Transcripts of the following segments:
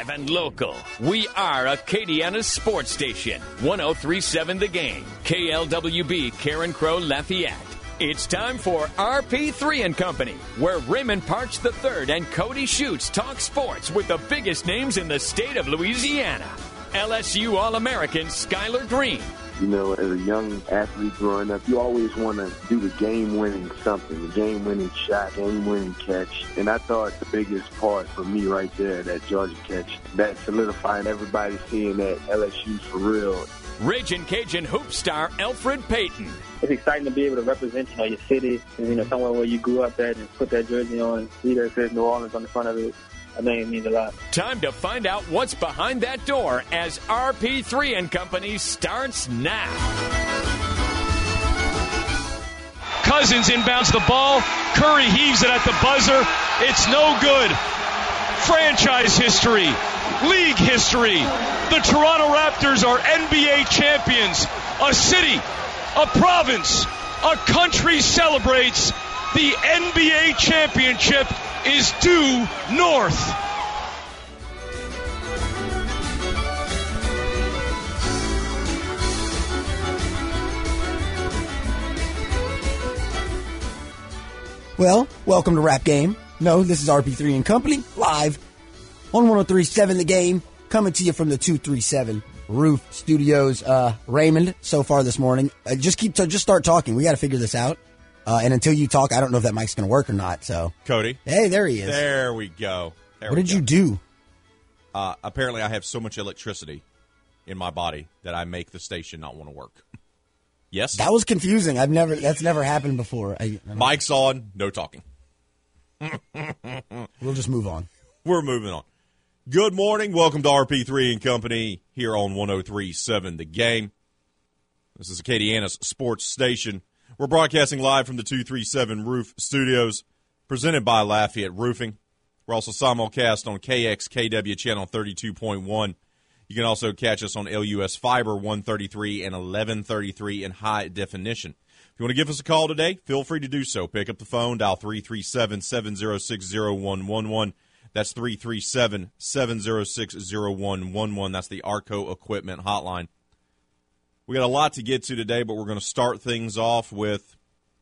live and local. We are Acadiana's sports station. 1037 The Game. KLWB Karen Crow Lafayette. It's time for RP3 and Company, where Raymond Parch III and Cody Schutz talk sports with the biggest names in the state of Louisiana. LSU All-American Skylar Green. You know, as a young athlete growing up, you always want to do the game-winning something, the game-winning shot, game-winning catch. And I thought the biggest part for me right there, that Georgia catch, that solidifying everybody seeing that LSU's for real. Ragin' Cajun hoop star Alfred Payton. It's exciting to be able to represent, your city, and, somewhere where you grew up at and put that jersey on, see that it says New Orleans on the front of it. I think it means a lot. Time to find out what's behind that door as RP3 and Company starts now. Cousins inbounds the ball. Curry heaves it at the buzzer. It's no good. Franchise history. League history. The Toronto Raptors are NBA champions. A city, a province, a country celebrates. The NBA championship is due north. Well, welcome to Rap Game. No, this is RP3 and Company, live on 1037 The Game, coming to you from the 237 Roof Studios. Raymond, so far this morning, just start talking. We got to figure this out. And until you talk, I don't know if that mic's going to work or not. So, Cody. Hey, there he is. There we go. What did you do? Apparently, I have so much electricity in my body that I make the station not want to work. Yes? That was confusing. That's never happened before. Mic's on, no talking. We'll just move on. We're moving on. Good morning. Welcome to RP3 and Company here on 1037 The Game. This is Acadiana's sports station. We're broadcasting live from the 237 Roof Studios, presented by Lafayette Roofing. We're also simulcast on KXKW channel 32.1. You can also catch us on LUS Fiber 133 and 1133 in high definition. If you want to give us a call today, feel free to do so. Pick up the phone, dial 337-706-0111. That's 337-706-0111. That's the Arco Equipment Hotline. We got a lot to get to today, but we're going to start things off with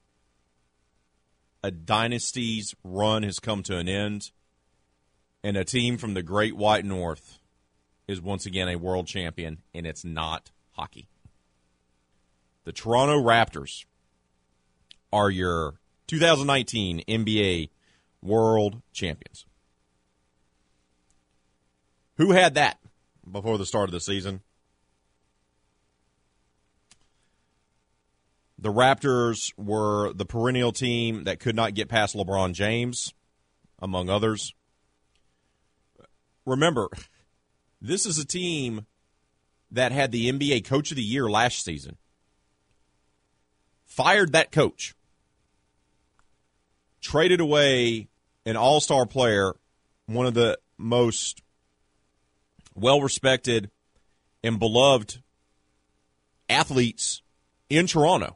a dynasty's run has come to an end, and a team from the Great White North is once again a world champion, and it's not hockey. The Toronto Raptors are your 2019 NBA world champions. Who had that before the start of the season? The Raptors were the perennial team that could not get past LeBron James, among others. Remember, this is a team that had the NBA Coach of the Year last season. Fired that coach. Traded away an all-star player, one of the most well-respected and beloved athletes in Toronto.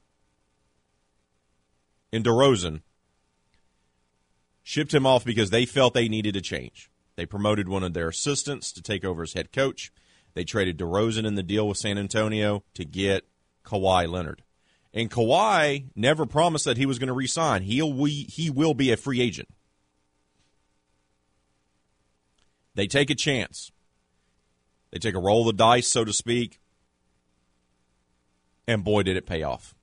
In DeRozan, shipped him off because they felt they needed a change. They promoted one of their assistants to take over as head coach. They traded DeRozan in the deal with San Antonio to get Kawhi Leonard. And Kawhi never promised that he was going to re-sign. He will be a free agent. They take a chance. They take a roll of the dice, so to speak, and boy, did it pay off.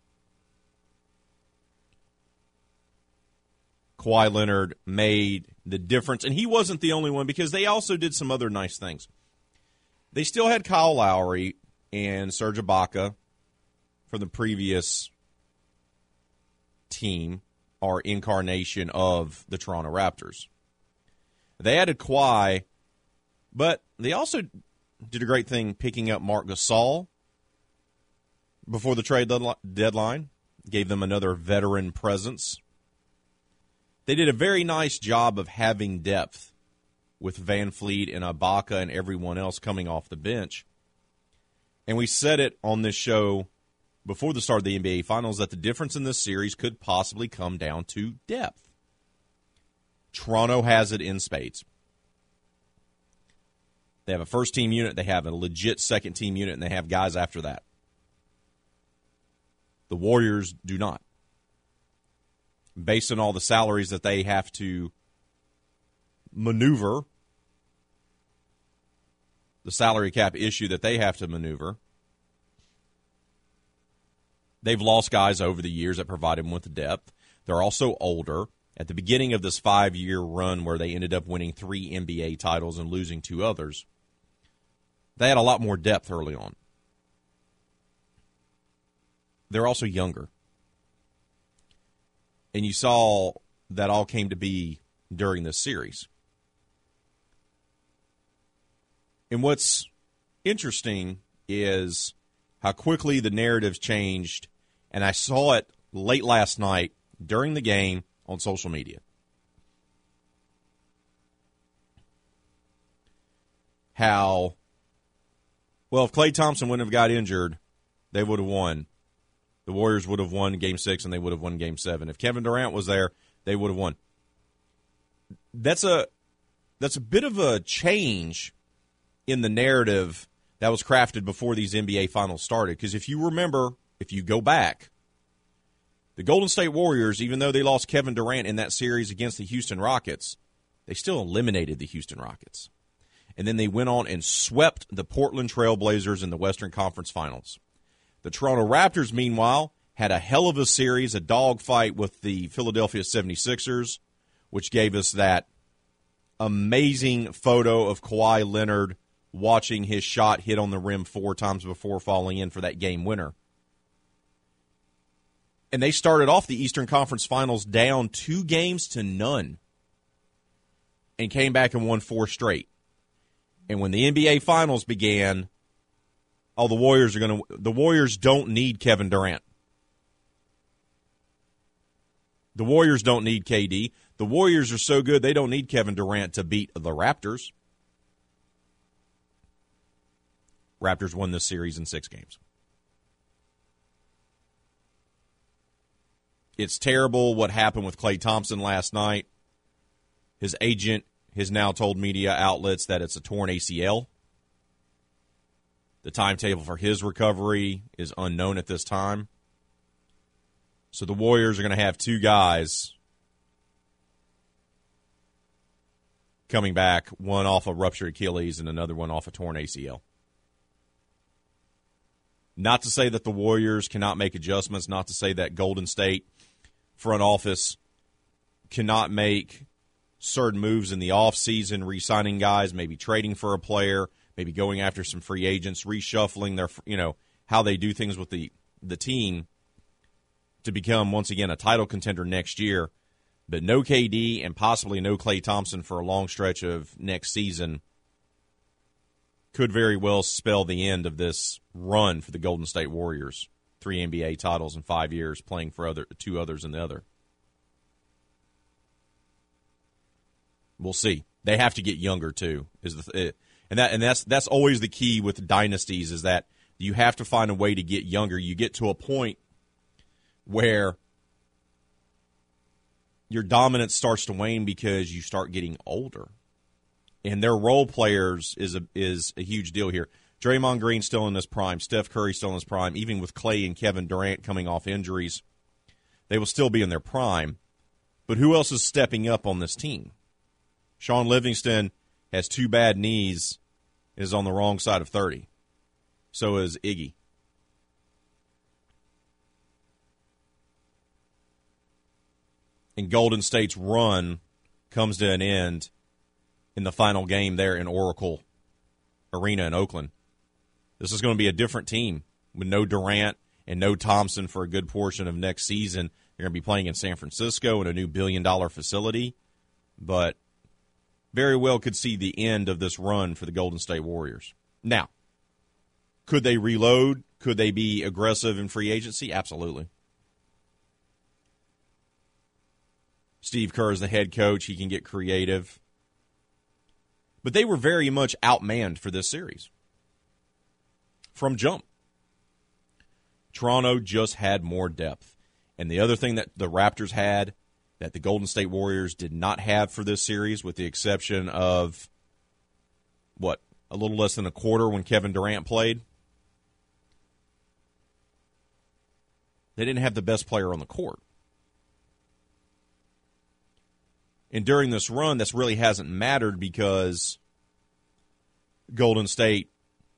Kawhi Leonard made the difference, and he wasn't the only one because they also did some other nice things. They still had Kyle Lowry and Serge Ibaka from the previous team, or incarnation of the Toronto Raptors. They added Kawhi, but they also did a great thing picking up Marc Gasol before the trade deadline, gave them another veteran presence. They did a very nice job of having depth with Van Fleet and Ibaka and everyone else coming off the bench. And we said it on this show before the start of the NBA Finals that the difference in this series could possibly come down to depth. Toronto has it in spades. They have a first-team unit, they have a legit second-team unit, and they have guys after that. The Warriors do not. Based on all the salaries that they have to maneuver, the salary cap issue that they have to maneuver, they've lost guys over the years that provide them with the depth. They're also older. At the beginning of this 5-year run where they ended up winning 3 NBA titles and losing 2 others, they had a lot more depth early on. They're also younger. And you saw that all came to be during this series. And what's interesting is how quickly the narratives changed, and I saw it late last night during the game on social media. How, well, if Klay Thompson wouldn't have got injured, they would have won. The Warriors would have won Game 6 and they would have won Game 7. If Kevin Durant was there, they would have won. That's a bit of a change in the narrative that was crafted before these NBA Finals started. Because if you remember, if you go back, the Golden State Warriors, even though they lost Kevin Durant in that series against the Houston Rockets, they still eliminated the Houston Rockets. And then they went on and swept the Portland Trail Blazers in the Western Conference Finals. The Toronto Raptors, meanwhile, had a hell of a series, a dogfight with the Philadelphia 76ers, which gave us that amazing photo of Kawhi Leonard watching his shot hit on the rim 4 times before falling in for that game winner. And they started off the Eastern Conference Finals down 2-0 and came back and won 4 straight. And when the NBA Finals began, the Warriors don't need Kevin Durant. The Warriors don't need KD. The Warriors are so good they don't need Kevin Durant to beat the Raptors. Raptors won this series in 6 games. It's terrible what happened with Klay Thompson last night. His agent has now told media outlets that it's a torn ACL. The timetable for his recovery is unknown at this time. So the Warriors are going to have 2 guys coming back, one off a ruptured Achilles and another one off a torn ACL. Not to say that the Warriors cannot make adjustments, not to say that Golden State front office cannot make certain moves in the offseason, re-signing guys, maybe trading for a player, maybe going after some free agents, reshuffling their, how they do things with the team to become, once again, a title contender next year. But no KD and possibly no Klay Thompson for a long stretch of next season could very well spell the end of this run for the Golden State Warriors. 3 NBA titles in 5 years, playing for 2 others in the other. We'll see. They have to get younger too. And that's always the key with dynasties, is that you have to find a way to get younger. You get to a point where your dominance starts to wane because you start getting older. And their role players is a huge deal here. Draymond Green still in his prime. Steph Curry still in his prime. Even with Klay and Kevin Durant coming off injuries, they will still be in their prime. But who else is stepping up on this team? Sean Livingston has 2 bad knees and is on the wrong side of 30. So is Iggy. And Golden State's run comes to an end in the final game there in Oracle Arena in Oakland. This is going to be a different team with no Durant and no Thompson for a good portion of next season. They're going to be playing in San Francisco in a new billion-dollar facility, but very well could see the end of this run for the Golden State Warriors. Now, could they reload? Could they be aggressive in free agency? Absolutely. Steve Kerr is the head coach. He can get creative. But they were very much outmanned for this series. From jump. Toronto just had more depth. And the other thing that the Raptors had that the Golden State Warriors did not have for this series, with the exception of, a little less than a quarter when Kevin Durant played. They didn't have the best player on the court. And during this run, this really hasn't mattered because Golden State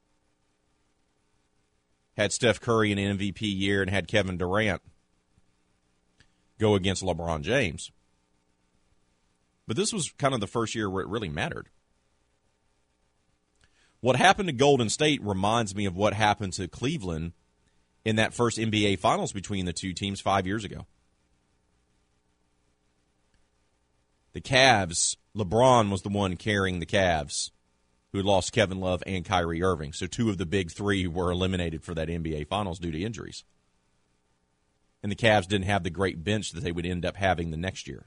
had Steph Curry in an MVP year and had Kevin Durant go against LeBron James. But this was kind of the first year where it really mattered. What happened to Golden State reminds me of what happened to Cleveland in that first NBA Finals between the two teams 5 years ago. The Cavs, LeBron was the one carrying the Cavs, who had lost Kevin Love and Kyrie Irving. So two of the big three were eliminated for that NBA Finals due to injuries. And the Cavs didn't have the great bench that they would end up having the next year.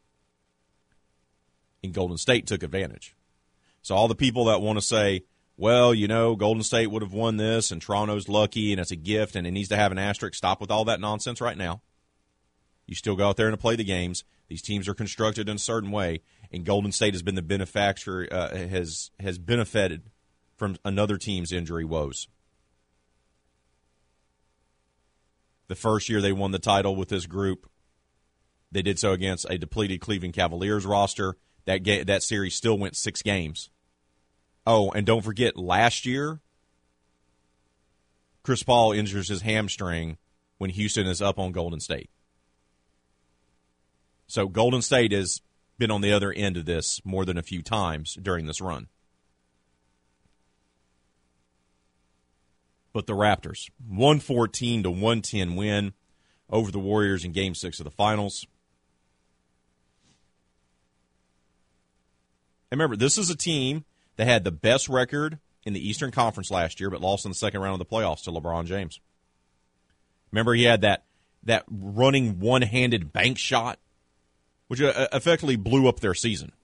And Golden State took advantage. So all the people that want to say, well, you know, Golden State would have won this, and Toronto's lucky, and it's a gift, and it needs to have an asterisk. Stop with all that nonsense right now. You still go out there and play the games. These teams are constructed in a certain way, and Golden State has been the benefactor, has benefited from another team's injury woes. The first year they won the title with this group, they did so against a depleted Cleveland Cavaliers roster. That series still went 6 games. Oh, and don't forget, last year, Chris Paul injures his hamstring when Houston is up on Golden State. So Golden State has been on the other end of this more than a few times during this run. But the Raptors, 114-110 win over the Warriors in Game 6 of the Finals. And remember, this is a team that had the best record in the Eastern Conference last year, but lost in the second round of the playoffs to LeBron James. Remember, he had that running one-handed bank shot, which effectively blew up their season.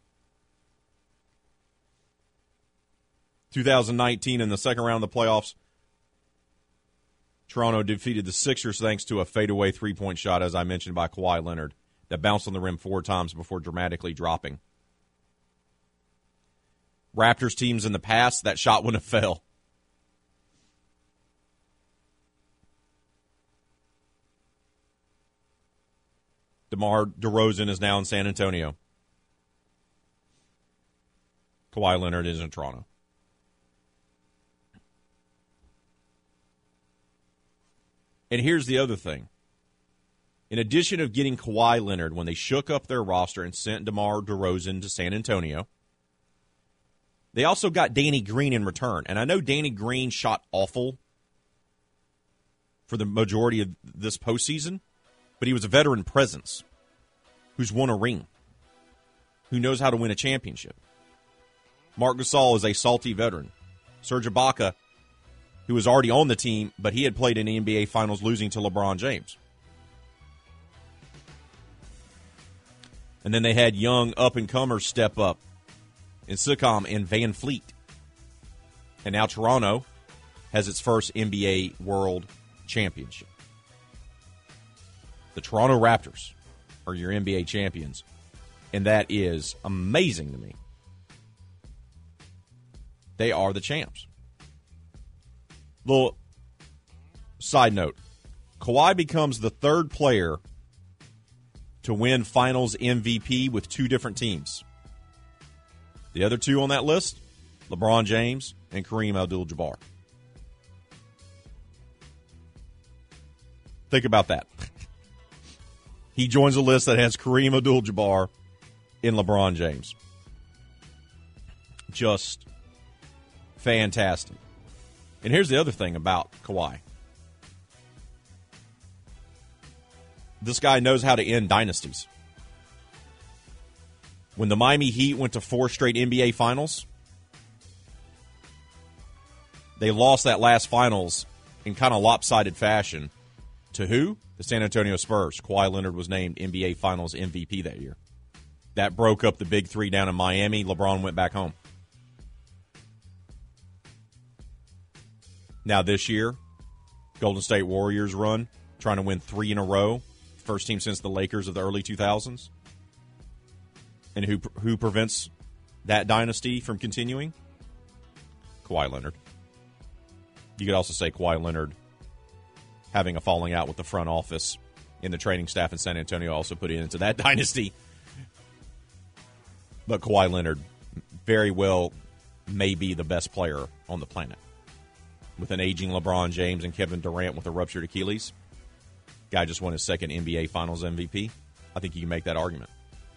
2019, in the second round of the playoffs, Toronto defeated the Sixers thanks to a fadeaway three-point shot, as I mentioned, by Kawhi Leonard, that bounced on the rim 4 times before dramatically dropping. Raptors teams in the past, that shot wouldn't have fell. DeMar DeRozan is now in San Antonio. Kawhi Leonard is in Toronto. And here's the other thing. In addition of getting Kawhi Leonard, when they shook up their roster and sent DeMar DeRozan to San Antonio, they also got Danny Green in return. And I know Danny Green shot awful for the majority of this postseason, but he was a veteran presence who's won a ring, who knows how to win a championship. Marc Gasol is a salty veteran. Serge Ibaka, who was already on the team, but he had played in the NBA Finals losing to LeBron James. And then they had young up-and-comers step up in Siakam and Van Fleet. And now Toronto has its first NBA World Championship. The Toronto Raptors are your NBA champions, and that is amazing to me. They are the champs. Little side note, Kawhi becomes the third player to win Finals MVP with 2 different teams. The other 2 on that list, LeBron James and Kareem Abdul-Jabbar. Think about that. He joins a list that has Kareem Abdul-Jabbar and LeBron James. Just fantastic. And here's the other thing about Kawhi. This guy knows how to end dynasties. When the Miami Heat went to 4 straight NBA Finals, they lost that last Finals in kind of lopsided fashion. To who? The San Antonio Spurs. Kawhi Leonard was named NBA Finals MVP that year. That broke up the big 3 down in Miami. LeBron went back home. Now this year, Golden State Warriors run, trying to win 3 in a row. First team since the Lakers of the early 2000s. And who prevents that dynasty from continuing? Kawhi Leonard. You could also say Kawhi Leonard having a falling out with the front office in the training staff in San Antonio also put it into that dynasty. But Kawhi Leonard very well may be the best player on the planet. With an aging LeBron James and Kevin Durant with a ruptured Achilles. Guy just won his second NBA Finals MVP. I think you can make that argument.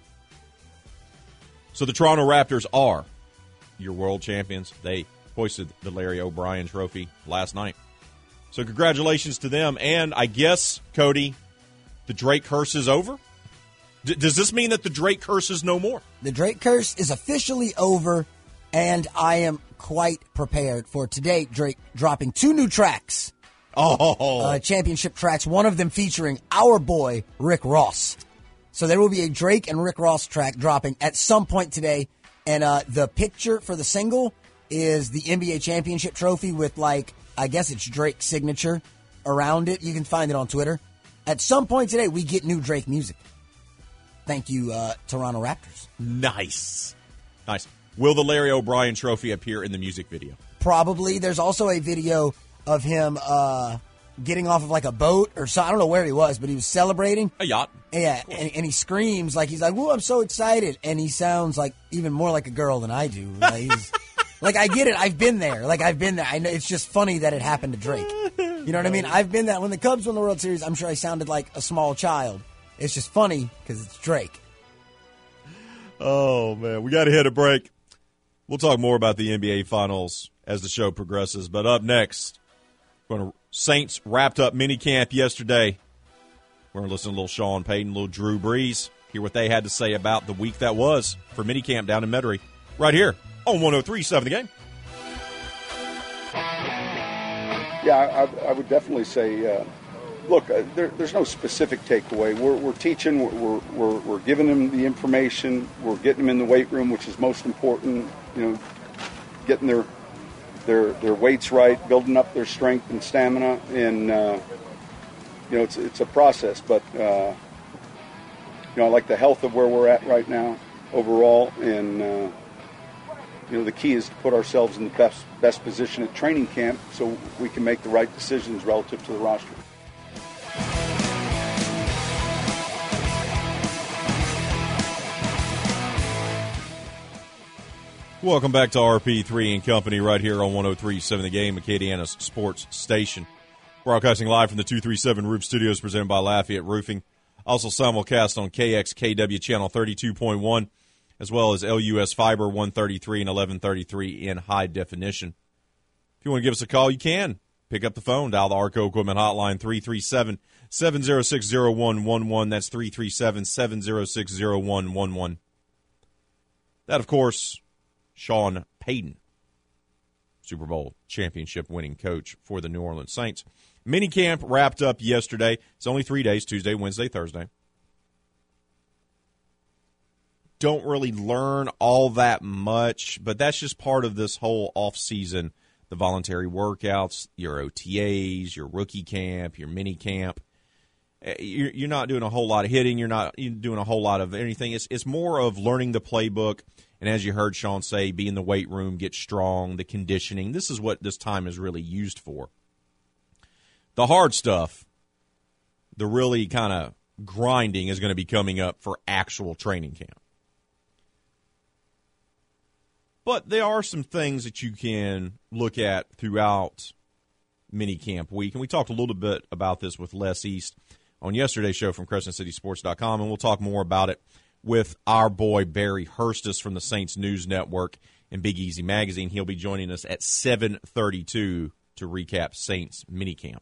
So the Toronto Raptors are your world champions. They hoisted the Larry O'Brien trophy last night. So congratulations to them. And I guess, Cody, the Drake curse is over? Does this mean that the Drake curse is no more? The Drake curse is officially over, and I am quite prepared for today. Drake dropping 2 new tracks. Championship tracks, one of them featuring our boy, Rick Ross. So there will be a Drake and Rick Ross track dropping at some point today. And the picture for the single is the NBA championship trophy with, like, I guess it's Drake's signature around it. You can find it on Twitter. At some point today, we get new Drake music. Thank you, Toronto Raptors. Nice. Will the Larry O'Brien trophy appear in the music video? Probably. There's also a video of him getting off of like a boat or so. I don't know where he was, but he was celebrating. A yacht. Yeah, and he screams like he's like, "Whoa, I'm so excited!" And he sounds like even more like a girl than I do. Like, like I get it. I've been there. I know it's just funny that it happened to Drake. You know what I mean? I've been there. When the Cubs won the World Series, I'm sure I sounded like a small child. It's just funny because it's Drake. Oh, man. We got to hit a break. We'll talk more about the NBA Finals as the show progresses. But up next, Saints wrapped up minicamp yesterday. We're going to listen to a little Sean Payton, a little Drew Brees, hear what they had to say about the week that was for minicamp down in Metairie. Right here on 103.7 The Game. Yeah, I would definitely say, look, there's no specific takeaway. We're teaching, we're giving them the information, we're getting them in the weight room, which is most important. You know, getting their weights right, building up their strength and stamina, and you know, it's a process. But you know, I like the health of where we're at right now overall, and you know, the key is to put ourselves in the best position at training camp so we can make the right decisions relative to the roster. Welcome back to RP3 and Company right here on 103.7 The Game, Acadiana's sports station. Broadcasting live from the 237 Roof Studios presented by Lafayette Roofing. Also simulcast on KXKW channel 32.1, as well as LUS Fiber 133 and 1133 in high definition. If you want to give us a call, you can. Pick up the phone, dial the Arco Equipment Hotline 337-706-0111. That's 337-706-0111. That, of course, Sean Payton, Super Bowl championship winning coach for the New Orleans Saints. Minicamp wrapped up yesterday. It's only 3 days, Tuesday, Wednesday, Thursday. Don't really learn all that much, but that's just part of this whole offseason. The voluntary workouts, your OTAs, your rookie camp, your mini camp. You're not doing a whole lot of hitting. You're not doing a whole lot of anything. It's more of learning the playbook. And as you heard Sean say, be in the weight room, get strong, the conditioning. This is what this time is really used for. The hard stuff, the really kind of grinding, is going to be coming up for actual training camp. But there are some things that you can look at throughout minicamp week. And we talked a little bit about this with Les East on yesterday's show from CrescentCitySports.com, and we'll talk more about it with our boy Barry Hurstis from the Saints News Network and Big Easy Magazine. He'll be joining us at 7:32 to recap Saints minicamp.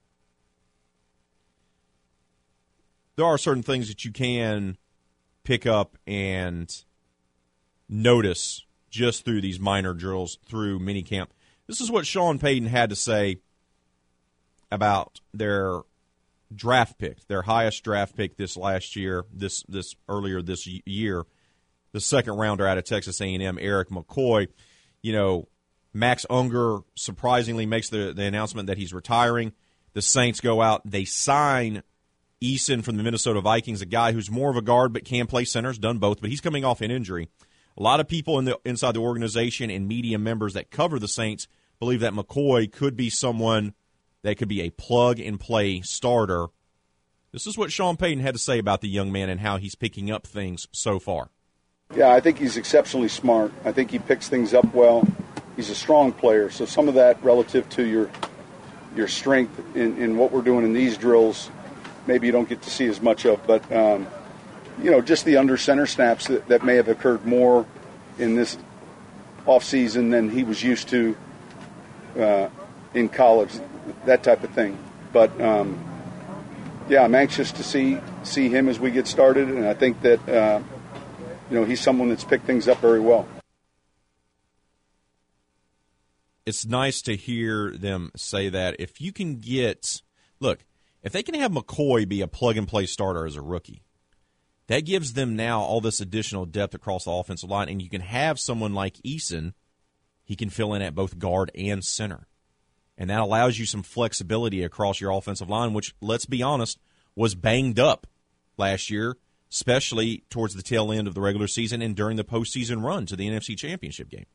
There are certain things that you can pick up and notice just through these minor drills through minicamp. This is what Sean Payton had to say about their draft pick, their highest draft pick this last year, this earlier this year, the second rounder out of Texas A&M, Eric McCoy. You know, Max Unger surprisingly makes the announcement that he's retiring. The Saints go out, they sign Eason from the Minnesota Vikings, a guy who's more of a guard but can play center, has done both, but he's coming off an injury. A lot of people inside the organization and media members that cover the Saints believe that McCoy could be someone that could be a plug-and-play starter. This is what Sean Payton had to say about the young man and how he's picking up things so far. Yeah, I think he's exceptionally smart. I think he picks things up well. He's a strong player, so some of that relative to your strength in what we're doing in these drills, maybe you don't get to see as much of. But, just the under-center snaps that may have occurred more in this offseason than he was used to in college, that type of thing. But, I'm anxious to see him as we get started, and I think that, he's someone that's picked things up very well. It's nice to hear them say that. If you can if they can have McCoy be a plug-and-play starter as a rookie, that gives them now all this additional depth across the offensive line, and you can have someone like Eason, he can fill in at both guard and center. And that allows you some flexibility across your offensive line, which, let's be honest, was banged up last year, especially towards the tail end of the regular season and during the postseason run to the NFC Championship game.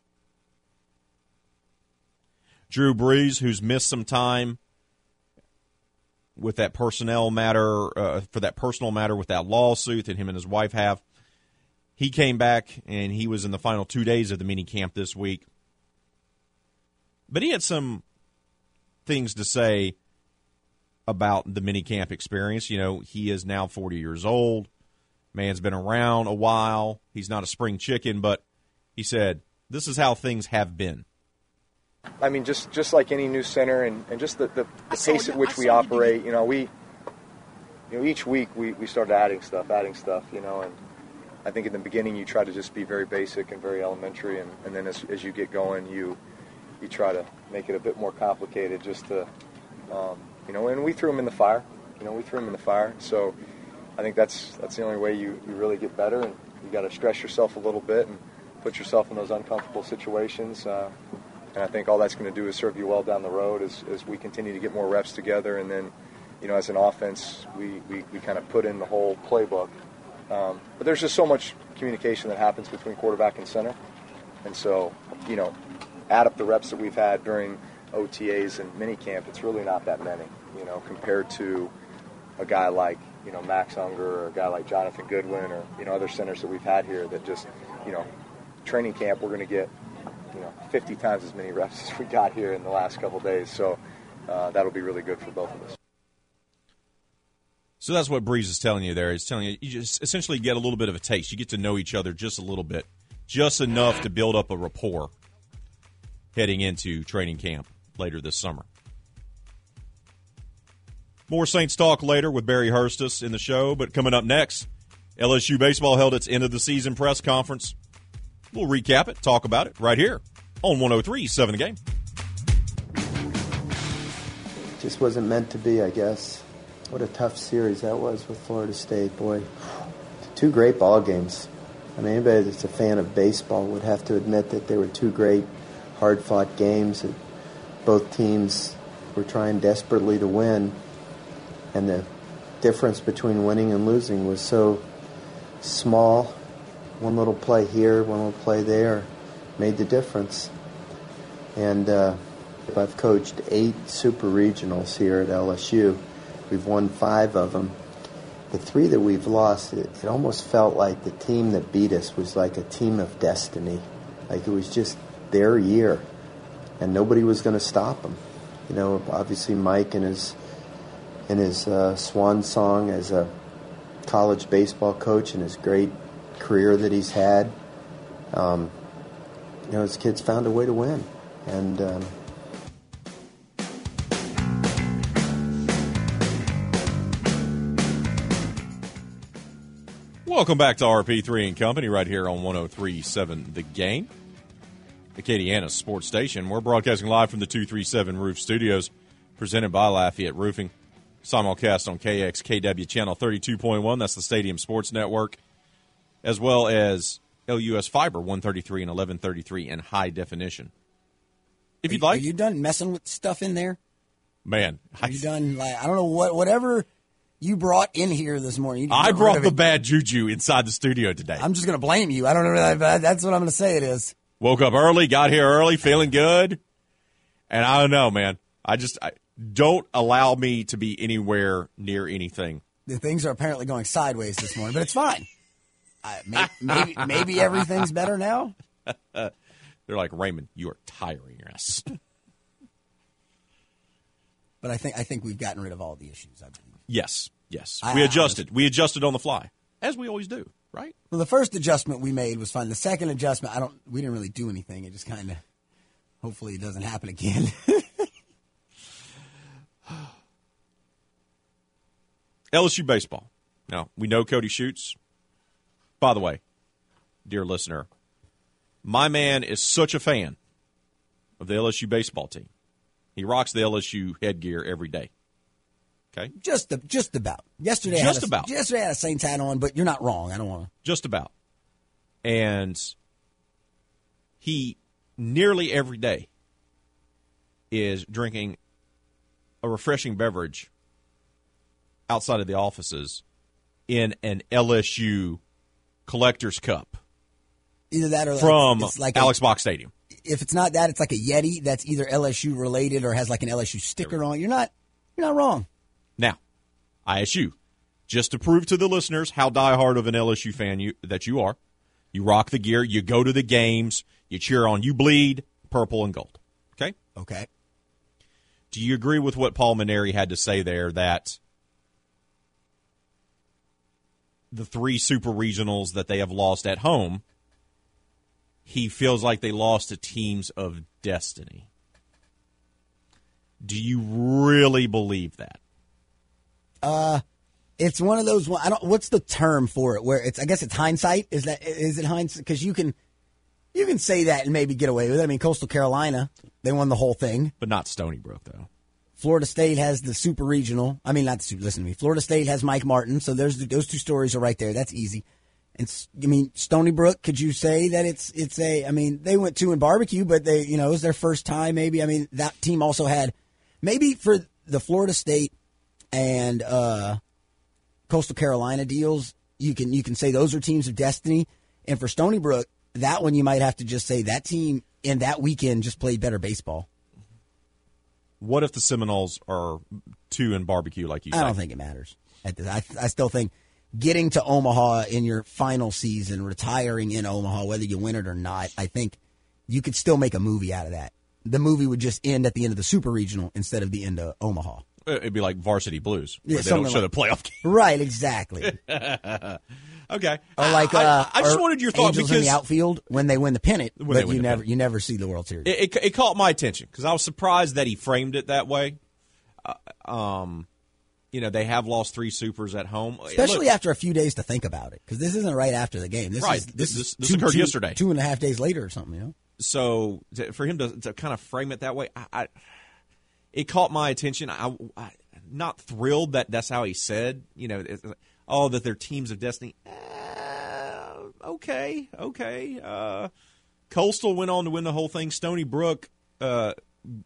Drew Brees, who's missed some time with that personnel matter, for that personal matter with that lawsuit that him and his wife have, he came back and he was in the final 2 days of the mini camp this week. But he had some things to say about the mini camp experience. He is now 40 years old. Man's been around a while. He's not a spring chicken, but he said, this is how things have been. I mean, just like any new center and just the pace at which we operate, each week we started adding stuff, and I think in the beginning you try to just be very basic and very elementary, and then as you get going, you try to make it a bit more complicated just to, and we threw them in the fire, so I think that's the only way you really get better, and you got to stress yourself a little bit and put yourself in those uncomfortable situations. And I think all that's going to do is serve you well down the road as we continue to get more reps together. And then, as an offense, we kind of put in the whole playbook. But there's just so much communication that happens between quarterback and center. And so, add up the reps that we've had during OTAs and minicamp, it's really not that many, compared to a guy like, Max Unger or a guy like Jonathan Goodwin or, other centers that we've had here that just, training camp we're going to get 50 times as many reps as we got here in the last couple of days. So that'll be really good for both of us. So that's what Brees is telling you there. He's telling you just essentially get a little bit of a taste. You get to know each other just a little bit, just enough to build up a rapport heading into training camp later this summer. More Saints talk later with Barry Hurstis in the show, but coming up next, LSU baseball held its end-of-the-season press conference. We'll recap it, talk about it right here on 103.7 The Game. Just wasn't meant to be, I guess. What a tough series that was with Florida State, boy. 2 great ball games. I mean, anybody that's a fan of baseball would have to admit that they were 2 great, hard-fought games that both teams were trying desperately to win, and the difference between winning and losing was so small. One little play here, one little play there made the difference. And I've coached 8 super regionals here at LSU. We've won 5 of them. The 3 that we've lost, it almost felt like the team that beat us was like a team of destiny. Like it was just their year, and nobody was going to stop them. Obviously Mike and his swan song as a college baseball coach and his great career that he's had, his kids found a way to win, and welcome back to RP3 and Company right here on 103.7 The Game, Acadiana's sports station. We're broadcasting live from the 237 Roof Studios, presented by Lafayette Roofing. Simulcast on KXKW Channel 32.1. That's the Stadium Sports Network, as well as LUS Fiber 133 and 1133 in high definition. If you'd like. Are you done messing with stuff in there? Man. Are you done? I don't know, whatever you brought in here this morning. I brought the bad juju inside the studio today. I'm just going to blame you. I don't know. That's what I'm going to say it is. Woke up early, got here early, feeling good. And I don't know, man. I don't allow me to be anywhere near anything. The things are apparently going sideways this morning, but it's fine. Maybe everything's better now. They're like, Raymond, you are tiring us. But I think we've gotten rid of all the issues, I believe. Yes. We adjusted. We adjusted on the fly, as we always do, right? Well, the first adjustment we made was fine. The second adjustment, we didn't really do anything. It just kind of, hopefully it doesn't happen again. LSU baseball. Now, we know Cody Schutz. By the way, dear listener, my man is such a fan of the LSU baseball team. He rocks the LSU headgear every day. Okay? Just about. Yesterday I had a Saints hat on, but you're not wrong. I don't want to. Just about. And he nearly every day is drinking a refreshing beverage outside of the offices in an LSU collector's cup. Either that or from it's like Alex Box Stadium. If it's not that, it's like a Yeti that's either LSU related or has like an LSU sticker on. You're not wrong. Now, ISU, just to prove to the listeners how diehard of an LSU fan that you are, you rock the gear, you go to the games, you cheer on, you bleed purple and gold. Okay? Okay. Do you agree with what Paul Mainieri had to say there, that the 3 super regionals that they have lost at home, he feels like they lost to teams of destiny? Do you really believe that? It's one of those. What's the term for it? Where I guess it's hindsight. Is it hindsight? Because you can say that and maybe get away with it. I mean, Coastal Carolina, they won the whole thing, but not Stony Brook though. Florida State has the super regional. I mean, not the super. Listen to me. Florida State has Mike Martin. So those 2 stories are right there. That's easy. And I mean, Stony Brook. Could you say that it's a? I mean, they went 2 in barbecue, but it was their first time. Maybe. I mean, that team also had maybe for the Florida State and Coastal Carolina deals, you can say those are teams of destiny. And for Stony Brook, that one you might have to just say that team in that weekend just played better baseball. What if the Seminoles are 2 in barbecue like you say? I don't think it matters. I still think getting to Omaha in your final season, retiring in Omaha, whether you win it or not, I think you could still make a movie out of that. The movie would just end at the end of the super regional instead of the end of Omaha. It'd be like Varsity Blues, where yeah, they don't show the playoff game. Right, exactly. Okay. Or like I just wanted your thought Angels because in the outfield when they win the pennant, but you never see the World Series. It caught my attention because I was surprised that he framed it that way. They have lost 3 supers at home, especially after a few days to think about it, because this isn't right after the game. This occurred yesterday, 2.5 days later or something. So for him to kind of frame it that way, it caught my attention. I'm not thrilled that that's how he said, that they're teams of destiny. Okay. Coastal went on to win the whole thing. Stony Brook got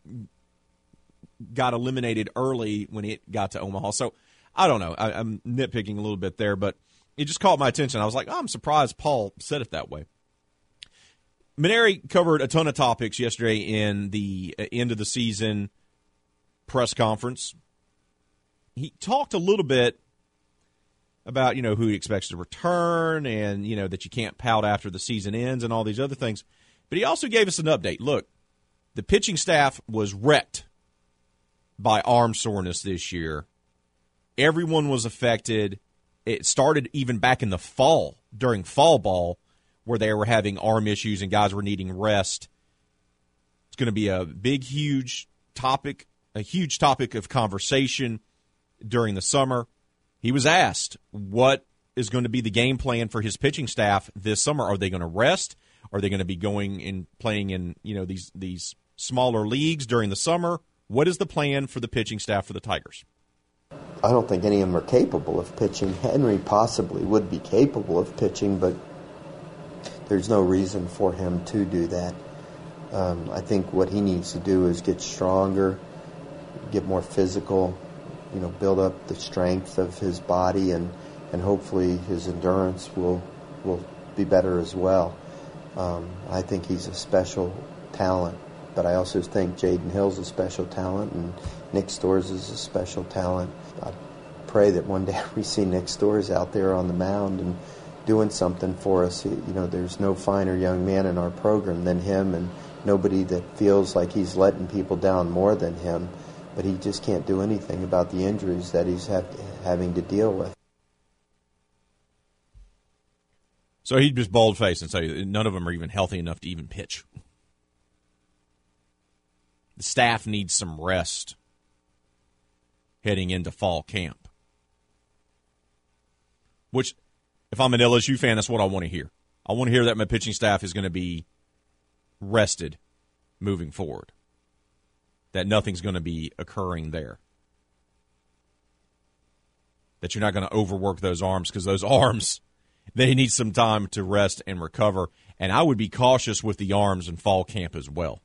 eliminated early when it got to Omaha. So I don't know. I'm nitpicking a little bit there, but it just caught my attention. I was like, I'm surprised Paul said it that way. Mainieri covered a ton of topics yesterday in the end of the season press conference. He talked a little bit about, who he expects to return and, that you can't pout after the season ends and all these other things. But he also gave us an update. Look, the pitching staff was wrecked by arm soreness this year. Everyone was affected. It started even back in the fall, during fall ball, where they were having arm issues and guys were needing rest. It's going to be a big, huge topic of conversation during the summer. He was asked what is going to be the game plan for his pitching staff this summer. Are they going to rest? Are they going to be going and playing in these smaller leagues during the summer? What is the plan for the pitching staff for the Tigers? I don't think any of them are capable of pitching. Henry possibly would be capable of pitching, but there's no reason for him to do that. I think what he needs to do is get stronger, get more physical, build up the strength of his body, and hopefully his endurance will be better as well. I think he's a special talent, but I also think Jaden Hill's a special talent, and Nick Storrs is a special talent. I pray that one day we see Nick Storrs out there on the mound and doing something for us. There's no finer young man in our program than him, and nobody that feels like he's letting people down more than him, but he just can't do anything about the injuries that he's having to deal with. So he'd just bold-faced and say none of them are even healthy enough to even pitch. The staff needs some rest heading into fall camp. Which, if I'm an LSU fan, that's what I want to hear. I want to hear that my pitching staff is going to be rested moving forward, that nothing's going to be occurring there, that you're not going to overwork those arms, because those arms, they need some time to rest and recover, and I would be cautious with the arms in fall camp as well.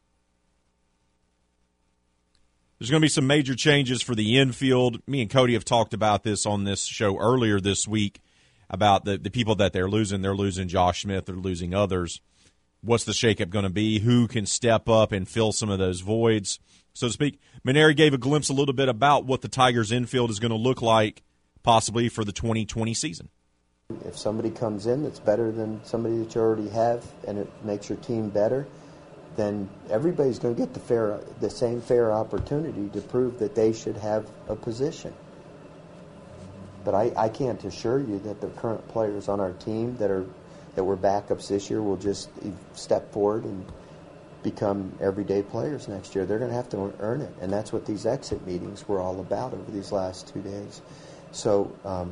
There's going to be some major changes for the infield. Me and Cody have talked about this on this show earlier this week, about the people that they're losing. They're losing Josh Smith. They're losing others. What's the shakeup going to be? Who can step up and fill some of those voids, so to speak? Mainieri gave a glimpse a little bit about what the Tigers' infield is going to look like possibly for the 2020 season. If somebody comes in that's better than somebody that you already have and it makes your team better, then everybody's going to get the same fair opportunity to prove that they should have a position. But I can't assure you that the current players on our team that were backups this year will just step forward and become everyday players next year. They're going to have to earn it, and that's what these exit meetings were all about over these last 2 days. So,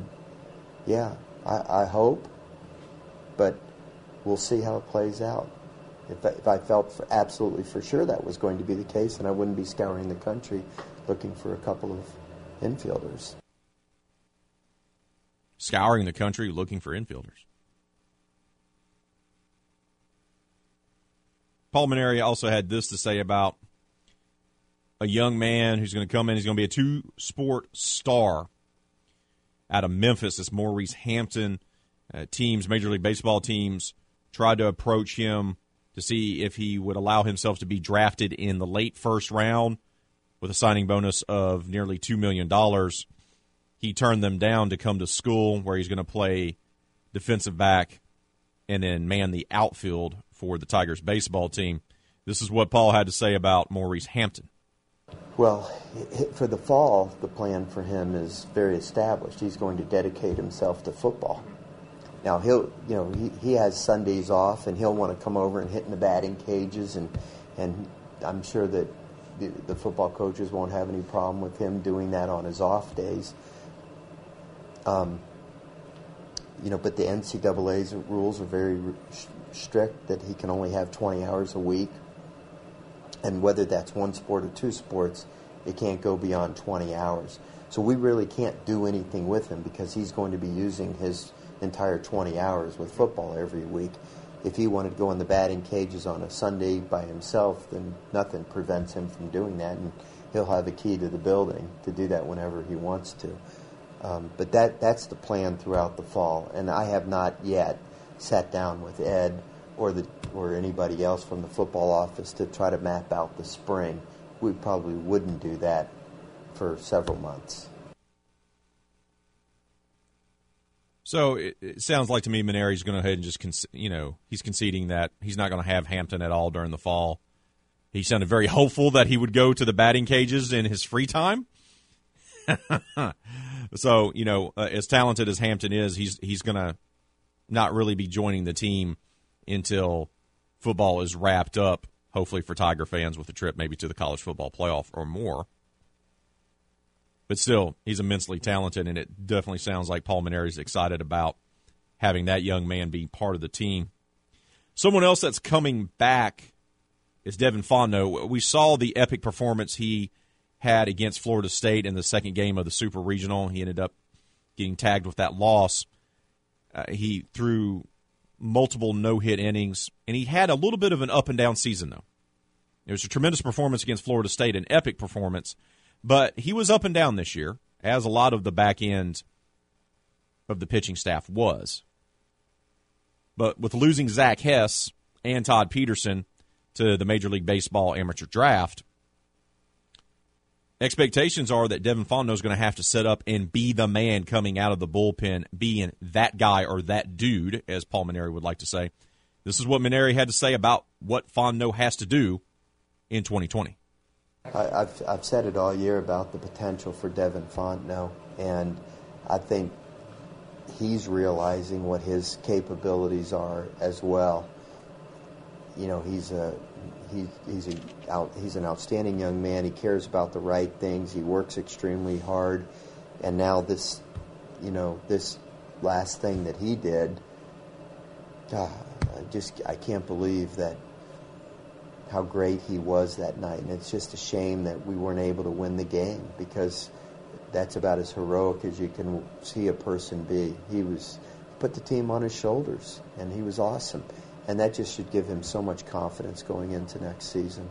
I hope, but we'll see how it plays out. If I felt absolutely for sure that was going to be the case, then I wouldn't be scouring the country looking for a couple of infielders. Scouring the country looking for infielders. Paul Mainieri also had this to say about a young man who's going to come in. He's going to be a two-sport star out of Memphis. It's Maurice Hampton. Teams, Major League Baseball teams, tried to approach him to see if he would allow himself to be drafted in the late first round with a signing bonus of nearly $2 million. He turned them down to come to school, where he's going to play defensive back and then man the outfield for the Tigers baseball team. This is what Paul had to say about Maurice Hampton. Well, for the fall, the plan for him is very established. He's going to dedicate himself to football. Now he has Sundays off, and he'll want to come over and hit in the batting cages, and I'm sure that the football coaches won't have any problem with him doing that on his off days. But the NCAA's rules are very strict, that he can only have 20 hours a week. And whether that's one sport or two sports, it can't go beyond 20 hours. So we really can't do anything with him, because he's going to be using his entire 20 hours with football every week. If he wanted to go in the batting cages on a Sunday by himself, then nothing prevents him from doing that, and he'll have a key to the building to do that whenever he wants to. But that's the plan throughout the fall, and I have not yet sat down with Ed or anybody else from the football office to try to map out the spring. We probably wouldn't do that for several months. So it sounds like to me Mainieri's going to go ahead and just, he's conceding that he's not going to have Hampton at all during the fall. He sounded very hopeful that he would go to the batting cages in his free time. So, as talented as Hampton is, he's going to not really be joining the team until football is wrapped up, hopefully for Tiger fans, with a trip maybe to the college football playoff or more. But still, he's immensely talented, and it definitely sounds like Paul Mainieri's excited about having that young man be part of the team. Someone else that's coming back is Devin Fontenot. We saw the epic performance he had against Florida State in the second game of the Super Regional. He ended up getting tagged with that loss. He threw multiple no-hit innings, and he had a little bit of an up-and-down season, though. It was a tremendous performance against Florida State, an epic performance. But he was up and down this year, as a lot of the back end of the pitching staff was. But with losing Zach Hess and Todd Peterson to the Major League Baseball amateur draft, expectations are that Devin Fontenot is going to have to set up and be the man coming out of the bullpen, being that guy or that dude, as Paul Mainieri would like to say. This is what Mainieri had to say about what Fontenot has to do in 2020. I've said it all year about the potential for Devin Fontenot, and I think he's realizing what his capabilities are as well. You know, he's an outstanding young man. He cares about the right things. He works extremely hard, and now this last thing that he did, I can't believe that how great he was that night, and it's just a shame that we weren't able to win the game, because that's about as heroic as you can see a person be. He put the team on his shoulders, and he was awesome. And that just should give him so much confidence going into next season.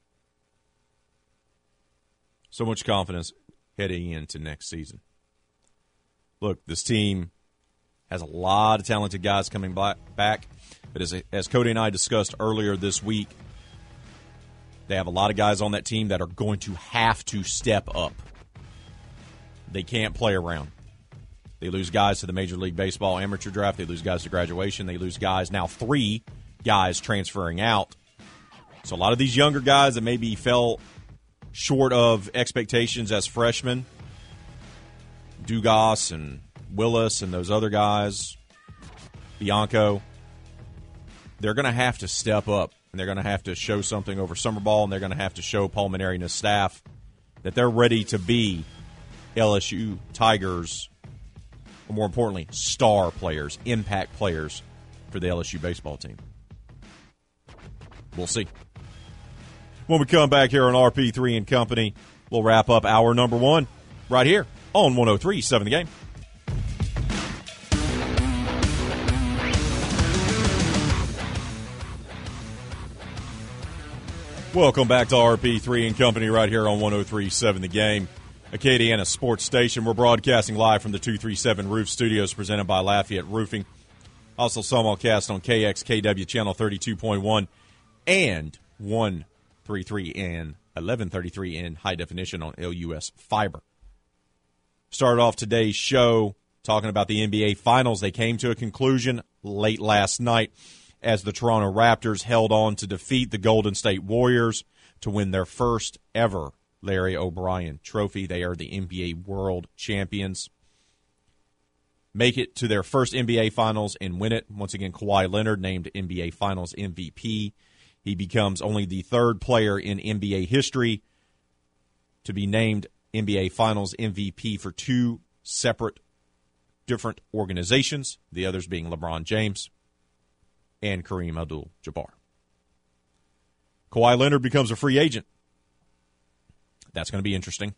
So much confidence heading into next season. Look, this team has a lot of talented guys coming back. But as Cody and I discussed earlier this week, they have a lot of guys on that team that are going to have to step up. They can't play around. They lose guys to the Major League Baseball amateur draft. They lose guys to graduation. They lose guys, now 3 guys transferring out. So a lot of these younger guys that maybe fell short of expectations as freshmen, Dugas and Willis and those other guys, Bianco, they're going to have to step up, and they're going to have to show something over summer ball, and they're going to have to show Paul Mainieri and his staff that they're ready to be LSU Tigers, or more importantly, star players, impact players for the LSU baseball team. We'll see. When we come back here on RP3 and Company, we'll wrap up hour number 1 right here on 103.7 The Game. Welcome back to RP3 and Company right here on 103.7 The Game, Acadiana Sports Station. We're broadcasting live from the 237 Roof Studios presented by Lafayette Roofing. Also simulcast on KXKW Channel 32.1 and 133 and 1133 in high definition on LUS Fiber. Started off today's show talking about the NBA Finals. They came to a conclusion late last night as the Toronto Raptors held on to defeat the Golden State Warriors to win their first ever Larry O'Brien trophy. They are the NBA World Champions. Make it to their first NBA Finals and win it. Once again, Kawhi Leonard named NBA Finals MVP. He becomes only the 3rd player in NBA history to be named NBA Finals MVP for 2 separate different organizations, the others being LeBron James and Kareem Abdul-Jabbar. Kawhi Leonard becomes a free agent. That's going to be interesting.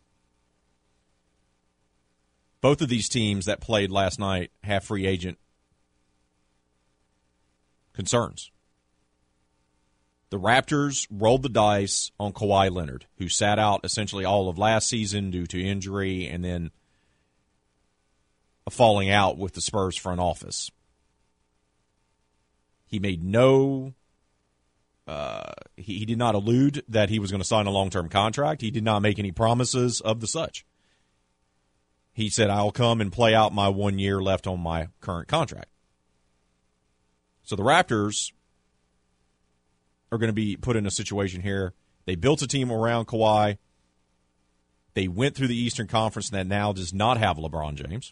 Both of these teams that played last night have free agent concerns. The Raptors rolled the dice on Kawhi Leonard, who sat out essentially all of last season due to injury and then a falling out with the Spurs front office. He made he did not allude that he was going to sign a long-term contract. He did not make any promises of the such. He said, I'll come and play out my 1 year left on my current contract. So the Raptors are going to be put in a situation here. They built a team around Kawhi. They went through the Eastern Conference that now does not have LeBron James.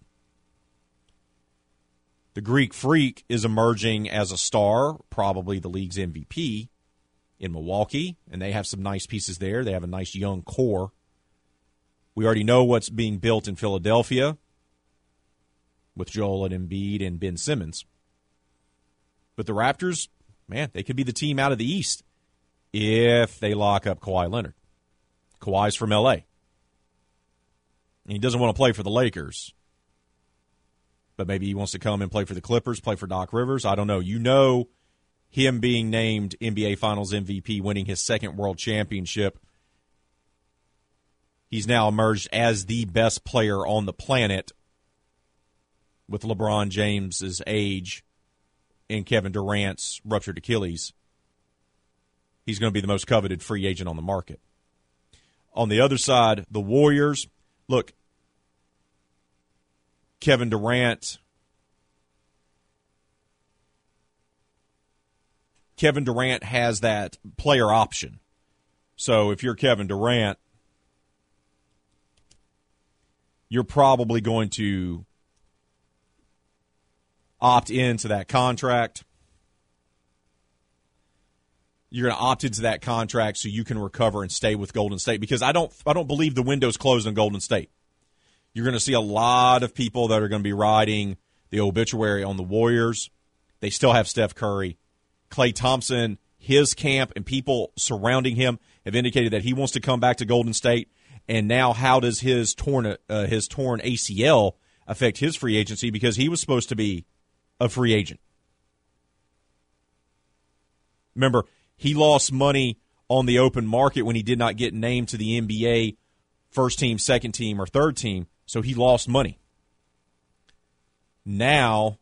The Greek Freak is emerging as a star, probably the league's MVP in Milwaukee, and they have some nice pieces there. They have a nice young core. We already know what's being built in Philadelphia with Joel Embiid and Ben Simmons. But the Raptors, man, they could be the team out of the East if they lock up Kawhi Leonard. Kawhi's from L.A. He doesn't want to play for the Lakers. But maybe he wants to come and play for the Clippers, play for Doc Rivers. I don't know. You know him being named NBA Finals MVP, winning his 2nd world championship. He's now emerged as the best player on the planet with LeBron James's age and Kevin Durant's ruptured Achilles. He's going to be the most coveted free agent on the market. On the other side, the Warriors, look, Kevin Durant has that player option. So if you're Kevin Durant, you're probably going to opt into that contract. You're going to opt into that contract so you can recover and stay with Golden State, because I don't believe the window's closed on Golden State. You're going to see a lot of people that are going to be riding the obituary on the Warriors. They still have Steph Curry. Klay Thompson, his camp, and people surrounding him have indicated that he wants to come back to Golden State. And now how does his torn ACL affect his free agency? Because he was supposed to be a free agent. Remember, he lost money on the open market when he did not get named to the NBA first team, second team, or third team, so he lost money. Now,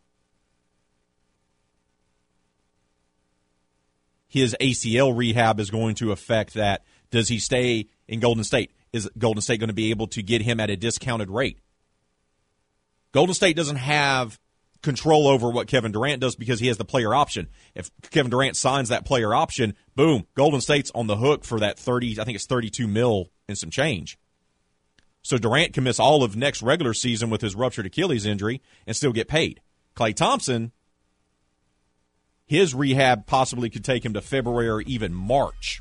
his ACL rehab is going to affect that. Does he stay in Golden State? Is Golden State going to be able to get him at a discounted rate? Golden State doesn't have control over what Kevin Durant does because he has the player option. If Kevin Durant signs that player option, boom, Golden State's on the hook for that $32 million and some change. So Durant can miss all of next regular season with his ruptured Achilles injury and still get paid. Klay Thompson, his rehab possibly could take him to February or even March.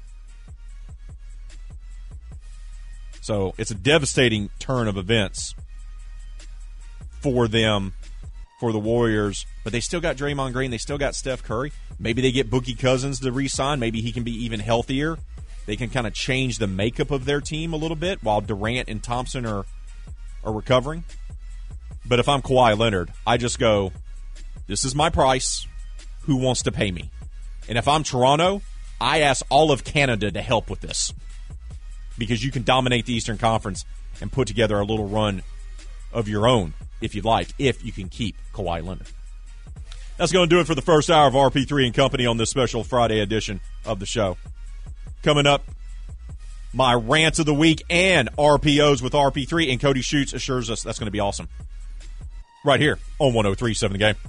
So it's a devastating turn of events for them, for the Warriors, but they still got Draymond Green. They still got Steph Curry. Maybe they get Boogie Cousins to re-sign. Maybe he can be even healthier. They can kind of change the makeup of their team a little bit while Durant and Thompson are recovering. But if I'm Kawhi Leonard, I just go, this is my price. Who wants to pay me? And if I'm Toronto, I ask all of Canada to help with this, because you can dominate the Eastern Conference and put together a little run of your own, if you'd like, if you can keep Kawhi Leonard. That's going to do it for the first hour of RP3 and Company on this special Friday edition of the show. Coming up, my rants of the week and RPOs with RP3, and Cody Schutz assures us that's going to be awesome. Right here on 103.7 The Game.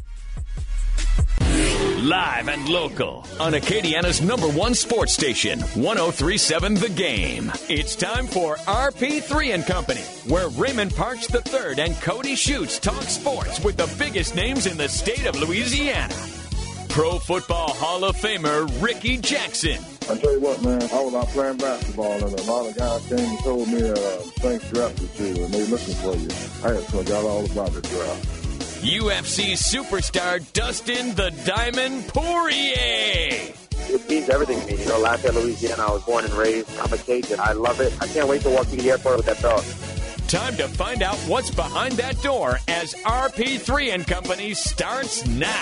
Live and local on Acadiana's #1 sports station, 103.7 The Game. It's time for RP3 and Company, where Raymond Parks III and Cody Schutz talk sports with the biggest names in the state of Louisiana. Pro Football Hall of Famer Ricky Jackson. I tell you what, man, I was out playing basketball, and a lot of guys came and told me, thanks, drafted you, and they looking for you. I had forgot all about the draft. UFC superstar Dustin the Diamond Poirier. It means everything to me. You know, Lafayette, Louisiana, I was born and raised. I'm a Cajun. I love it. I can't wait to walk through the airport with that dog. Time to find out what's behind that door as RP3 and Company starts now.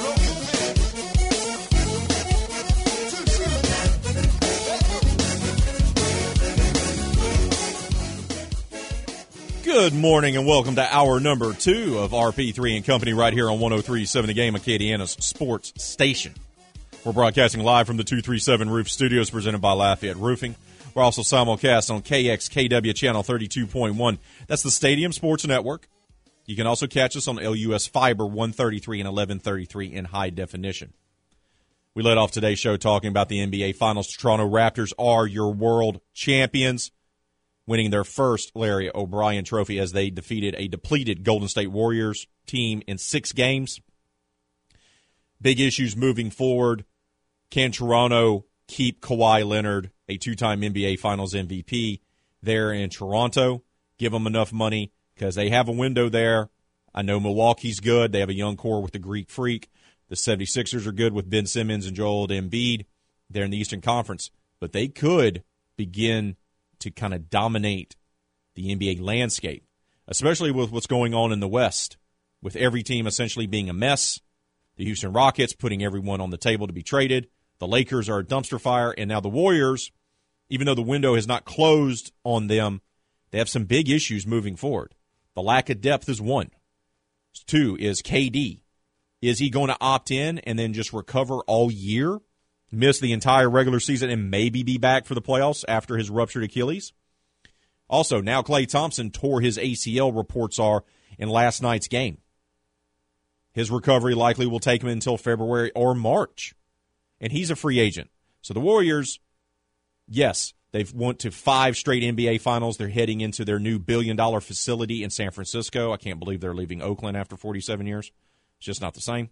Good morning and welcome to hour number 2 of RP3 and Company right here on 103.7 The Game, Acadiana's sports station. We're broadcasting live from the 237 Roof Studios presented by Lafayette Roofing. We're also simulcast on KXKW channel 32.1. That's the Stadium Sports Network. You can also catch us on LUS Fiber 133 and 1133 in high definition. We led off today's show talking about the NBA Finals. Toronto Raptors are your world champions, winning their first Larry O'Brien trophy as they defeated a depleted Golden State Warriors team in 6 games. Big issues moving forward. Can Toronto keep Kawhi Leonard, a 2-time NBA Finals MVP, there in Toronto? Give them enough money because they have a window there. I know Milwaukee's good. They have a young core with the Greek Freak. The 76ers are good with Ben Simmons and Joel Embiid. They're in the Eastern Conference. But they could begin to kind of dominate the NBA landscape, especially with what's going on in the West, with every team essentially being a mess. The Houston Rockets putting everyone on the table to be traded. The Lakers are a dumpster fire. And now the Warriors, even though the window has not closed on them, They have some big issues moving forward. The lack of depth is one. 2 is KD. Is he going to opt in and then just recover all year, miss the entire regular season, and maybe be back for the playoffs after his ruptured Achilles? Also, now Klay Thompson tore his ACL, reports are, in last night's game. His recovery likely will take him until February or March. And he's a free agent. So the Warriors, yes, they've went to 5 straight NBA finals. They're heading into their new $1 billion facility in San Francisco. I can't believe they're leaving Oakland after 47 years. It's just not the same.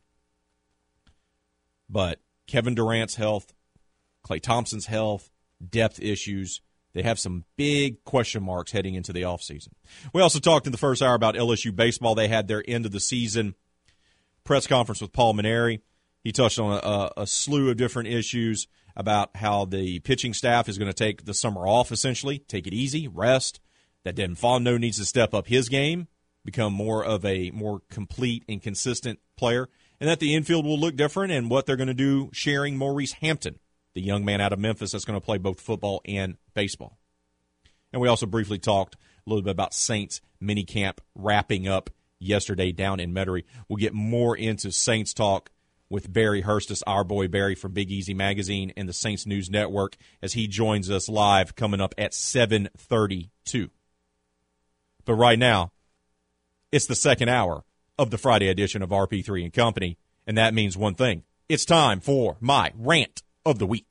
But Kevin Durant's health, Klay Thompson's health, depth issues, they have some big question marks heading into the offseason. We also talked in the first hour about LSU baseball. They had their end of the season press conference with Paul Mainieri. He touched on a slew of different issues about how the pitching staff is going to take the summer off, essentially, take it easy, rest, that Devin Fontenot needs to step up his game, become more of a more complete and consistent player, and that the infield will look different and what they're going to do sharing Maurice Hampton, the young man out of Memphis that's going to play both football and baseball. And we also briefly talked a little bit about Saints minicamp wrapping up yesterday down in Metairie. We'll get more into Saints talk with Barry Hurstis, our boy Barry from Big Easy Magazine and the Saints News Network, as he joins us live coming up at 7:32. But right now, it's the second hour of the Friday edition of RP3 and Company, and that means one thing. It's time for my rant of the week.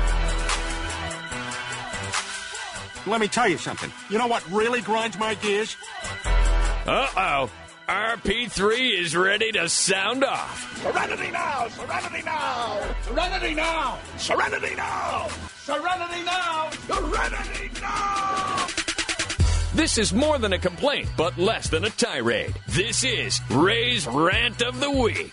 Let me tell you something. You know what really grinds my gears? Uh-oh. RP3 is ready to sound off. Serenity now! Serenity now! Serenity now! Serenity now! Serenity now! Serenity now! This is more than a complaint, but less than a tirade. This is Ray's Rant of the Week.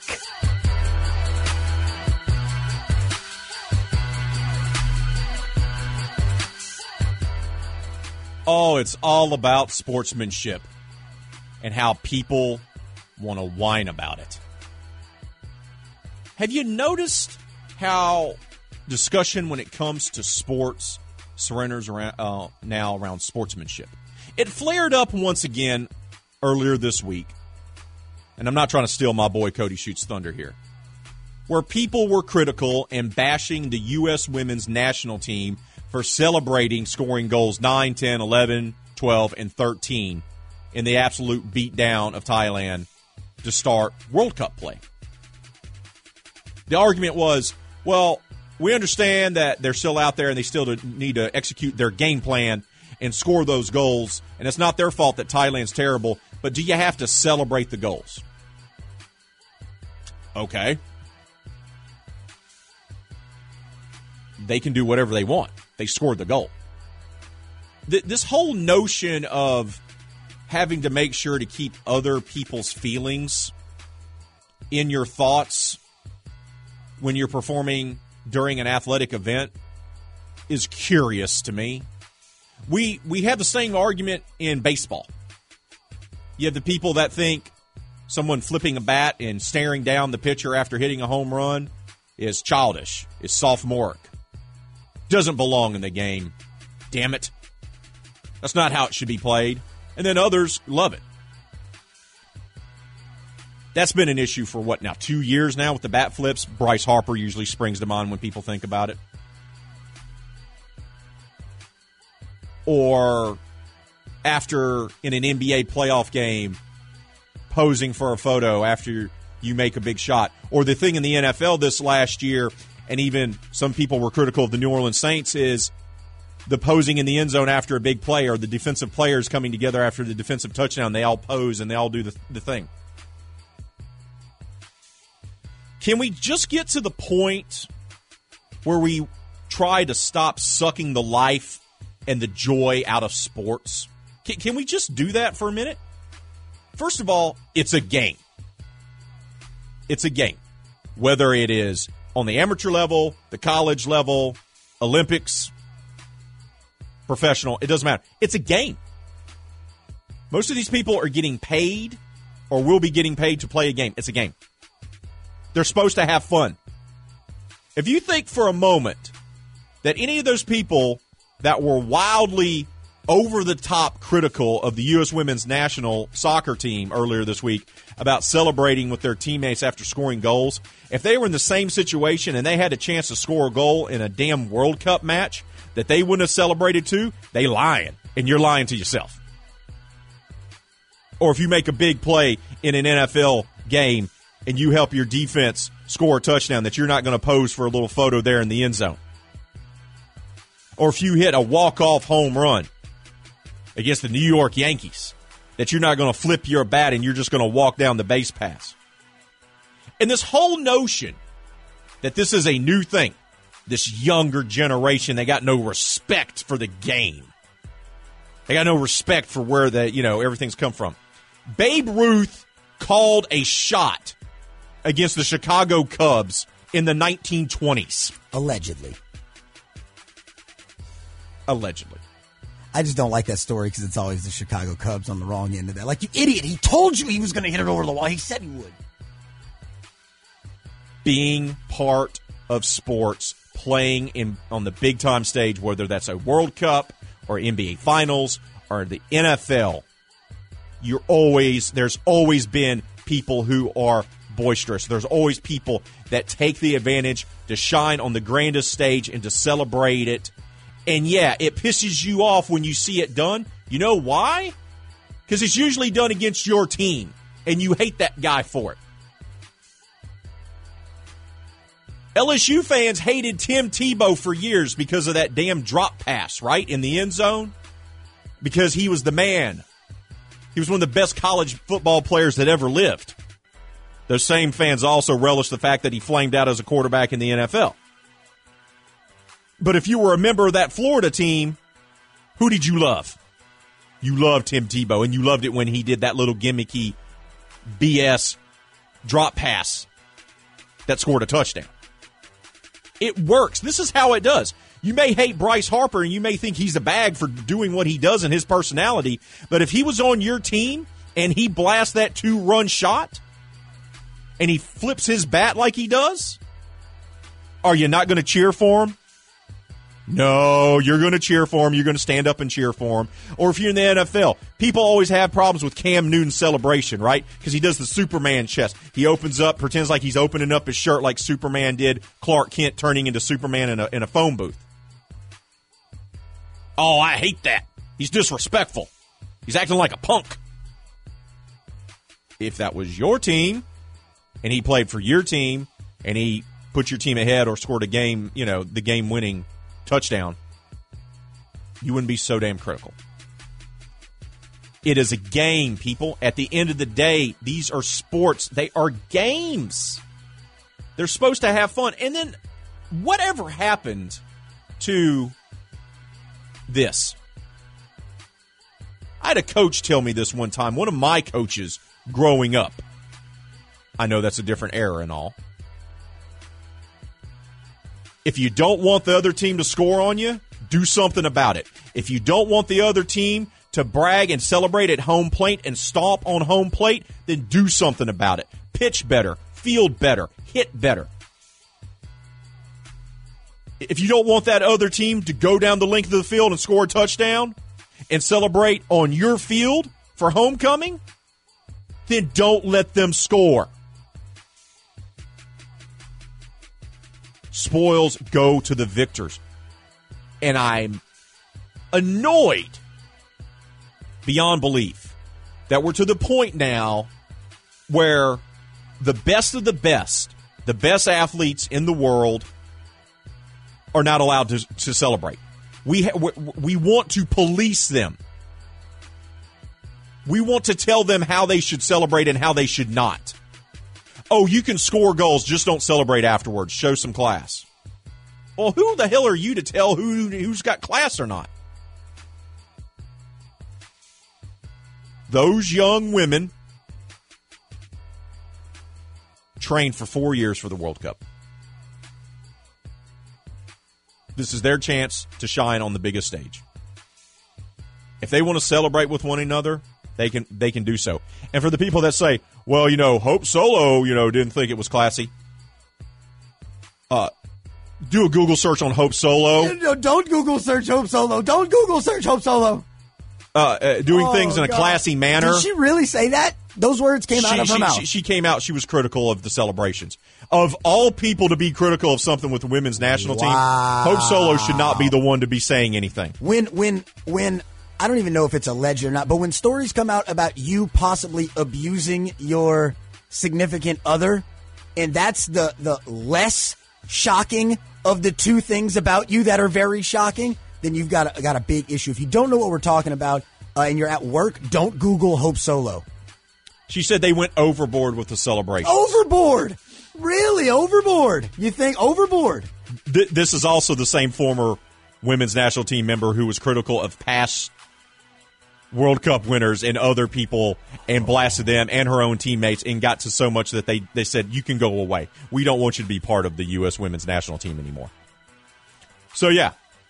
Oh, it's all about sportsmanship and how people want to whine about it. Have you noticed how discussion when it comes to sports surrenders around, now around sportsmanship? It flared up once again earlier this week, and I'm not trying to steal my boy Cody Shoots thunder here, where people were critical and bashing the U.S. women's national team for celebrating scoring goals 9, 10, 11, 12, and 13 in the absolute beatdown of Thailand to start World Cup play. The argument was, well, we understand that they're still out there and they still need to execute their game plan and score those goals, and it's not their fault that Thailand's terrible, but do you have to celebrate the goals? Okay. They can do whatever they want. They scored the goal. This whole notion of having to make sure to keep other people's feelings in your thoughts when you're performing during an athletic event is curious to me. We have the same argument in baseball. You have the people that think someone flipping a bat and staring down the pitcher after hitting a home run is childish, is sophomoric. Doesn't belong in the game. Damn it. That's not how it should be played. And then others love it. That's been an issue for, 2 years now with the bat flips? Bryce Harper usually springs to mind when people think about it. Or after, in an NBA playoff game, posing for a photo after you make a big shot. Or the thing in the NFL this last year, and even some people were critical of the New Orleans Saints, is the posing in the end zone after a big play, or the defensive players coming together after the defensive touchdown. They all pose and they all do the thing. Can we just get to the point where we try to stop sucking the life and the joy out of sports? Can we just do that for a minute? First of all, it's a game. It's a game. Whether it is on the amateur level, the college level, Olympics, professional, it doesn't matter. It's a game. Most of these people are getting paid or will be getting paid to play a game. It's a game. They're supposed to have fun. If you think for a moment that any of those people that were wildly over-the-top critical of the U.S. women's national soccer team earlier this week about celebrating with their teammates after scoring goals. If they were in the same situation and they had a chance to score a goal in a damn World Cup match that they wouldn't have celebrated too, they lying, and you're lying to yourself. Or if you make a big play in an NFL game and you help your defense score a touchdown, that you're not going to pose for a little photo there in the end zone. Or if you hit a walk-off home run against the New York Yankees, that you're not going to flip your bat and you're just going to walk down the base pass. And this whole notion that this is a new thing, this younger generation, they got no respect for the game. They got no respect for where everything's come from. Babe Ruth called a shot against the Chicago Cubs in the 1920s. Allegedly. I just don't like that story because it's always the Chicago Cubs on the wrong end of that. Like, you idiot, he told you he was going to hit it over the wall. He said he would. Being part of sports, playing on the big-time stage, whether that's a World Cup or NBA Finals or the NFL, there's always been people who are boisterous. There's always people that take the advantage to shine on the grandest stage and to celebrate it. And yeah, it pisses you off when you see it done. You know why? Because it's usually done against your team, and you hate that guy for it. LSU fans hated Tim Tebow for years because of that damn drop pass, right, in the end zone. Because he was the man. He was one of the best college football players that ever lived. Those same fans also relish the fact that he flamed out as a quarterback in the NFL. But if you were a member of that Florida team, who did you love? You loved Tim Tebow, and you loved it when he did that little gimmicky BS drop pass that scored a touchdown. It works. This is how it does. You may hate Bryce Harper, and you may think he's a bag for doing what he does in his personality, but if he was on your team and he blasts that 2-run shot and he flips his bat like he does, are you not going to cheer for him? No, you're going to cheer for him. You're going to stand up and cheer for him. Or if you're in the NFL, people always have problems with Cam Newton's celebration, right? Because he does the Superman chest. He opens up, pretends like he's opening up his shirt like Superman did Clark Kent turning into Superman in a phone booth. Oh, I hate that. He's disrespectful. He's acting like a punk. If that was your team, and he played for your team, and he put your team ahead or scored a game, the game-winning touchdown, you wouldn't be so damn critical. It is a game, people. At the end of the day, these are sports. They are games. They're supposed to have fun. And then whatever happened to this? I had a coach tell me this one time, one of my coaches growing up. I know that's a different era and all. If you don't want the other team to score on you, do something about it. If you don't want the other team to brag and celebrate at home plate and stomp on home plate, then do something about it. Pitch better, field better, hit better. If you don't want that other team to go down the length of the field and score a touchdown and celebrate on your field for homecoming, then don't let them score. Spoils go to the victors. And I'm annoyed beyond belief that we're to the point now where the best of the best athletes in the world are not allowed to celebrate. We want to police them. We want to tell them how they should celebrate and how they should not. Oh, you can score goals, just don't celebrate afterwards. Show some class. Well, who the hell are you to tell who's got class or not? Those young women trained for 4 years for the World Cup. This is their chance to shine on the biggest stage. If they want to celebrate with one another, they can do so. And for the people that say, well, Hope Solo, didn't think it was classy. Do a Google search on Hope Solo. No, don't Google search Hope Solo. Don't Google search Hope Solo. doing things in a classy manner. Did she really say that? Those words came out of her mouth. She came out. She was critical of the celebrations. Of all people to be critical of something with the women's national team, Hope Solo should not be the one to be saying anything. When I don't even know if it's alleged or not, but when stories come out about you possibly abusing your significant other, and that's the less shocking of the two things about you that are very shocking, then you've got a big issue. If you don't know what we're talking about and you're at work, don't Google Hope Solo. She said they went overboard with the celebration. Overboard? Really? Overboard? You think overboard? This is also the same former women's national team member who was critical of past World Cup winners and other people and blasted them and her own teammates and got to so much that they said, you can go away. We don't want you to be part of the U.S. women's national team anymore. So, yeah.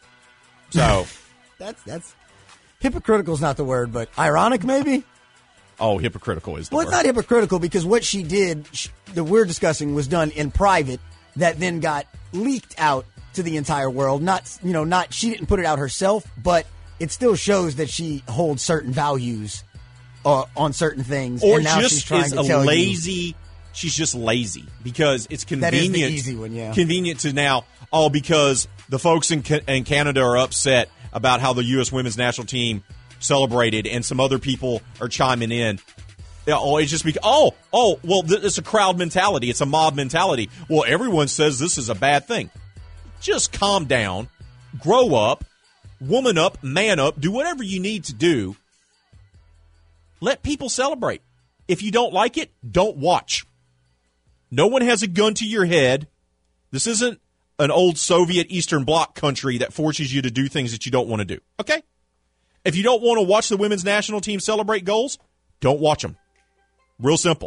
So that's hypocritical is not the word, but ironic maybe? Oh, hypocritical is the word. Well, it's not hypocritical because what she did that we're discussing was done in private that then got leaked out to the entire world. Not she didn't put it out herself, but it still shows that she holds certain values on certain things. Or and now just she's trying is to tell lazy. You. She's just lazy because it's convenient. That is the easy one, yeah. Convenient to now, because the folks in Canada are upset about how the U.S. women's national team celebrated, and some other people are chiming in. It's just well, it's a crowd mentality. It's a mob mentality. Well, everyone says this is a bad thing. Just calm down, grow up, woman up, man up, do whatever you need to do. Let people celebrate. If you don't like it, don't watch. No one has a gun to your head. This isn't an old Soviet Eastern Bloc country that forces you to do things that you don't want to do. Okay? If you don't want to watch the women's national team celebrate goals, don't watch them. Real simple.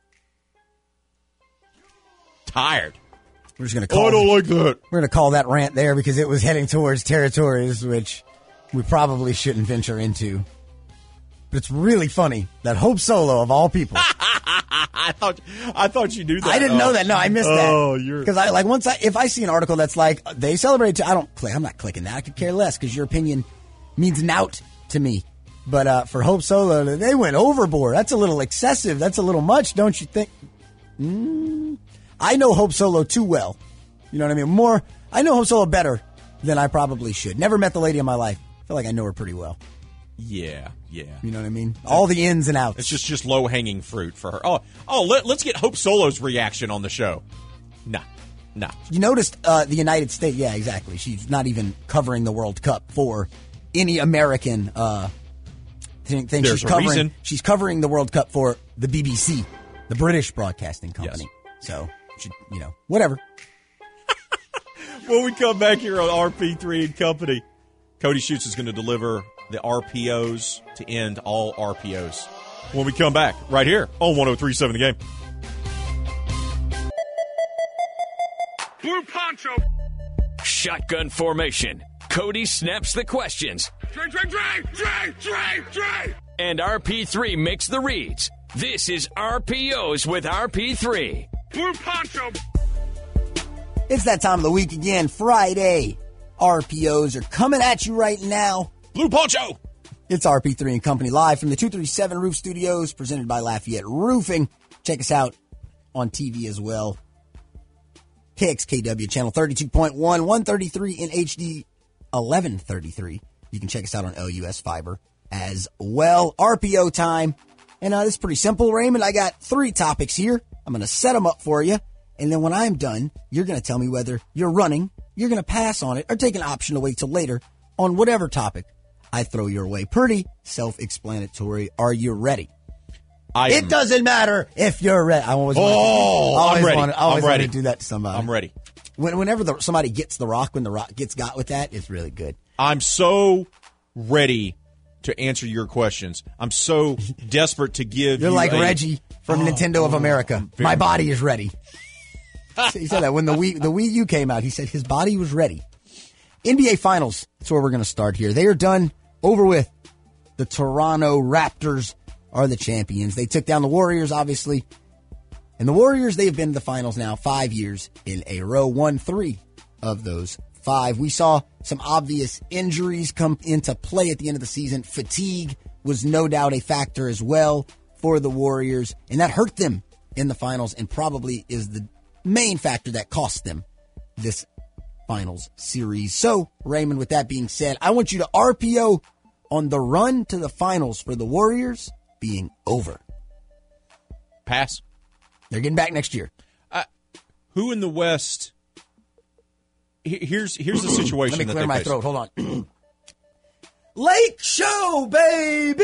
Tired. We're just going to call. I don't like that. We're going to call that rant there because it was heading towards territories which we probably shouldn't venture into. But it's really funny that Hope Solo, of all people. I thought you knew that. I didn't know that. No, I missed that. Oh, you're because if I see an article that's like they celebrate too, I'm not clicking that. I could care less because your opinion means nout to me. But for Hope Solo, they went overboard. That's a little excessive. That's a little much, don't you think? I know Hope Solo too well. You know what I mean? I know Hope Solo better than I probably should. Never met the lady in my life. I feel like I know her pretty well. Yeah. You know what I mean? All the ins and outs. It's just low-hanging fruit for her. Let's get Hope Solo's reaction on the show. Nah. You noticed the United States. Yeah, exactly. She's not even covering the World Cup for any American thing. There's she's covering. A reason. She's covering the World Cup for the BBC, the British Broadcasting Company. Yes. So, whatever. When we come back here on RP3 and Company, Cody Schutz is going to deliver the RPOs to end all RPOs. When we come back, right here on 103.7 The Game. Blue Poncho. Shotgun formation. Cody snaps the questions. Dre. And RP3 makes the reads. This is RPOs with RP3. Blue Poncho. It's that time of the week again, Friday. RPOs are coming at you right now. Blue Poncho. It's RP3 and Company live from the 237 Roof Studios, presented by Lafayette Roofing. Check us out on TV as well. KXKW channel 32.1, 133 in HD, 1133. You can check us out on LUS Fiber as well. RPO time. And this is pretty simple, Raymond. I got 3 topics here. I'm going to set them up for you. And then when I'm done, you're going to tell me whether you're running, you're going to pass on it, or take an option to wait till later on whatever topic I throw your way. Pretty self-explanatory. Are you ready? It doesn't matter if you're ready. I'm ready. I always want to do that to somebody. I'm ready. Whenever somebody gets the rock, when the rock gets got with that, it's really good. I'm so ready to answer your questions. I'm so desperate to give You're like Reggie from Nintendo of America. My body is ready. He said that when the Wii U came out. He said his body was ready. NBA Finals. That's where we're going to start here. They are done. Over with. The Toronto Raptors are the champions. They took down the Warriors, obviously. And the Warriors, they have been to the finals now 5 years in a row. Won 3 of those 5. We saw some obvious injuries come into play at the end of the season. Fatigue was no doubt a factor as well for the Warriors, and that hurt them in the finals and probably is the main factor that cost them this finals series. So, Raymond, with that being said, I want you to RPO on the run to the finals for the Warriors being over. Pass. They're getting back next year. Who in the West? Here's the situation. Let me that clear they my face. throat. Hold on. Lake Show, baby!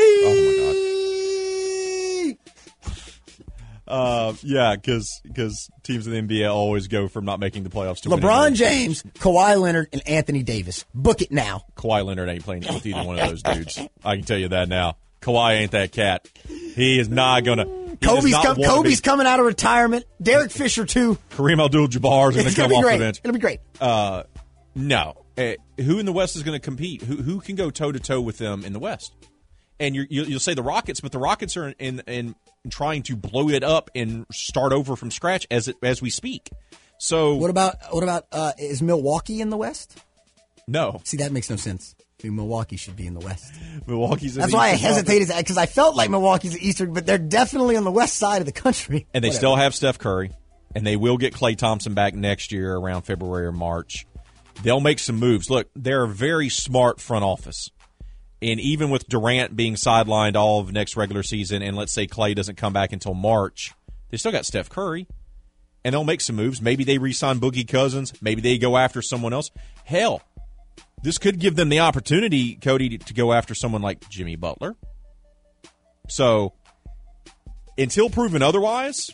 Oh, my God. Yeah, because teams in the NBA always go from not making the playoffs to winning. LeBron James, Kawhi Leonard, and Anthony Davis. Book it now. Kawhi Leonard ain't playing with either one of those dudes. I can tell you that now. Kawhi ain't that cat. He is not going to. Kobe's coming out of retirement. Derek Fisher, too. Kareem Abdul-Jabbar is going to come off the bench. It'll be great. No. Who in the West is going to compete? Who can go toe-to-toe with them in the West? And you'll say the Rockets, but the Rockets are in trying to blow it up and start over from scratch as we speak. So what about is Milwaukee in the West? No. See, that makes no sense. I mean, Milwaukee should be in the West. Milwaukee's in That's the why I Eastern hesitated, because I felt like Milwaukee's the Eastern, but they're definitely on the west side of the country. And they still have Steph Curry, and they will get Klay Thompson back next year around February or March. They'll make some moves. Look, they're a very smart front office. And even with Durant being sidelined all of next regular season, and let's say Klay doesn't come back until March, they still got Steph Curry. And they'll make some moves. Maybe they re-sign Boogie Cousins. Maybe they go after someone else. Hell, this could give them the opportunity, Cody, to go after someone like Jimmy Butler. So, until proven otherwise,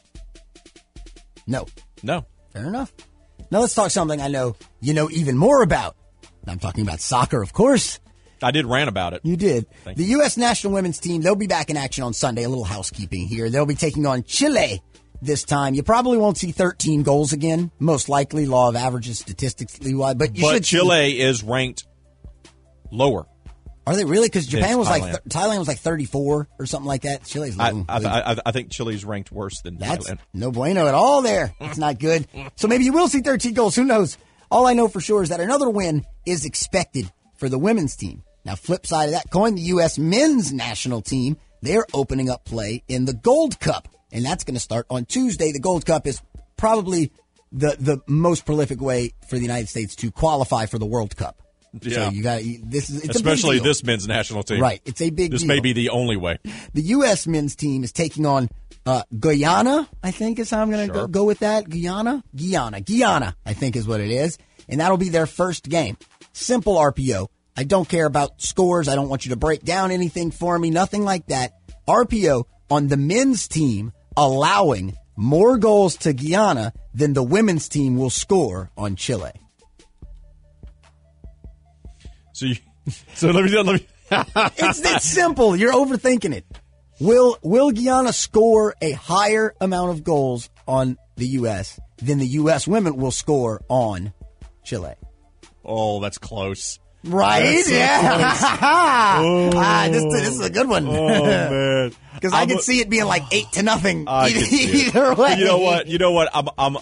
no. Fair enough. Now let's talk something I know you know even more about. I'm talking about soccer, of course. I did rant about it. You did. Thank The you. U.S. national women's team, they'll be back in action on Sunday. A little housekeeping here. They'll be taking on Chile this time. You probably won't see 13 goals again. Most likely, law of averages statistically wide. But Chile is ranked lower. Are they really? Because Japan was Thailand. like Thailand was like 34 or something like that. Chile's low. I think Chile's ranked worse than That's Thailand. no bueno at all there. It's not good. So maybe you will see 13 goals. Who knows? All I know for sure is that another win is expected for the women's team. Now, flip side of that coin, the U.S. men's national team, they're opening up play in the Gold Cup. And that's going to start on Tuesday. The Gold Cup is probably the most prolific way for the United States to qualify for the World Cup. Yeah. So you got it's especially a big deal. this men's national team. Right. It's a big This deal. may be the only way. The U.S. men's team is taking on Guyana, I think is how I'm going to go with that. Guyana, I think is what it is. And that'll be their first game. Simple RPO. I don't care about scores. I don't want you to break down anything for me. Nothing like that. RPO on the men's team allowing more goals to Guyana than the women's team will score on Chile. So let me. It's simple. You're overthinking it. Will Guyana score a higher amount of goals on the U.S. than the U.S. women will score on Chile? Oh, that's close. Right? That's so Yeah. close. This is a good one. Oh, man. Because I could see it being like 8-0 I could see it. either way. You know what? I'm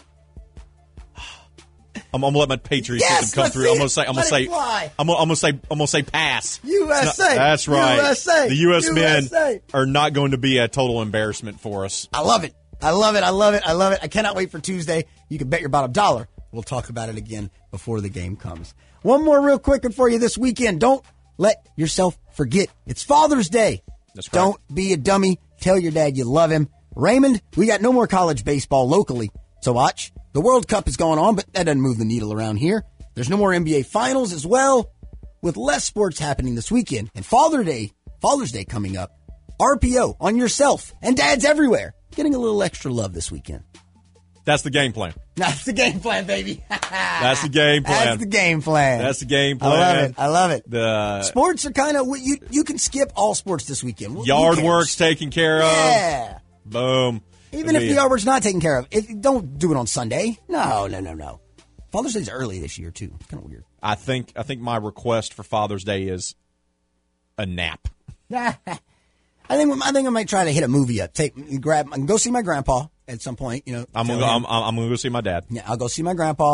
gonna let my patriot system come through. I'm gonna say pass. USA. That's right. USA. The U.S. men USA. are not going to be a total embarrassment for us. I love it. I cannot wait for Tuesday. You can bet your bottom dollar. We'll talk about it again before the game comes. One more real quick one for you this weekend. Don't let yourself forget. It's Father's Day. That's right. Don't be a dummy. Tell your dad you love him. Raymond, we got no more college baseball locally to watch. The World Cup is going on, but that doesn't move the needle around here. There's no more NBA Finals as well, with less sports happening this weekend. And Father's Day coming up. RPO on yourself and dads everywhere. Getting a little extra love this weekend. That's the game plan. That's the game plan, baby. That's the game plan. That's the game plan. That's the game plan. I love it. The sports are kind of you can skip all sports this weekend. Yard work's taken care of. Yeah. Boom. Even if the yard work's not taken care of, don't do it on Sunday. No. Father's Day's early this year too. It's kind of weird. I think my request for Father's Day is a nap. I think I might try to hit a movie up. Go see my grandpa at some point. You know, I'm gonna go see my dad. Yeah, I'll go see my grandpa.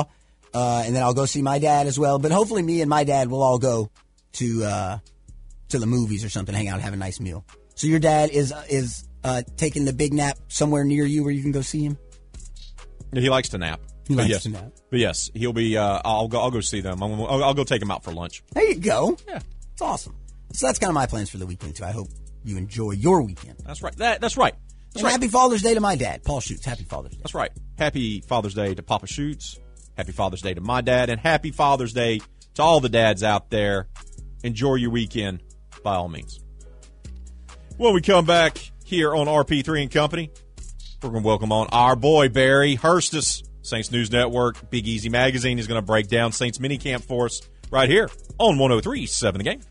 and then I'll go see my dad as well. But hopefully me and my dad will all go to the movies or something, hang out, have a nice meal. So your dad is taking the big nap somewhere near you where you can go see him? He likes to nap. He likes to nap. But yes, he'll be. I'll go see them. I'll go take him out for lunch. There you go. Yeah, it's awesome. So that's kind of my plans for the weekend too. I hope you enjoy your weekend. That's right. That's right. Happy Father's Day to my dad, Paul Schutz. Happy Father's Day. That's right. Happy Father's Day to Papa Schutz. Happy Father's Day to my dad, and happy Father's Day to all the dads out there. Enjoy your weekend, by all means. When we come back here on RP3 and Company, we're going to welcome on our boy Barry Hurstis. Saints News Network, Big Easy Magazine is going to break down Saints minicamp for us right here on 103.7 The Game.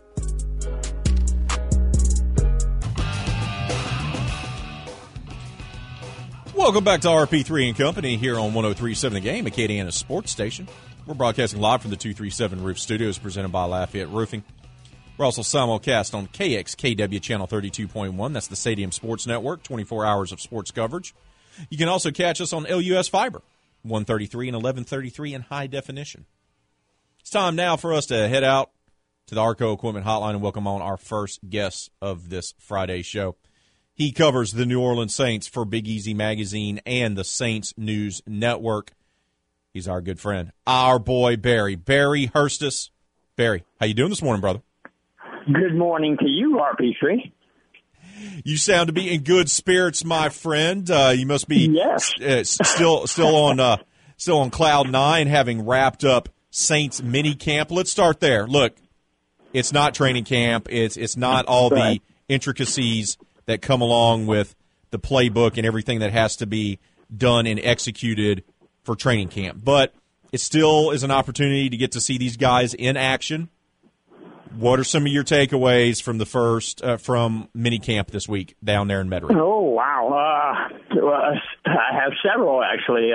Welcome back to RP3 and Company here on 103.7 The Game, Acadiana's sports station. We're broadcasting live from the 237 Roof Studios presented by Lafayette Roofing. We're also simulcast on KXKW Channel 32.1. That's the Stadium Sports Network, 24 hours of sports coverage. You can also catch us on LUS Fiber, 133 and 1133 in high definition. It's time now for us to head out to the Arco Equipment Hotline and welcome on our first guest of this Friday show. He covers the New Orleans Saints for Big Easy Magazine and the Saints News Network. He's our good friend, our boy Barry Hurstis. Barry, how you doing this morning, brother? Good morning to you, RP3. You sound to be in good spirits, my friend. You must be still on cloud nine, having wrapped up Saints mini camp. Let's start there. Look, it's not training camp. It's not all the intricacies that come along with the playbook and everything that has to be done and executed for training camp. But it still is an opportunity to get to see these guys in action. What are some of your takeaways from the first from minicamp this week down there in Metairie? Oh, wow. I have several, actually.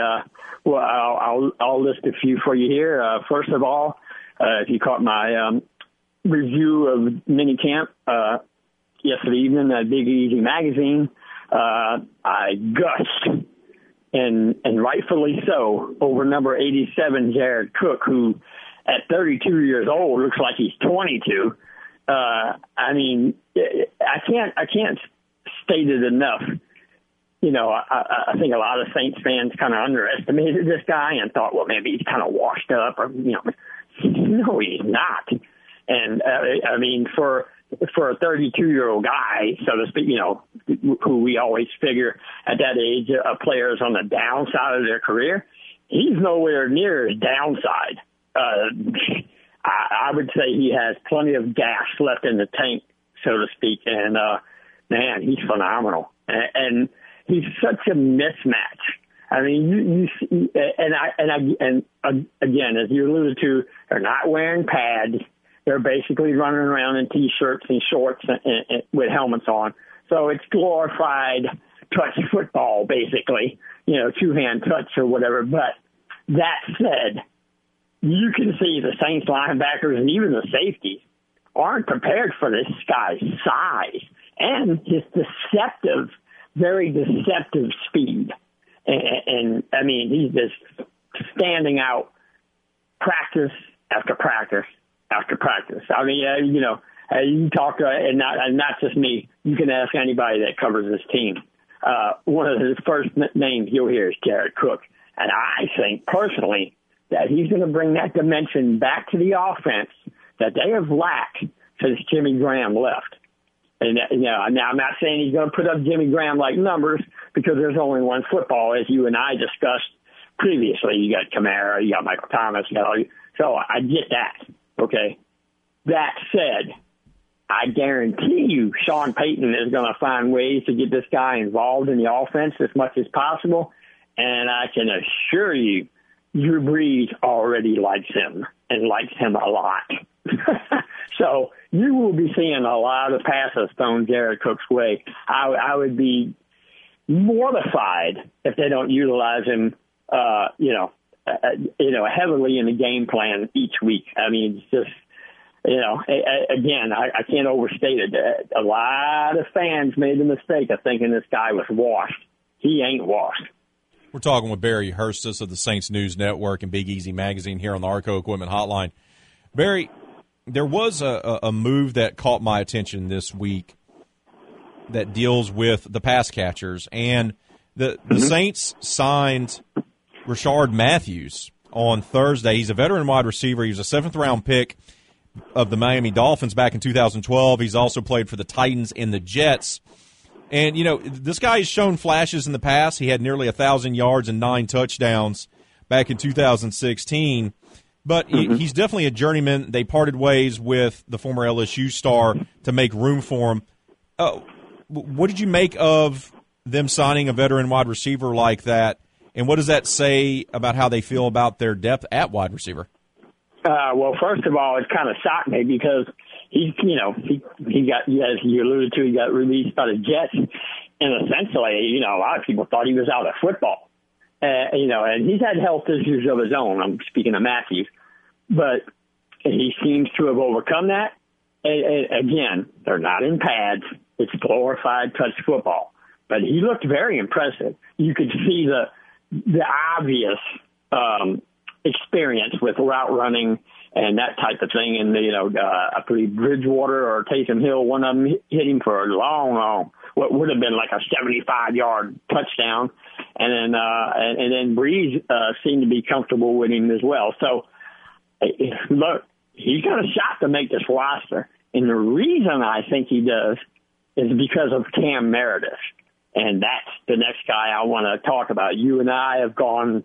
I'll list a few for you here. First of all, if you caught my review of minicamp yesterday evening at Big Easy Magazine, I gushed, and rightfully so, over number 87, Jared Cook, who at 32 years old looks like he's 22. I mean, I can't state it enough. You know, I think a lot of Saints fans kind of underestimated this guy and thought, well, maybe he's kind of washed up, or no, he's not. And I mean, for a 32-year-old guy, so to speak, who we always figure at that age, a player is on the downside of their career, he's nowhere near his downside. I would say he has plenty of gas left in the tank, so to speak, and man, he's phenomenal, and he's such a mismatch. I mean, and again, as you alluded to, they're not wearing pads. They're basically running around in T-shirts and shorts and with helmets on. So it's glorified touch football, basically, two-hand touch or whatever. But that said, you can see the Saints linebackers and even the safeties aren't prepared for this guy's size and his very deceptive speed. And I mean, he's just standing out practice after practice after practice. I mean, you talk to, and not just me, you can ask anybody that covers this team. One of his first names you'll hear is Jared Cook. And I think personally that he's going to bring that dimension back to the offense that they have lacked since Jimmy Graham left. And, now I'm not saying he's going to put up Jimmy Graham-like numbers because there's only one football, as you and I discussed previously. You got Kamara, you got Michael Thomas, so I get that. Okay. That said, I guarantee you Sean Payton is going to find ways to get this guy involved in the offense as much as possible. And I can assure you, Drew Brees already likes him and likes him a lot. So you will be seeing a lot of passes thrown Jared Cook's way. I would be mortified if they don't utilize him, heavily in the game plan each week. I mean, it's just, again, I can't overstate it. A lot of fans made the mistake of thinking this guy was washed. He ain't washed. We're talking with Barry Hurstis of the Saints News Network and Big Easy Magazine here on the Arco Equipment Hotline. Barry, there was a move that caught my attention this week that deals with the pass catchers, and the Saints signed Rashard Matthews on Thursday. He's a veteran wide receiver. He was a 7th-round pick of the Miami Dolphins back in 2012. He's also played for the Titans and the Jets. And, you know, this guy has shown flashes in the past. He had nearly 1,000 yards and 9 touchdowns back in 2016. But he's definitely a journeyman. They parted ways with the former LSU star to make room for him. What did you make of them signing a veteran wide receiver like that? And what does that say about how they feel about their depth at wide receiver? Well, first of all, it kind of shocked me because he got, as you alluded to, he got released by the Jets, and essentially, a lot of people thought he was out of football. And he's had health issues of his own. I'm speaking of Matthews, but he seems to have overcome that. And again, they're not in pads; it's glorified touch football. But he looked very impressive. You could see the obvious experience with route running and that type of thing. And, I believe Bridgewater or Taysom Hill, one of them hit him for a long, what would have been like a 75-yard touchdown. And then Breeze seemed to be comfortable with him as well. So, look, he's got a shot to make this roster. And the reason I think he does is because of Cam Meredith. And that's the next guy I want to talk about. You and I have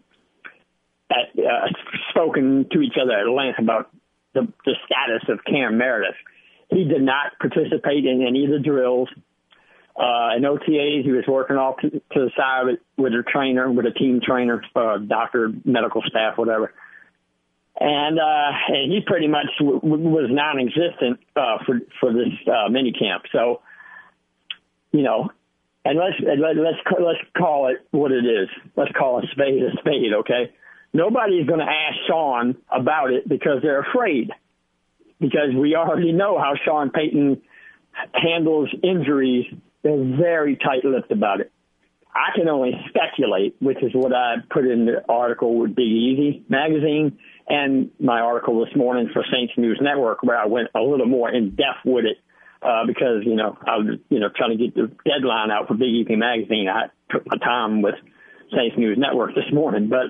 spoken to each other at length about the status of Cam Meredith. He did not participate in any of the drills. In OTAs, he was working off to the side with a team trainer, doctor, medical staff, whatever. And he pretty much was non-existent for this mini camp. So, and let's call it what it is. Let's call a spade, okay? Nobody's going to ask Sean about it because they're afraid. Because we already know how Sean Payton handles injuries. They're very tight-lipped about it. I can only speculate, which is what I put in the article with Big Easy Magazine and my article this morning for Saints News Network, where I went a little more in-depth with it because, I was, trying to get the deadline out for Big Easy Magazine. I took my time with Saints News Network this morning. But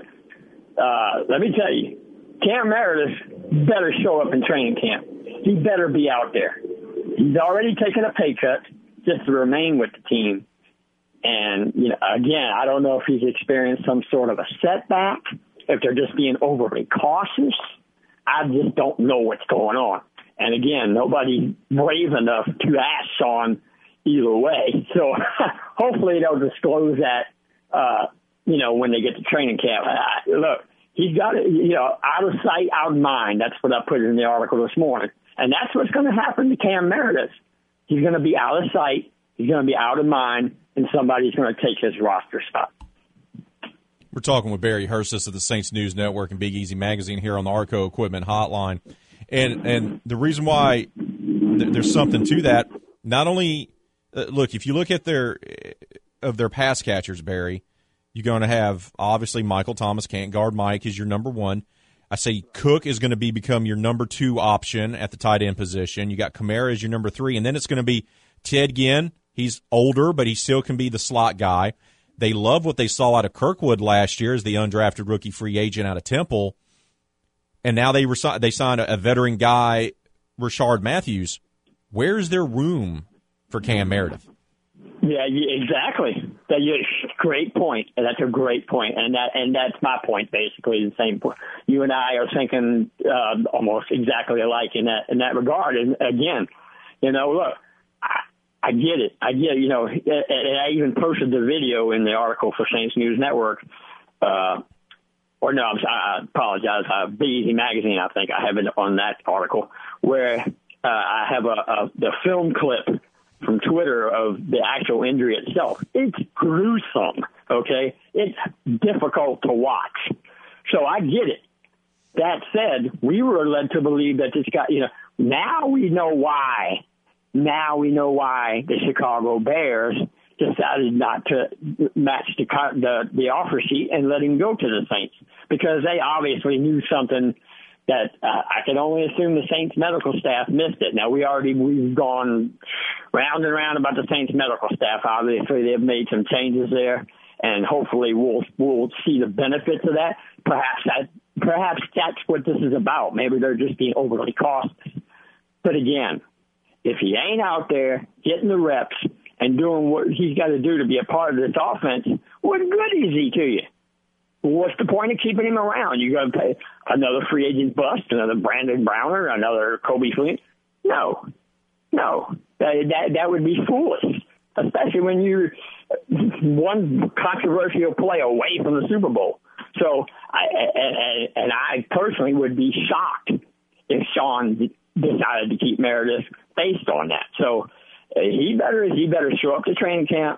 let me tell you, Cam Meredith better show up in training camp. He better be out there. He's already taken a pay cut just to remain with the team. And, again, I don't know if he's experienced some sort of a setback, if they're just being overly cautious. I just don't know what's going on. And, again, nobody's brave enough to ask Sean either way. So hopefully they'll disclose that, when they get to training camp. Look, he's got it, out of sight, out of mind. That's what I put in the article this morning. And that's what's going to happen to Cam Meredith. He's going to be out of sight. He's going to be out of mind, and somebody's going to take his roster spot. We're talking with Barry Hurstis of the Saints News Network and Big Easy Magazine here on the Arco Equipment Hotline. And the reason why there's something to that, not only look, if you look at their pass catchers, Barry, you're going to have, obviously, Michael Thomas can't guard Mike is your number one. I say Cook is going to become your number 2 option at the tight end position. You got Kamara as your number 3, and then it's going to be Ted Ginn. He's older, but he still can be the slot guy. They love what they saw out of Kirkwood last year as the undrafted rookie free agent out of Temple. And now they signed a veteran guy, Rashard Matthews. Where's their room for Cam Meredith? Yeah, exactly. Great point. And that's a great point. And that's my point, basically, the same point. You and I are thinking almost exactly alike in that regard. And again, look, I get it. And I even posted the video in the article for Saints News Network. I apologize. Big Easy Magazine, I think I have it on that article, where I have the film clip from Twitter of the actual injury itself. It's gruesome, okay? It's difficult to watch. So I get it. That said, we were led to believe that this guy, now we know why. Now we know why the Chicago Bears decided not to match the offer sheet and let him go to the Saints because they obviously knew something that I can only assume the Saints medical staff missed it. Now, we've gone round and round about the Saints medical staff. Obviously, they've made some changes there, and hopefully we'll see the benefits of that. Perhaps that's what this is about. Maybe they're just being overly cautious. But again, if he ain't out there getting the reps and doing what he's got to do to be a part of this offense, what good is he to you? What's the point of keeping him around? You're going to pay another free agent bust, another Brandon Browner, another Kobe Flint? No. That would be foolish, especially when you're one controversial play away from the Super Bowl. So, I personally would be shocked if Sean decided to keep Meredith based on that. So, he better show up to training camp.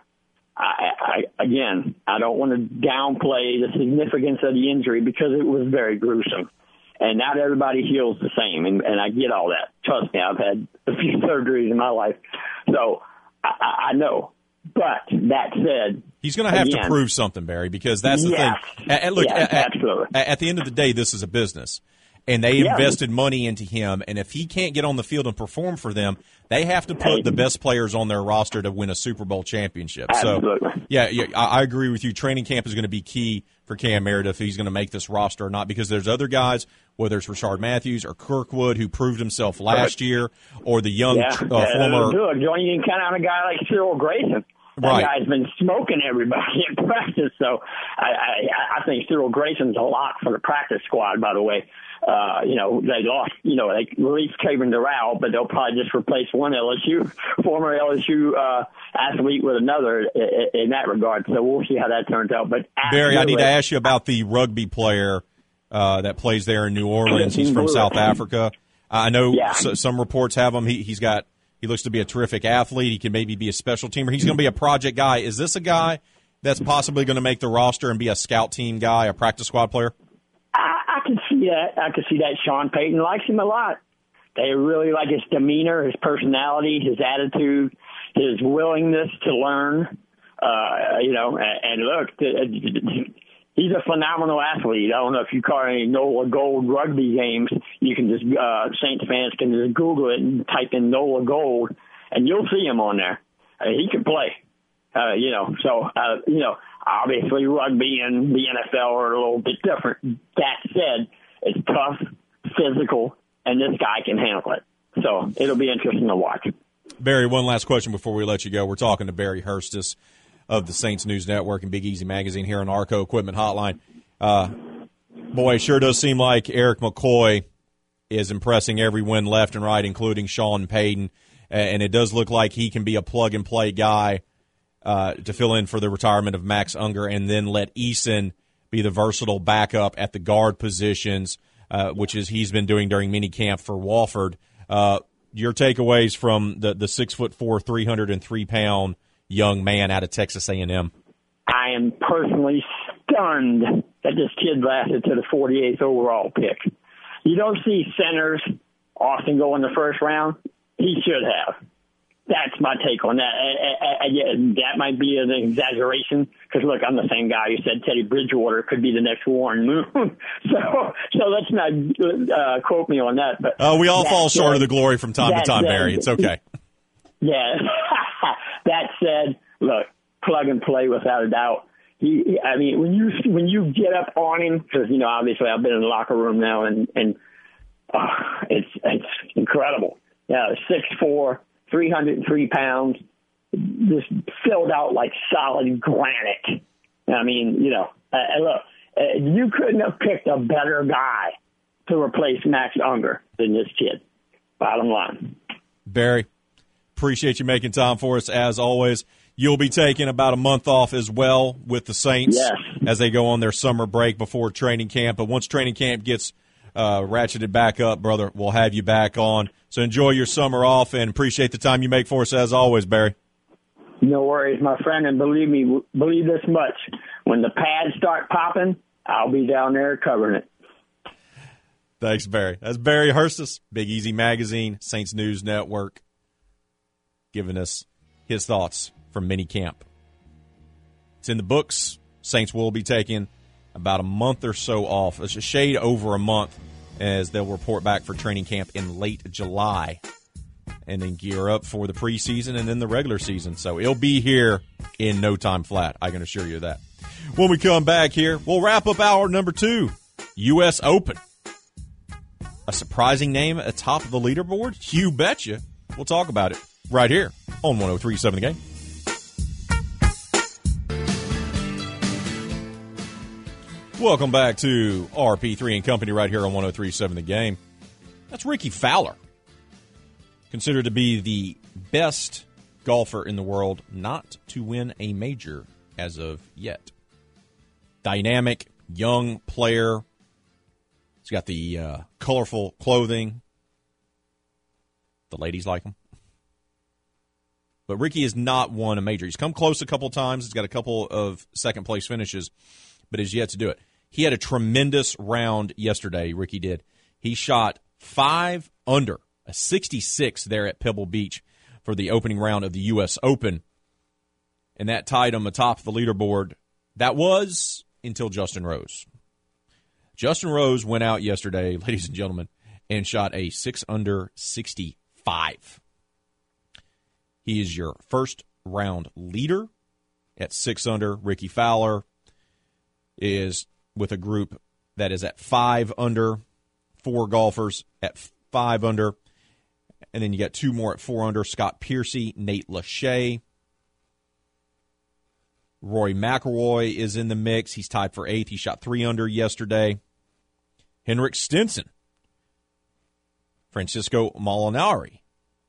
Again, I don't want to downplay the significance of the injury because it was very gruesome. And not everybody heals the same, and I get all that. Trust me, I've had a few surgeries in my life. So I know. But that said, he's going to have to prove something, Barry, because that's the thing. And look, absolutely. At the end of the day, this is a business. And they invested money into him, and if he can't get on the field and perform for them, they have to put the best players on their roster to win a Super Bowl championship. Absolutely. So, I agree with you. Training camp is going to be key for Cam Meredith if he's going to make this roster or not, because there's other guys, whether it's Rashard Matthews or Kirkwood, who proved himself last year, or the young former. You can count on a guy like Cyril Grayson. That guy's been smoking everybody in practice. So I think Cyril Grayson's a lock for the practice squad, by the way. They lost, they released Kevin Durrell, but they'll probably just replace one former LSU athlete with another in that regard. So we'll see how that turns out. But Barry, I need to ask you about the rugby player that plays there in New Orleans. He's from South Africa. I know some reports have him. He looks to be a terrific athlete. He can maybe be a special teamer. He's going to be a project guy. Is this a guy that's possibly going to make the roster and be a scout team guy, a practice squad player? I can see that. Sean Payton likes him a lot. They really like his demeanor, his personality, his attitude, his willingness to learn. And look, he's a phenomenal athlete. I don't know if you call any NOLA Gold rugby games. You can just Saints fans can just Google it and type in NOLA Gold, and you'll see him on there. He can play. Obviously rugby and the NFL are a little bit different. That said, it's tough, physical, and this guy can handle it. So it'll be interesting to watch. Barry, one last question before we let you go. We're talking to Barry Hurstis of the Saints News Network and Big Easy Magazine here on Arco Equipment Hotline. Boy, it sure does seem like Eric McCoy is impressing everyone left and right, including Sean Payton. And it does look like he can be a plug-and-play guy to fill in for the retirement of Max Unger, and then let Eason be the versatile backup at the guard positions, which is he's been doing during minicamp for Wofford. Your takeaways from the 6'4", 303-pound young man out of Texas A&M? I am personally stunned that this kid lasted to the 48th overall pick. You don't see centers often go in the first round. He should have. That's my take on that. That might be an exaggeration because, look, I'm the same guy who said Teddy Bridgewater could be the next Warren Moon. So let's not quote me on that. But we all fall short of the glory from time to time, Barry. It's okay. Yeah. That said, look, plug and play without a doubt. When you get up on him, because obviously I've been in the locker room now, and it's incredible. Yeah, 6'4", 303 pounds, just filled out like solid granite. Look, you couldn't have picked a better guy to replace Max Unger than this kid. Bottom line. Barry, appreciate you making time for us as always. You'll be taking about a month off as well with the Saints as they go on their summer break before training camp. But once training camp gets ratcheted back up, brother, we'll have you back on. So enjoy your summer off and appreciate the time you make for us as always, Barry. No worries, my friend, and believe this much. When the pads start popping, I'll be down there covering it. Thanks, Barry. That's Barry Hurstis, Big Easy Magazine, Saints News Network, giving us his thoughts from minicamp. It's in the books. Saints will be taking about a month or so off. It's a shade over a month as they'll report back for training camp in late July and then gear up for the preseason and then the regular season. So it'll be here in no time flat. I can assure you that. When we come back here, we'll wrap up hour number 2, U.S. Open. A surprising name atop of the leaderboard? You betcha. We'll talk about it right here on 103.7 The Game. Welcome back to RP3 and Company right here on 103.7 The Game. That's Ricky Fowler, considered to be the best golfer in the world not to win a major as of yet. Dynamic, young player. He's got the colorful clothing. The ladies like him. But Ricky has not won a major. He's come close a couple times. He's got a couple of second-place finishes, but has yet to do it. He had a tremendous round yesterday, Ricky did. He shot 5 under, a 66 there at Pebble Beach for the opening round of the U.S. Open, and that tied him atop the leaderboard. That was until Justin Rose. Justin Rose went out yesterday, ladies and gentlemen, and shot a 6 under 65. He is your first round leader at 6 under. Ricky Fowler is with a group that is at 5 under, 4 golfers at 5 under, and then you got 2 more at 4 under, Scott Piercy, Nate Lachey. Rory McIlroy is in the mix. He's tied for 8th. He shot 3 under yesterday. Henrik Stenson, Francisco Molinari,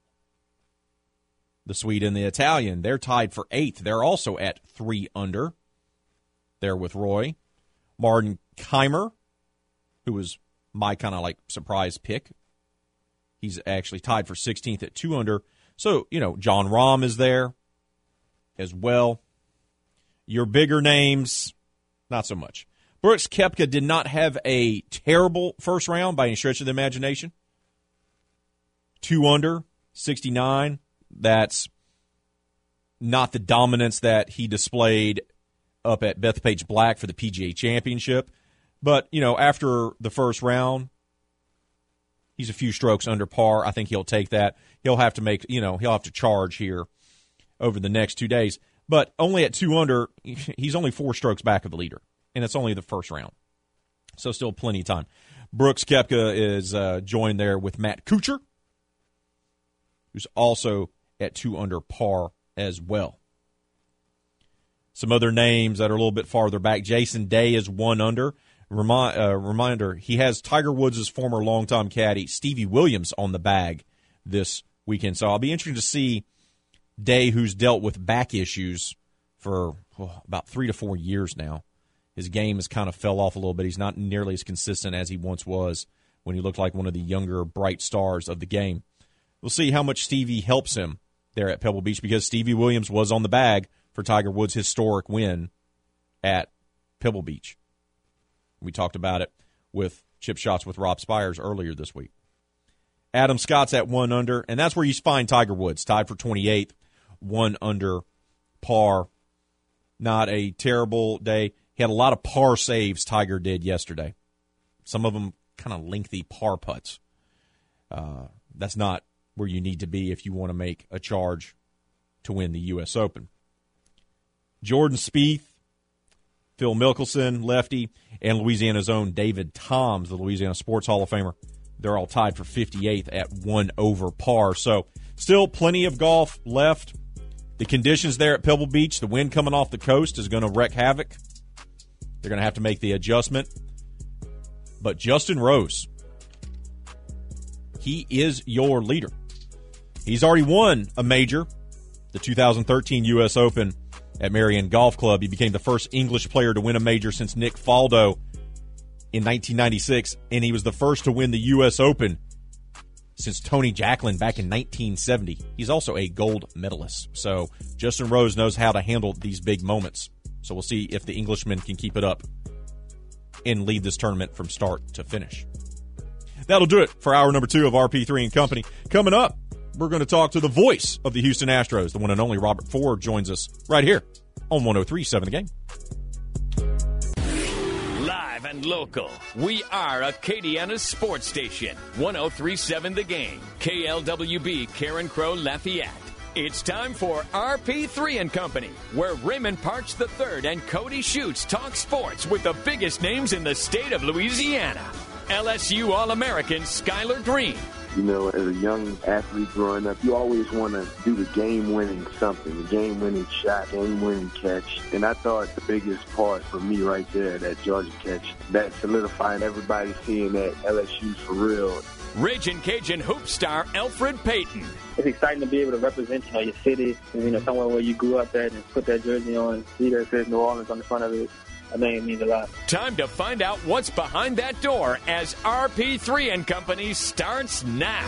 the Swede and the Italian, they're tied for 8th. They're also at 3 under. They're with Roy. Martin Keimer, who was my kind of like surprise pick. He's actually tied for 16th at 2 under. So, John Rahm is there as well. Your bigger names, not so much. Brooks Koepka did not have a terrible first round by any stretch of the imagination. 2 under, 69. That's not the dominance that he displayed up at Bethpage Black for the PGA Championship. But, after the first round, he's a few strokes under par. I think he'll take that. He'll have to he'll have to charge here over the next 2 days. But only at 2 under, he's only 4 strokes back of the leader. And it's only the first round. So still plenty of time. Brooks Koepka is joined there with Matt Kuchar, who's also at 2 under par as well. Some other names that are a little bit farther back. Jason Day is 1 under. Reminder, he has Tiger Woods' former longtime caddy, Stevie Williams, on the bag this weekend. So I'll be interested to see Day, who's dealt with back issues for about 3 to 4 years now. His game has kind of fell off a little bit. He's not nearly as consistent as he once was when he looked like one of the younger, bright stars of the game. We'll see how much Stevie helps him there at Pebble Beach, because Stevie Williams was on the bag for Tiger Woods' historic win at Pebble Beach. We talked about it with Chip Shots with Rob Spires earlier this week. Adam Scott's at 1 under, and that's where you find Tiger Woods, tied for 28th, 1 under par. Not a terrible day. He had a lot of par saves, Tiger did yesterday. Some of them kind of lengthy par putts. That's not where you need to be if you want to make a charge to win the U.S. Open. Jordan Spieth, Phil Mickelson, lefty, and Louisiana's own David Toms, the Louisiana Sports Hall of Famer. They're all tied for 58th at 1 over par. So still plenty of golf left. The conditions there at Pebble Beach, the wind coming off the coast is going to wreak havoc. They're going to have to make the adjustment. But Justin Rose, he is your leader. He's already won a major, the 2013 U.S. Open at Marion Golf Club. He became the first English player to win a major since Nick Faldo in 1996, and he was the first to win the U.S. Open since Tony Jacklin back in 1970. He's also a gold medalist. So Justin Rose knows how to handle these big moments. So we'll see if the Englishman can keep it up and lead this tournament from start to finish. That'll do it for hour number 2 of RP3 and Company. Coming up, we're going to talk to the voice of the Houston Astros. The one and only Robert Ford joins us right here on 103.7 The Game. Live and local, we are Acadiana's sports station. 103.7 The Game. KLWB Karen Crow Lafayette. It's time for RP3 and Company, where Raymond Parks III and Cody Schutz talk sports with the biggest names in the state of Louisiana. LSU All-American Skylar Green. You know, as a young athlete growing up, you always want to do the game-winning something, the game-winning shot, game-winning catch. And I thought the biggest part for me right there, that Georgia catch, that solidifying everybody seeing that LSU's for real. Ragin' Cajun hoop star Alfred Payton. It's exciting to be able to represent, your city, somewhere where you grew up at, and put that jersey on, see that it says New Orleans on the front of it. I think it means a lot. Time to find out what's behind that door as RP3 and Company starts now.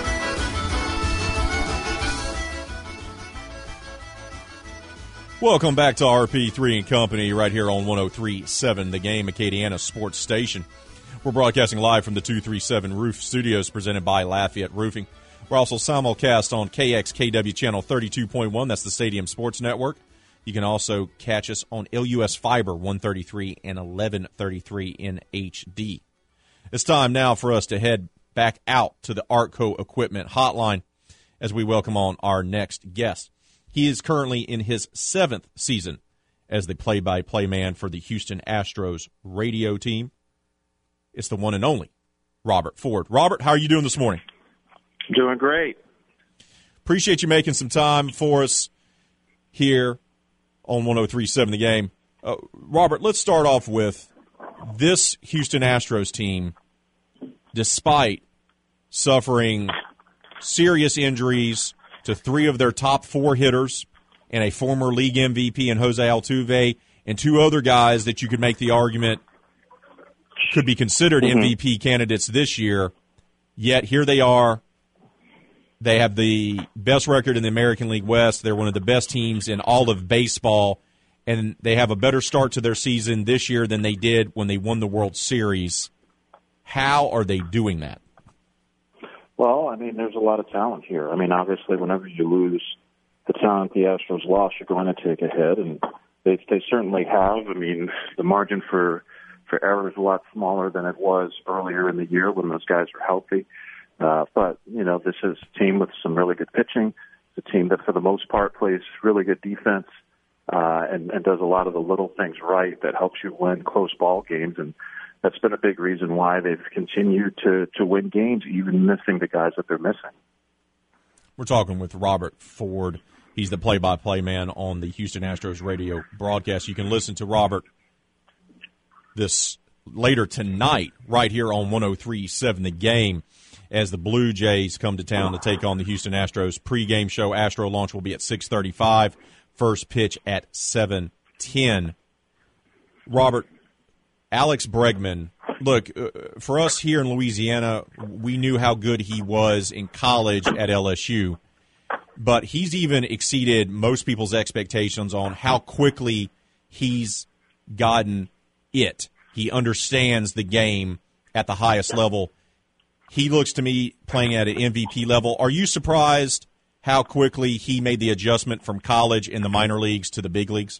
Welcome back to RP3 and Company right here on 103.7 The Game, Acadiana Sports Station. We're broadcasting live from the 237 Roof Studios presented by Lafayette Roofing. We're also simulcast on KXKW Channel 32.1. That's the Stadium Sports Network. You can also catch us on LUS Fiber 133 and 1133 in HD. It's time now for us to head back out to the Artco Equipment Hotline as we welcome on our next guest. He is currently in his 7th season as the play-by-play man for the Houston Astros radio team. It's the one and only Robert Ford. Robert, how are you doing this morning? Doing great. Appreciate you making some time for us here on 103.7 The Game. Robert, let's start off with this Houston Astros team, despite suffering serious injuries to 3 of their top 4 hitters and a former league MVP in Jose Altuve and 2 other guys that you could make the argument could be considered MVP candidates this year, yet here they are. They have the best record in the American League West. They're one of the best teams in all of baseball, and they have a better start to their season this year than they did when they won the World Series. How are they doing that? Well, there's a lot of talent here. Obviously, whenever you lose the talent the Astros lost, you're going to take a hit, and they certainly have. The margin for error is a lot smaller than it was earlier in the year when those guys were healthy. But, this is a team with some really good pitching. It's a team that, for the most part, plays really good defense and does a lot of the little things right that helps you win close ball games. And that's been a big reason why they've continued to win games, even missing the guys that they're missing. We're talking with Robert Ford. He's the play-by-play man on the Houston Astros radio broadcast. You can listen to Robert this later tonight right here on 103.7 The Game as the Blue Jays come to town to take on the Houston Astros. Pre-game show, Astro launch will be at 6:35. First pitch at 7:10. Robert, Alex Bregman, look, for us here in Louisiana, we knew how good he was in college at LSU, but he's even exceeded most people's expectations on how quickly he's gotten it. He understands the game at the highest level. He looks to me playing at an MVP level. Are you surprised how quickly he made the adjustment from college in the minor leagues to the big leagues?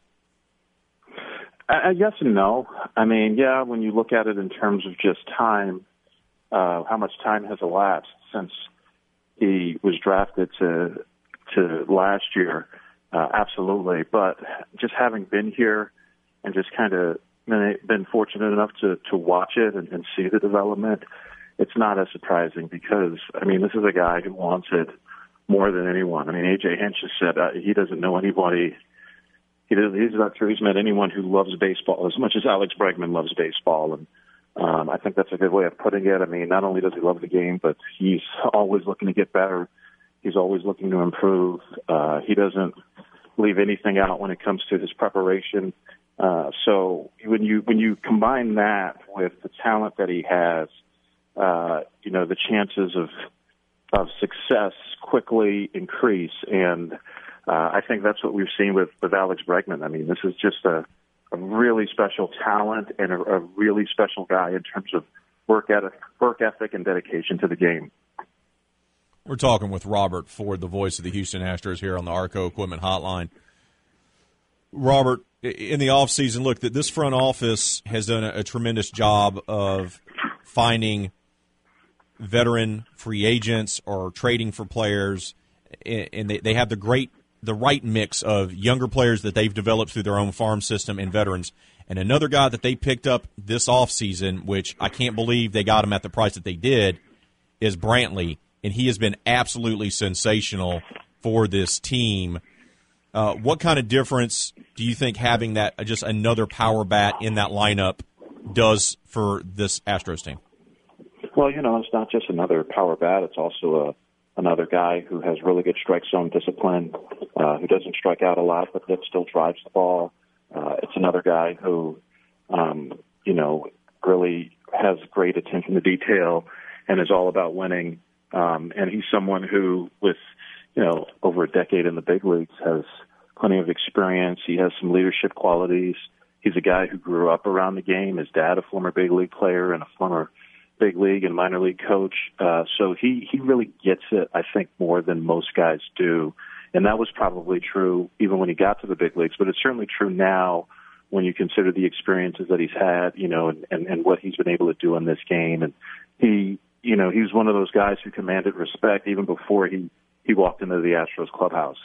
Yes and no. When you look at it in terms of just time, how much time has elapsed since he was drafted to last year, absolutely. But just having been here and just kind of been fortunate enough to watch it and see the development, it's not as surprising because, this is a guy who wants it more than anyone. A.J. Hinch has said he doesn't know anybody. He's not sure he's met anyone who loves baseball as much as Alex Bregman loves baseball. And I think that's a good way of putting it. Not only does he love the game, but he's always looking to get better. He's always looking to improve. He doesn't leave anything out when it comes to his preparation. So when you combine that with the talent that he has, the chances of success quickly increase. And I think that's what we've seen with Alex Bregman. This is just a really special talent and a really special guy in terms of work ethic and dedication to the game. We're talking with Robert Ford, the voice of the Houston Astros, here on the Arco Equipment Hotline. Robert, in the offseason, look, this front office has done a tremendous job of finding veteran free agents or trading for players, and they have the right mix of younger players that they've developed through their own farm system and veterans. And another guy that they picked up this offseason, which I can't believe they got him at the price that they did, is Brantley, and he has been absolutely sensational for this team. What kind of difference do you think having that just another power bat in that lineup does for this Astros team? Well, it's not just another power bat. It's also another guy who has really good strike zone discipline, who doesn't strike out a lot, but that still drives the ball. It's another guy who, really has great attention to detail and is all about winning. And he's someone who, with, over a decade in the big leagues, has plenty of experience. He has some leadership qualities. He's a guy who grew up around the game. His dad, a former big league player and a former big league and minor league coach. So he really gets it, I think, more than most guys do. And that was probably true even when he got to the big leagues, but it's certainly true now when you consider the experiences that he's had, and what he's been able to do in this game. And he's one of those guys who commanded respect even before he walked into the Astros clubhouse.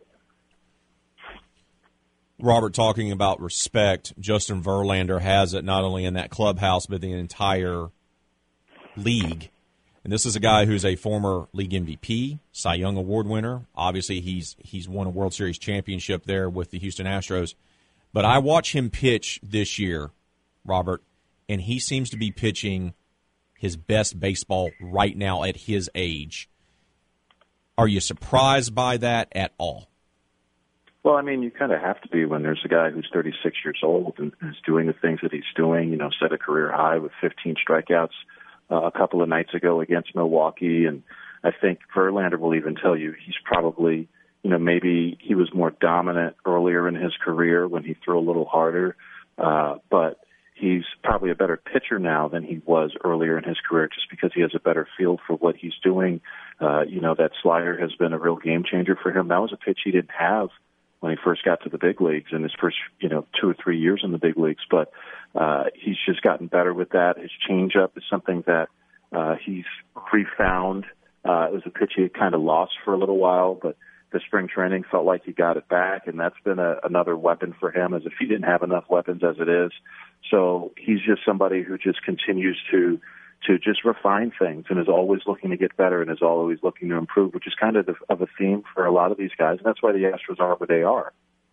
Robert, talking about respect, Justin Verlander has it not only in that clubhouse but the entire league. And this is a guy who's a former league MVP, Cy Young Award winner. Obviously, he's won a World Series championship there with the Houston Astros. But I watch him pitch this year, Robert, and he seems to be pitching his best baseball right now at his age. Are you surprised by that at all? Well, you kind of have to be when there's a guy who's 36 years old and is doing the things that he's doing, set a career high with 15 strikeouts a couple of nights ago against Milwaukee. And I think Verlander will even tell you he's probably, maybe he was more dominant earlier in his career when he threw a little harder. But he's probably a better pitcher now than he was earlier in his career just because he has a better feel for what he's doing. That slider has been a real game changer for him. That was a pitch he didn't have when he first got to the big leagues in his first, 2 or 3 years in the big leagues. But he's just gotten better with that. His changeup is something that he's refound. It was a pitch he had kind of lost for a little while, but the spring training felt like he got it back, and that's been another weapon for him, as if he didn't have enough weapons as it is. So he's just somebody who just continues to just refine things and is always looking to get better and is always looking to improve, which is kind of a theme for a lot of these guys, and that's why the Astros are what they are.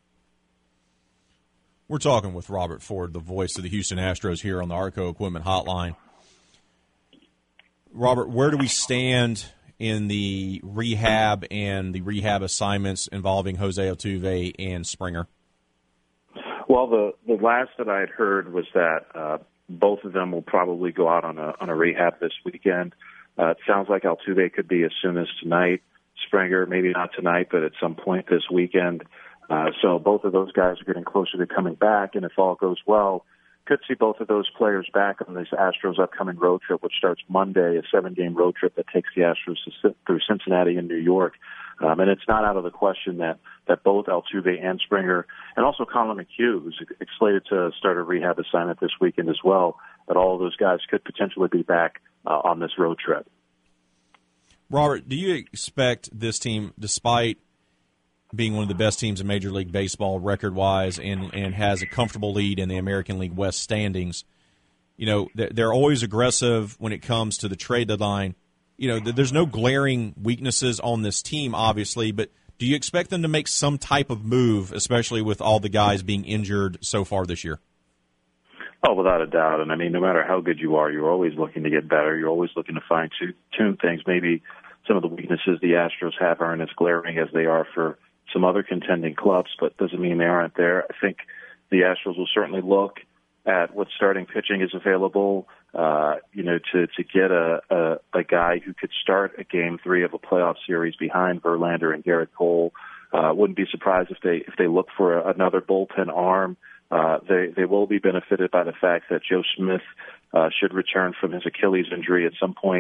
We're talking with Robert Ford, the voice of the Houston Astros, here on the Arco Equipment Hotline. Robert, where do we stand in the rehab and the rehab assignments involving Jose Altuve and Springer? Well, the last that I had heard was that both of them will probably go out on a rehab this weekend. It sounds like Altuve could be as soon as tonight. Springer, maybe not tonight, but at some point this weekend. So both of those guys are getting closer to coming back, and if all goes well, could see both of those players back on this Astros upcoming road trip, which starts Monday, a 7-game road trip that takes the Astros through Cincinnati and New York. And it's not out of the question that both Altuve and Springer, and also Colin McHugh, who's slated to start a rehab assignment this weekend as well, that all of those guys could potentially be back on this road trip. Robert, do you expect this team, despite being one of the best teams in Major League Baseball record-wise and has a comfortable lead in the American League West standings, they're always aggressive when it comes to the trade deadline. There's no glaring weaknesses on this team, obviously, but do you expect them to make some type of move, especially with all the guys being injured so far this year? Oh, without a doubt. And, no matter how good you are, you're always looking to get better. You're always looking to fine-tune things. Maybe some of the weaknesses the Astros have aren't as glaring as they are for some other contending clubs, but doesn't mean they aren't there. I think the Astros will certainly look at what starting pitching is available, to get a guy who could start a Game 3 of a playoff series behind Verlander and Garrett Cole. Wouldn't be surprised if they look for another bullpen arm. They will be benefited by the fact that Joe Smith should return from his Achilles injury at some point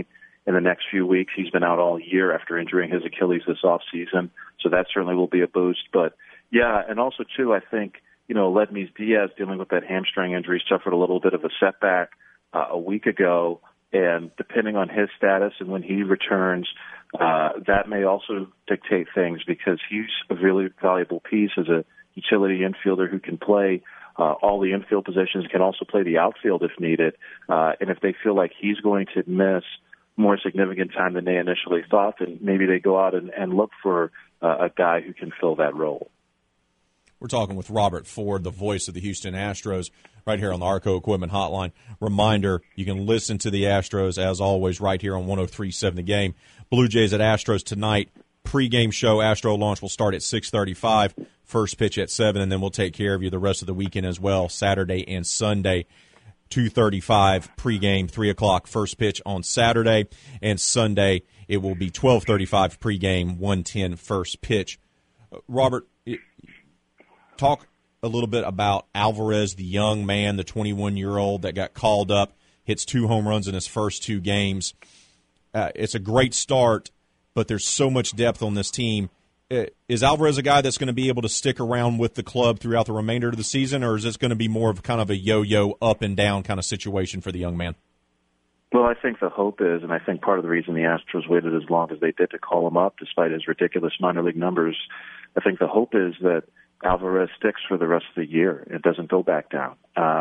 in the next few weeks. He's been out all year after injuring his Achilles this offseason, so that certainly will be a boost. But, yeah, and also, too, I think, Ledmys Diaz, dealing with that hamstring injury, suffered a little bit of a setback a week ago, and depending on his status and when he returns, that may also dictate things, because he's a really valuable piece as a utility infielder who can play all the infield positions, can also play the outfield if needed. And if they feel like he's going to miss more significant time than they initially thought, then maybe they go out and look for a guy who can fill that role. We're talking with Robert Ford, the voice of the Houston Astros, right here on the Arco Equipment Hotline. Reminder, you can listen to the Astros, as always, right here on 103.7 The Game. Blue Jays at Astros tonight. Pre-game show, Astro launch will start at 6:35. First pitch at 7, and then we'll take care of you the rest of the weekend as well, Saturday and Sunday. 2:35 pregame, 3 o'clock first pitch on Saturday, and Sunday it will be 12:35 pregame, 1:10 first pitch. Robert, talk a little bit about Alvarez, the young man, the 21-year-old that got called up, hits 2 home runs in his first 2 games. It's a great start, but there's so much depth on this team. Is Alvarez a guy that's going to be able to stick around with the club throughout the remainder of the season, or is this going to be more of kind of a yo-yo, up and down kind of situation for the young man? Well, I think the hope is, and I think part of the reason the Astros waited as long as they did to call him up, despite his ridiculous minor league numbers, I think the hope is that Alvarez sticks for the rest of the year. It doesn't go back down.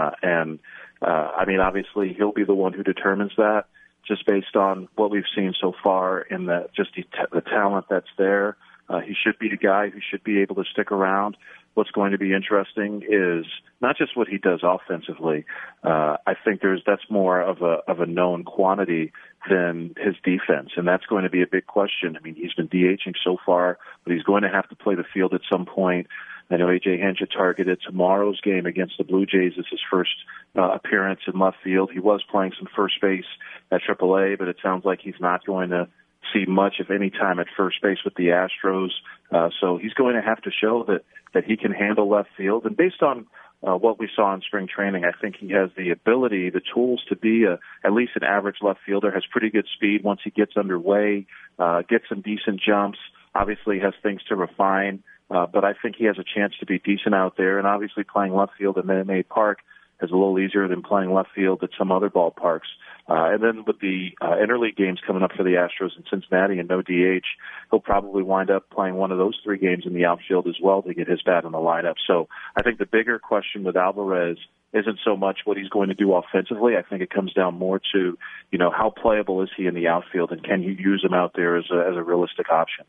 I mean, obviously, he'll be the one who determines that, just based on what we've seen so far in the talent that's there. He should be the guy who should be able to stick around. What's going to be interesting is not just what he does offensively. I think that's more of a known quantity than his defense, and that's going to be a big question. I mean, he's been DHing so far, but he's going to have to play the field at some point. I know A.J. Hinch had targeted tomorrow's game against the Blue Jays as his first appearance in left field. He was playing some first base at AAA, but it sounds like he's not going to see much, if any, time at first base with the Astros. So he's going to have to show that he can handle left field. And based on what we saw in spring training, I think he has the ability, the tools to be at least an average left fielder, has pretty good speed once he gets underway, gets some decent jumps, obviously has things to refine. But I think he has a chance to be decent out there. And obviously playing left field at Minute Maid Park is a little easier than playing left field at some other ballparks. And then with the interleague games coming up for the Astros in Cincinnati and no DH, he'll probably wind up playing one of those 3 games in the outfield as well to get his bat in the lineup. So I think the bigger question with Alvarez isn't so much what he's going to do offensively. I think it comes down more to, how playable is he in the outfield, and can you use him out there as a realistic option?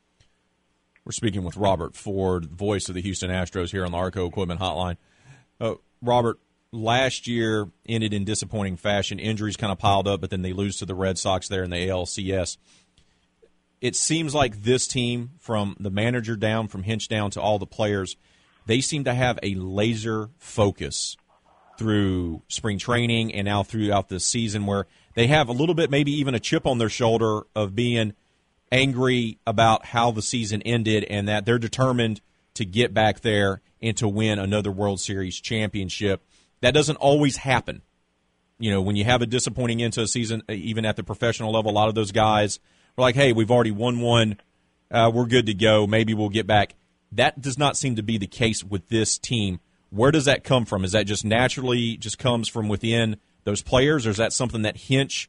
We're speaking with Robert Ford, voice of the Houston Astros, here on the Arco Equipment Hotline. Robert, last year ended in disappointing fashion. Injuries kind of piled up, but then they lose to the Red Sox there in the ALCS. It seems like this team, from the manager down, from Hinch down to all the players, they seem to have a laser focus through spring training and now throughout the season, where they have a little bit, maybe even a chip on their shoulder of being angry about how the season ended, and that they're determined to get back there and to win another World Series championship. That doesn't always happen. When you have a disappointing end to a season, even at the professional level, a lot of those guys are like, hey, we've already won one. We're good to go. Maybe we'll get back. That does not seem to be the case with this team. Where does that come from? Is that just naturally just comes from within those players, or is that something that Hinch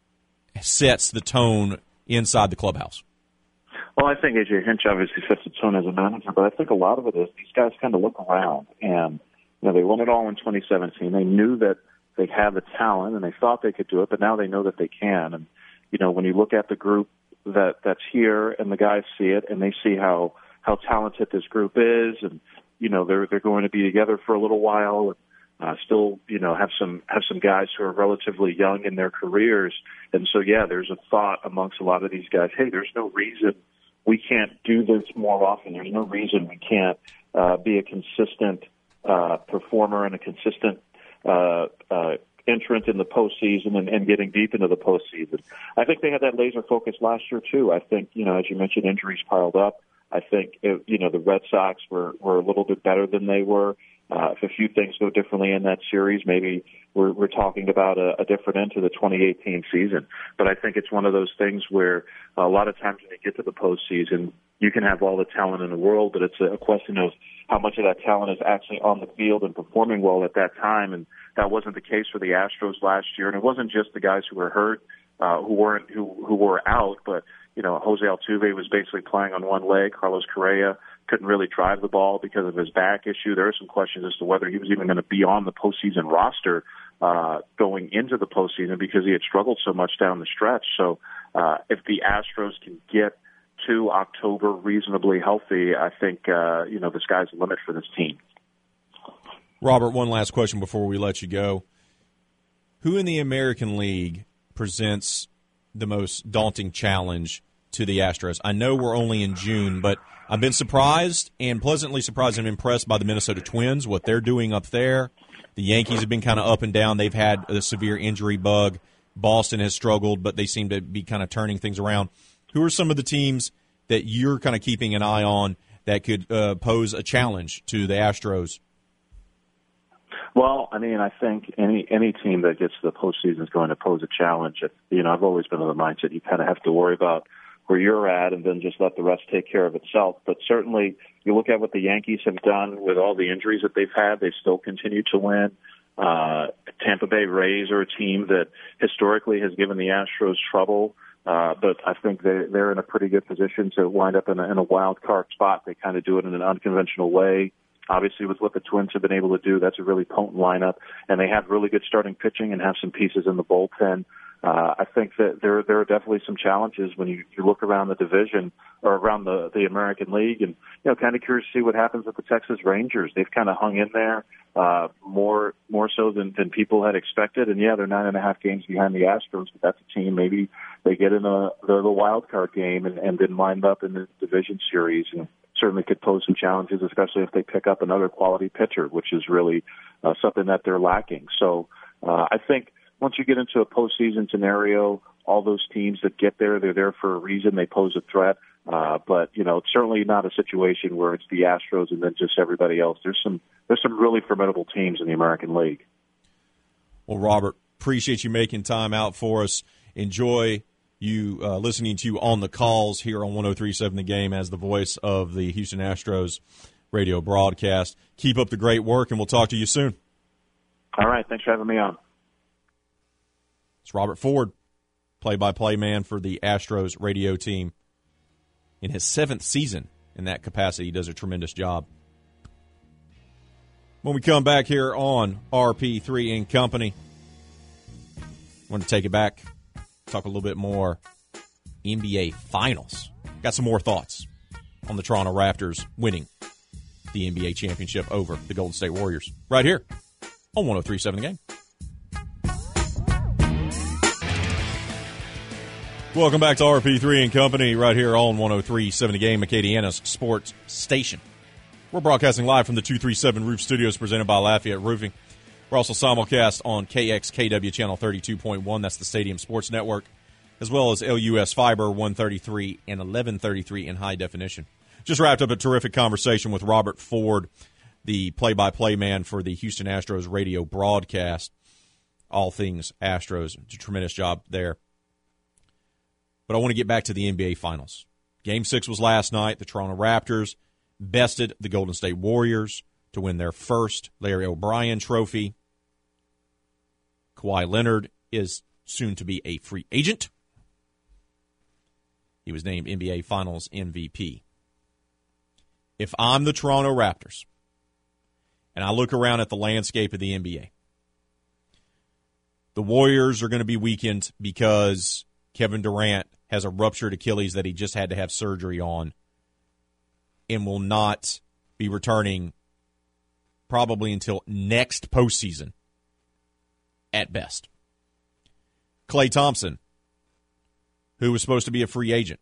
sets the tone inside the clubhouse? Well, I think A.J. Hinch obviously sets the tone as a manager, but I think a lot of it is these guys kind of look around, and they won it all in 2017. They knew that they had the talent, and they thought they could do it, but now they know that they can. And when you look at the group that's here, and the guys see it, and they see how talented this group is, and they're going to be together for a little while. Still, have some guys who are relatively young in their careers. And so, there's a thought amongst a lot of these guys, hey, there's no reason we can't do this more often. There's no reason we can't be a consistent performer and a consistent entrant in the postseason and getting deep into the postseason. I think they had that laser focus last year, too. I think, as you mentioned, injuries piled up. I think, the Red Sox were a little bit better than they were. If a few things go differently in that series, maybe we're talking about a different end to the 2018 season. But I think it's one of those things where a lot of times when you get to the postseason, you can have all the talent in the world, but it's a question of how much of that talent is actually on the field and performing well at that time. And that wasn't the case for the Astros last year. And it wasn't just the guys who were hurt, who were out, but Jose Altuve was basically playing on one leg. Carlos Correa couldn't really drive the ball because of his back issue. There are some questions as to whether he was even going to be on the postseason roster going into the postseason because he had struggled so much down the stretch. So if the Astros can get to October reasonably healthy, I think, the sky's the limit for this team. Robert, one last question before we let you go. Who in the American League presents the most daunting challenge to the Astros? I know we're only in June, but I've been surprised and pleasantly surprised and impressed by the Minnesota Twins, what they're doing up there. The Yankees have been kind of up and down. They've had a severe injury bug. Boston has struggled, but they seem to be kind of turning things around. Who are some of the teams that you're kind of keeping an eye on that could pose a challenge to the Astros? Well, I think any team that gets to the postseason is going to pose a challenge. I've always been of the mindset you kind of have to worry about where you're at and then just let the rest take care of itself. But certainly, you look at what the Yankees have done with all the injuries that they've had, they still continue to win. Tampa Bay Rays are a team that historically has given the Astros trouble, but I think they're in a pretty good position to wind up in a wild card spot. They kind of do it in an unconventional way. Obviously, with what the Twins have been able to do, that's a really potent lineup, and they have really good starting pitching and have some pieces in the bullpen. I think that there are definitely some challenges when you look around the division or around the American League, and kind of curious to see what happens with the Texas Rangers. They've kind of hung in there more so than people had expected, and they're 9.5 games behind the Astros, but that's a team maybe they get in the wild card game and then wind up in the division series, and certainly could pose some challenges, especially if they pick up another quality pitcher, which is really something that they're lacking. So I think once you get into a postseason scenario, all those teams that get there, they're there for a reason. They pose a threat. But it's certainly not a situation where it's the Astros and then just everybody else. There's some really formidable teams in the American League. Well, Robert, appreciate you making time out for us. Enjoy you listening to you on the calls here on 103.7 The Game as the voice of the Houston Astros radio broadcast. Keep up the great work, and we'll talk to you soon. All right. Thanks for having me on. It's Robert Ford, play-by-play man for the Astros radio team. In his 7th season in that capacity, he does a tremendous job. When we come back here on RP3 and Company, I want to take it back, talk a little bit more NBA Finals. Got some more thoughts on the Toronto Raptors winning the NBA championship over the Golden State Warriors right here on 103.7 The Game. Welcome back to RP3 and Company right here on 103.7 The Game, Acadiana's sports station. We're broadcasting live from the 237 Roof Studios presented by Lafayette Roofing. We're also simulcast on KXKW Channel 32.1. That's the Stadium Sports Network, as well as LUS Fiber 133 and 1133 in high definition. Just wrapped up a terrific conversation with Robert Ford, the play-by-play man for the Houston Astros radio broadcast. All things Astros. It's a tremendous job there. But I want to get back to the NBA Finals. Game 6 was last night. The Toronto Raptors bested the Golden State Warriors to win their first Larry O'Brien trophy. Kawhi Leonard is soon to be a free agent. He was named NBA Finals MVP. If I'm the Toronto Raptors and I look around at the landscape of the NBA, the Warriors are going to be weakened because Kevin Durant has a ruptured Achilles that he just had to have surgery on and will not be returning probably until next postseason at best. Klay Thompson, who was supposed to be a free agent,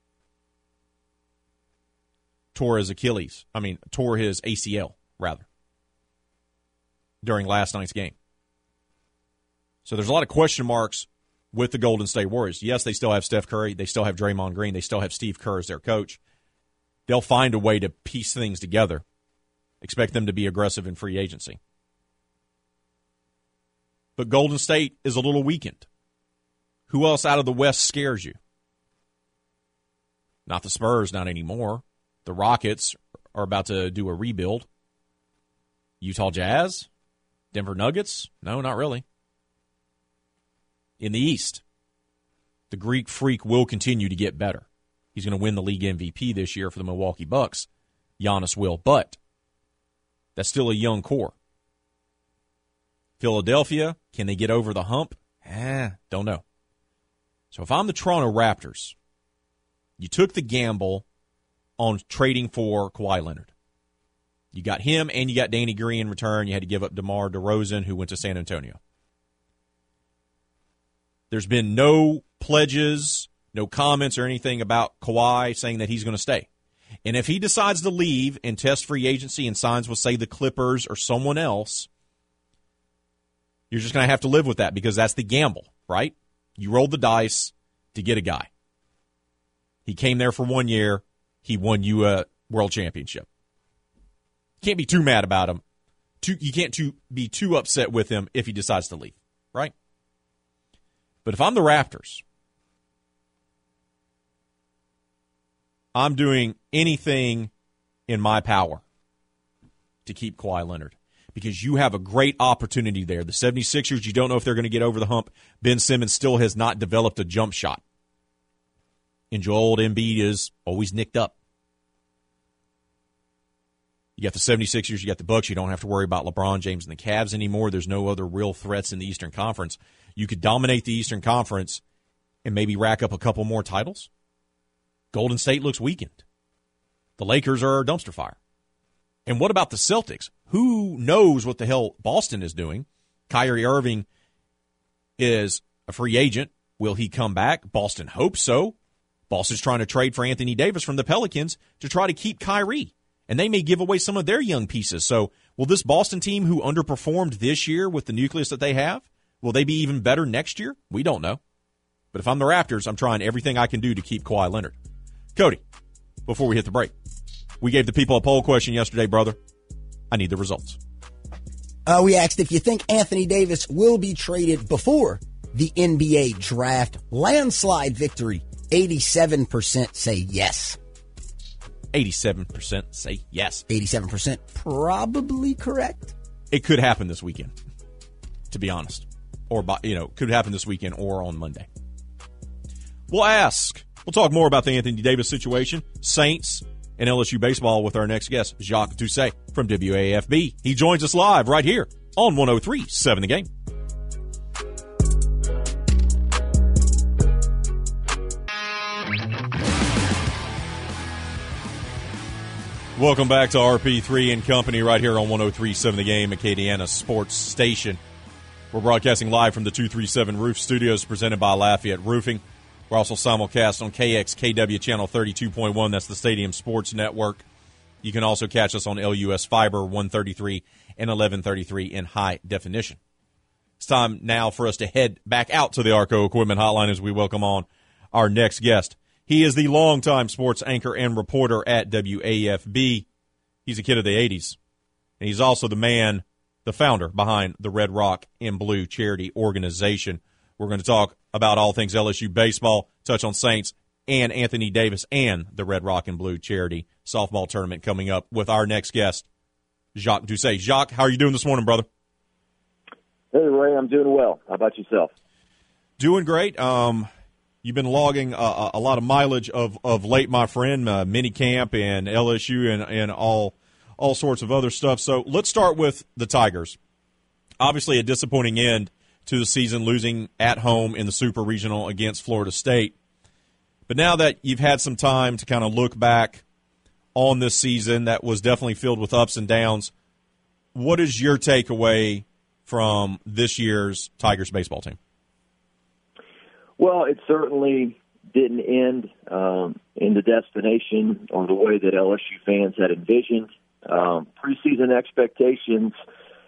tore his ACL, rather, during last night's game. So there's a lot of question marks with the Golden State Warriors. Yes, they still have Steph Curry. They still have Draymond Green. They still have Steve Kerr as their coach. they'll find a way to piece things together. Expect them to be aggressive in free agency. But Golden State is a little weakened. Who else out of the West scares you? Not the Spurs, not anymore. The Rockets are about to do a rebuild. Utah Jazz? Denver Nuggets? No, not really. In the East, the Greek Freak will continue to get better. He's going to win the league MVP this year for the Milwaukee Bucks. Giannis will, but that's still a young core. Philadelphia, can they get over the hump? Don't know. So if I'm the Toronto Raptors, you took the gamble on trading for Kawhi Leonard. You got him and you got Danny Green in return. You had to give up DeMar DeRozan, who went to San Antonio. There's been no pledges, no comments or anything about Kawhi saying that he's going to stay. And if he decides to leave and test free agency and signs with, say, the Clippers or someone else, you're just going to have to live with that because that's the gamble, right? You rolled the dice to get a guy. He came there for 1 year. He won you a world championship. Can't be too mad about him. You can't be too upset with him if he decides to leave, right? But if I'm the Raptors, I'm doing anything in my power to keep Kawhi Leonard because you have a great opportunity there. The 76ers, you don't know if they're going to get over the hump. Ben Simmons still has not developed a jump shot. And Joel Embiid is always nicked up. You got the 76ers, you got the Bucks. You don't have to worry about LeBron James and the Cavs anymore. There's no other real threats in the Eastern Conference. You could dominate the Eastern Conference and maybe rack up a couple more titles. Golden State looks weakened. The Lakers are a dumpster fire. And what about the Celtics? Who knows what the hell Boston is doing? Kyrie Irving is a free agent. Will he come back? Boston hopes so. Boston's trying to trade for Anthony Davis from the Pelicans to try to keep Kyrie. And they may give away some of their young pieces. So will this Boston team who underperformed this year with the nucleus that they have, will they be even better next year? We don't know. But if I'm the Raptors, I'm trying everything I can do to keep Kawhi Leonard. Cody, before we hit the break, we gave the people a poll question yesterday, brother. I need the results. We asked if you think Anthony Davis will be traded before the NBA draft. Landslide victory. 87% say yes. 87% say yes. 87% probably correct. It could happen this weekend, to be honest. Or, could happen this weekend or on Monday. We'll ask. We'll talk more about the Anthony Davis situation, Saints, and LSU baseball with our next guest, Jacques Doucet from WAFB. He joins us live right here on 103.7 The Game. Welcome back to RP3 and Company right here on 103.7 The Game, Acadiana Sports Station. We're broadcasting live from the 237 Roof Studios presented by Lafayette Roofing. We're also simulcast on KXKW Channel 32.1. That's the Stadium Sports Network. You can also catch us on LUS Fiber 133 and 1133 in high definition. It's time now for us to head back out to the Arco Equipment Hotline as we welcome on our next guest. He is the longtime sports anchor and reporter at WAFB. He's a kid of the 80s. And he's also the founder behind the Red Rock and Blue charity organization. We're going to talk about all things LSU baseball, touch on Saints and Anthony Davis and the Red Rock and Blue charity softball tournament coming up with our next guest, Jacques Doucet. Jacques, how are you doing this morning, brother? Hey, Ray, I'm doing well. How about yourself? Doing great. You've been logging a lot of mileage of late, my friend, mini camp and LSU and all sorts of other stuff. So let's start with the Tigers. Obviously a disappointing end to the season, losing at home in the Super Regional against Florida State. But now that you've had some time to kind of look back on this season that was definitely filled with ups and downs, what is your takeaway from this year's Tigers baseball team? Well, it certainly didn't end in the destination or the way that LSU fans had envisioned. Preseason expectations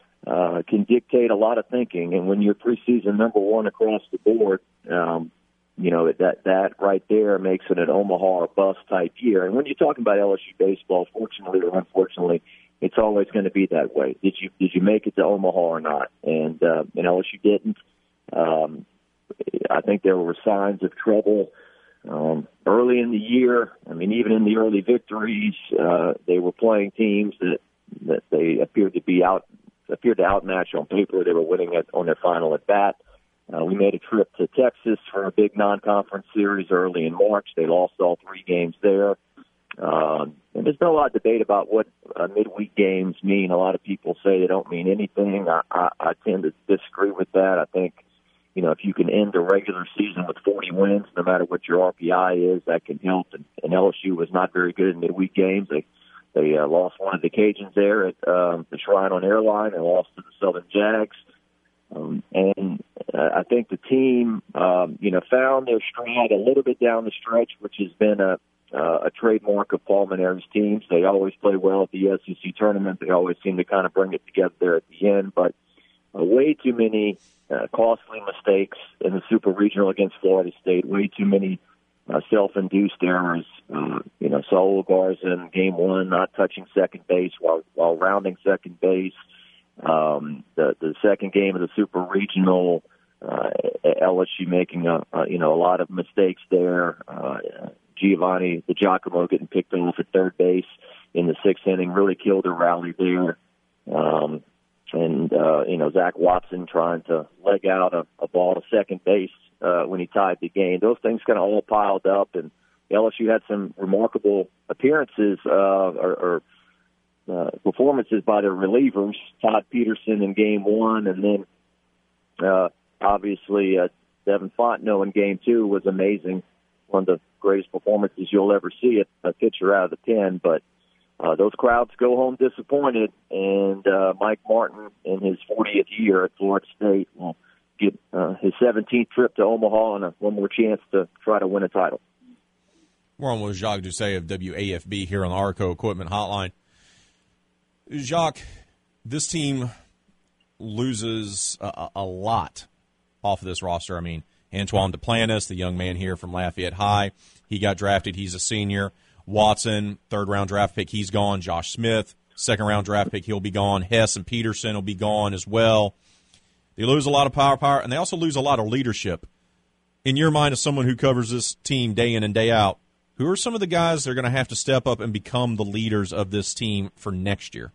can dictate a lot of thinking, and when you're preseason number one across the board, that right there makes it an Omaha or bust type year. And when you're talking about LSU baseball, fortunately or unfortunately, it's always going to be that way. Did you make it to Omaha or not? And LSU didn't. I think there were signs of trouble early in the year. I mean, even in the early victories, they were playing teams that they appeared to outmatch on paper. They were winning on their final at bat. We made a trip to Texas for a big non-conference series early in March. They lost all 3 games there. And there's been a lot of debate about what midweek games mean. A lot of people say they don't mean anything. I tend to disagree with that. I think, if you can end the regular season with 40 wins, no matter what your RPI is, that can help. And LSU was not very good in midweek games. They lost one of the Cajuns there at the Shrine on Airline and lost to the Southern Jags. And I think the team, found their stride a little bit down the stretch, which has been a trademark of Paul Mainieri's teams. They always play well at the SEC tournament. They always seem to kind of bring it together there at the end. But way too many costly mistakes in the Super Regional against Florida State. Way too many self-induced errors. Saul Garza in Game 1 not touching second base while rounding second base. The second game of the Super Regional, LSU making a lot of mistakes there. Giovanni DiGiacomo getting picked off at third base in the 6th inning really killed their rally there. Zach Watson trying to leg out a ball to second base when he tied the game. Those things kind of all piled up, and LSU had some remarkable appearances or performances by their relievers. Todd Peterson in Game 1, and then obviously Devin Fontenot in Game 2 was amazing. One of the greatest performances you'll ever see a pitcher out of the pen. But those crowds go home disappointed, and Mike Martin in his 40th year at Florida State will get his 17th trip to Omaha and one more chance to try to win a title. We're on with Jacques Doucet of WAFB here on the Arco Equipment Hotline. Jacques, this team loses a lot off of this roster. I mean, Antoine Duplantis, the young man here from Lafayette High, he got drafted. He's a senior. Watson, third-round draft pick, he's gone. Josh Smith, second-round draft pick, he'll be gone. Hess and Peterson will be gone as well. They lose a lot of power, and they also lose a lot of leadership. In your mind, as someone who covers this team day in and day out, who are some of the guys that are going to have to step up and become the leaders of this team for next year?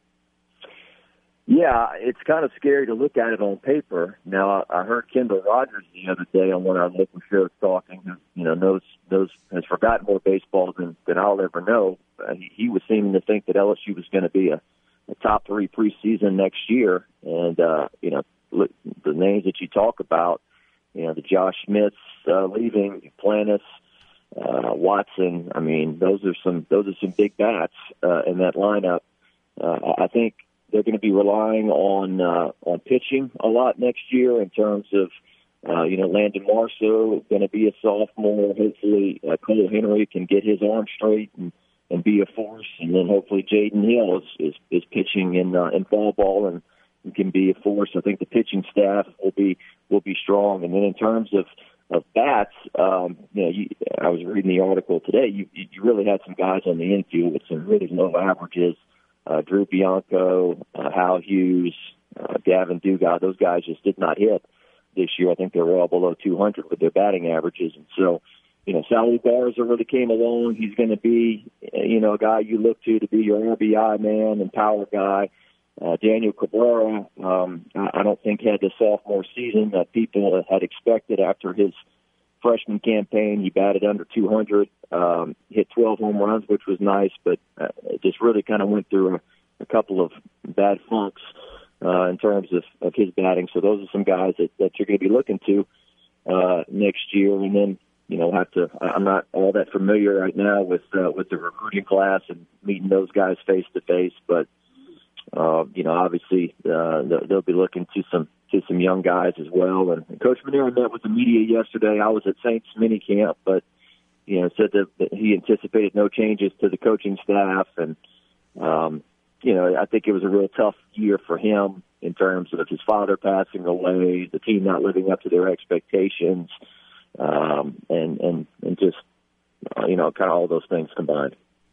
Yeah, it's kind of scary to look at it on paper. Now, I heard Kendall Rogers the other day on one of our local shows talking, who has forgotten more baseball than I'll ever know. He was seeming to think that LSU was going to be a top 3 preseason next year. And, look, the names that you talk about, the Josh Smiths leaving, Duplantis, Watson. I mean, those are some big bats in that lineup. I think they're going to be relying on pitching a lot next year in terms of Landon Marceau is going to be a sophomore. Hopefully Cole Henry can get his arm straight and be a force, and then hopefully Jaden Hill is pitching in fall ball and can be a force. I think the pitching staff will be strong, and then in terms of bats, I was reading the article today. You really had some guys on the infield with some really low averages. Drew Bianco, Hal Hughes, Gavin Dugas, those guys just did not hit this year. I think they were all below 200 with their batting averages. And so, Saul Garza really came along. He's going to be, a guy you look to be your RBI man and power guy. Daniel Cabrera, I don't think had the sophomore season that people had expected after his freshman campaign. He batted under 200, hit 12 home runs, which was nice, but just really kind of went through a couple of bad funks in terms of his batting. So those are some guys that you're going to be looking to next year. And then, I'm not all that familiar right now with the recruiting class and meeting those guys face to face, but obviously they'll be looking to some young guys as well. And Coach Mainieri met with the media yesterday. I was at Saints minicamp, but said that he anticipated no changes to the coaching staff, and I think it was a real tough year for him in terms of his father passing away, the team not living up to their expectations, and just kind of all those things combined.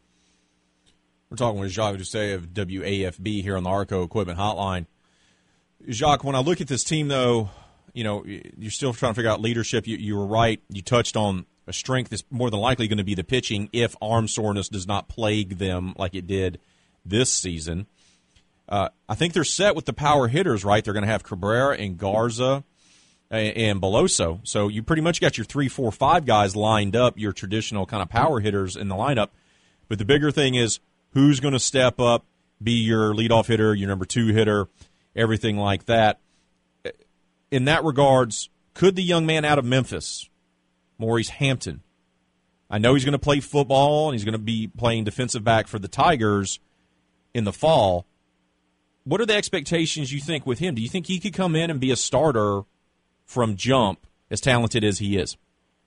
We're talking with Jacques Doucet of WAFB here on the Arco Equipment Hotline. Jacques, when I look at this team, though, you're still trying to figure out leadership. You were right. You touched on a strength that's more than likely going to be the pitching if arm soreness does not plague them like it did this season. I think they're set with the power hitters, right? They're going to have Cabrera and Garza and Beloso. So you pretty much got your 3, 4, 5 guys lined up, your traditional kind of power hitters in the lineup. But the bigger thing is who's going to step up, be your leadoff hitter, your number 2 hitter, everything like that. In that regards, could the young man out of Memphis, Maurice Hampton, I know he's going to play football and he's going to be playing defensive back for the Tigers in the fall. What are the expectations you think with him? Do you think he could come in and be a starter from jump, as talented as he is?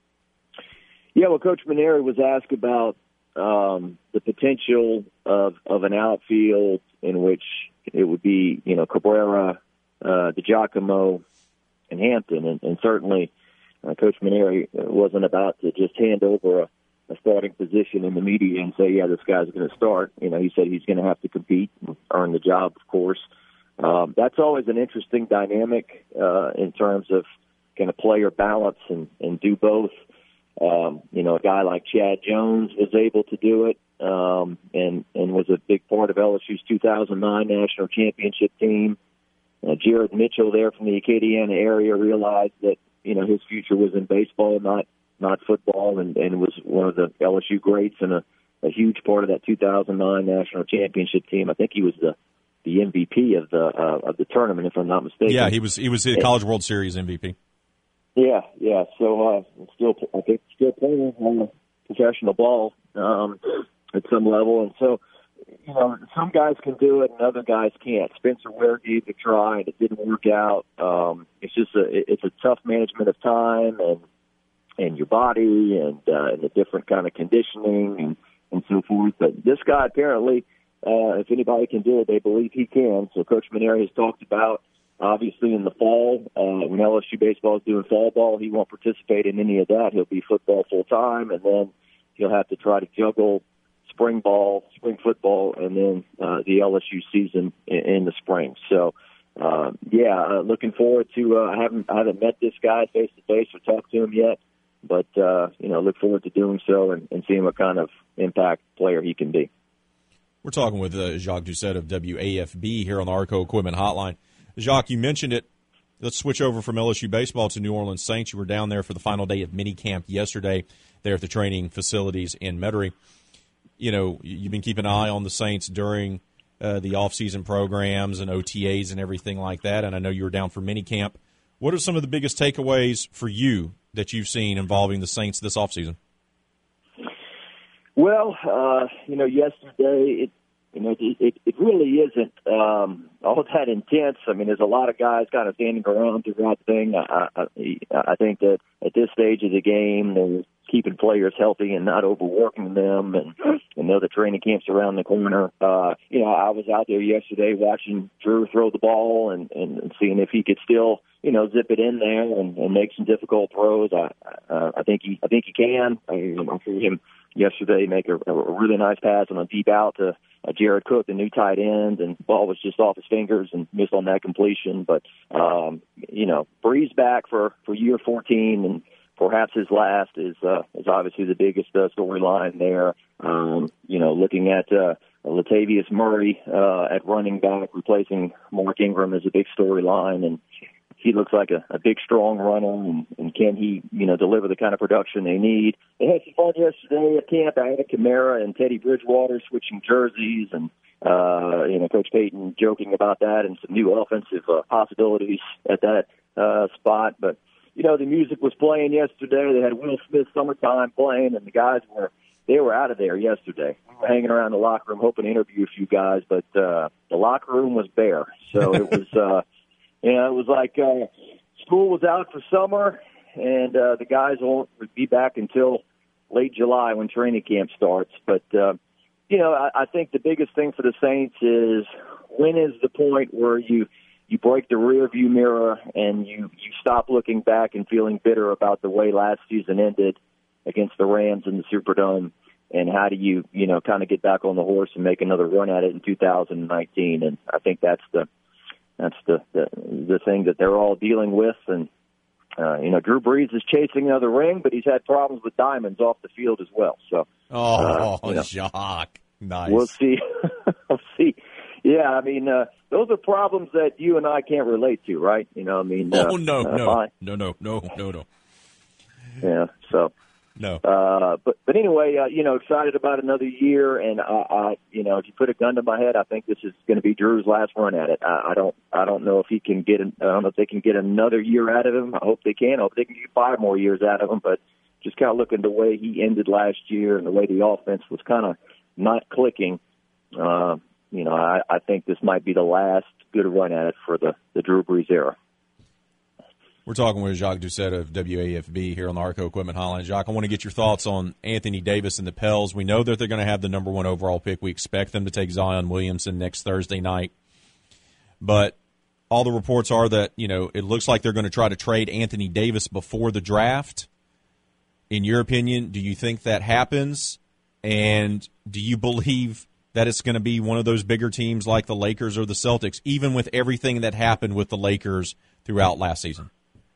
Yeah, well, Coach Mainieri was asked about the potential of an outfield in which it would be, Cabrera, DiGiacomo, and Hampton. And certainly Coach Mainieri wasn't about to just hand over a starting position in the media and say, yeah, this guy's going to start. He said he's going to have to compete and earn the job, of course. That's always an interesting dynamic in terms of kind of player balance and do both. A guy like Chad Jones was able to do it and was a big part of LSU's 2009 national championship team. Jared Mitchell there from the Acadiana area realized that, his future was in baseball, not football, and was one of the LSU greats and a huge part of that 2009 national championship team. I think he was the MVP of the tournament, if I'm not mistaken. Yeah, he was the College World Series MVP. Yeah. So I think still playing on professional ball at some level, and so some guys can do it and other guys can't. Spencer Ware gave it a try and it didn't work out. It's a tough management of time and your body and the different kind of conditioning and so forth. But this guy apparently, if anybody can do it, they believe he can. So Coach Mainieri has talked about, obviously, in the fall, when LSU baseball is doing fall ball, he won't participate in any of that. He'll be football full time, and then he'll have to try to juggle spring ball, spring football, and then the LSU season in the spring. So, looking forward to. I haven't met this guy face to face or talked to him yet, but look forward to doing so and seeing what kind of impact player he can be. We're talking with Jacques Doucet of WAFB here on the Arco Equipment Hotline. Jacques, you mentioned it. Let's switch over from LSU baseball to New Orleans Saints. You were down there for the final day of minicamp yesterday there at the training facilities in Metairie. You've been keeping an eye on the Saints during the off-season programs and OTAs and everything like that, and I know you were down for minicamp. What are some of the biggest takeaways for you that you've seen involving the Saints this offseason? Well, yesterday it really isn't all that intense. I mean, there's a lot of guys kind of standing around throughout the thing. I think that at this stage of the game, they're keeping players healthy and not overworking them, and know the training camp's around the corner. I was out there yesterday watching Drew throw the ball and seeing if he could still, zip it in there and make some difficult throws. I think he can. I saw him yesterday make a really nice pass on a deep out to Jared Cook, the new tight end, and the ball was just off his fingers and missed on that completion. But, Breeze back for year 14 and perhaps his last is obviously the biggest storyline there. Looking at Latavius Murray at running back, replacing Mark Ingram is a big storyline, and he looks like a big, strong runner, and can he, deliver the kind of production they need? They had some fun yesterday at camp. I had a Kamara and Teddy Bridgewater switching jerseys, and Coach Payton joking about that and some new offensive possibilities at that spot. But the music was playing yesterday. They had Will Smith "Summertime" playing, and the guys were out of there yesterday. We were hanging around the locker room hoping to interview a few guys, but the locker room was bare. So it was, it was like school was out for summer, and the guys won't be back until late July when training camp starts. But, I think the biggest thing for the Saints is when is the point where you you break the rearview mirror and you stop looking back and feeling bitter about the way last season ended against the Rams in the Superdome, and how do you kind of get back on the horse and make another run at it in 2019? And I think that's the thing that they're all dealing with. And Drew Brees is chasing another ring, but he's had problems with diamonds off the field as well. So, Jacques, nice. We'll see. We'll see. Yeah, I mean, those are problems that you and I can't relate to, right? No. Yeah. So. No. But anyway, excited about another year, and I if you put a gun to my head, I think this is going to be Drew's last run at it. I don't know if he can get. I don't know if they can get another year out of him. I hope they can. I hope they can get 5 more years out of him. But just kind of looking the way he ended last year and the way the offense was kind of not clicking, I think this might be the last good run at it for the Drew Brees era. We're talking with Jacques Doucette of WAFB here on the Arco Equipment Hotline. Jacques, I want to get your thoughts on Anthony Davis and the Pels. We know that they're going to have the number 1 overall pick. We expect them to take Zion Williamson next Thursday night. But all the reports are that, it looks like they're going to try to trade Anthony Davis before the draft. In your opinion, do you think that happens? And do you believe that it's going to be one of those bigger teams like the Lakers or the Celtics, even with everything that happened with the Lakers throughout last season?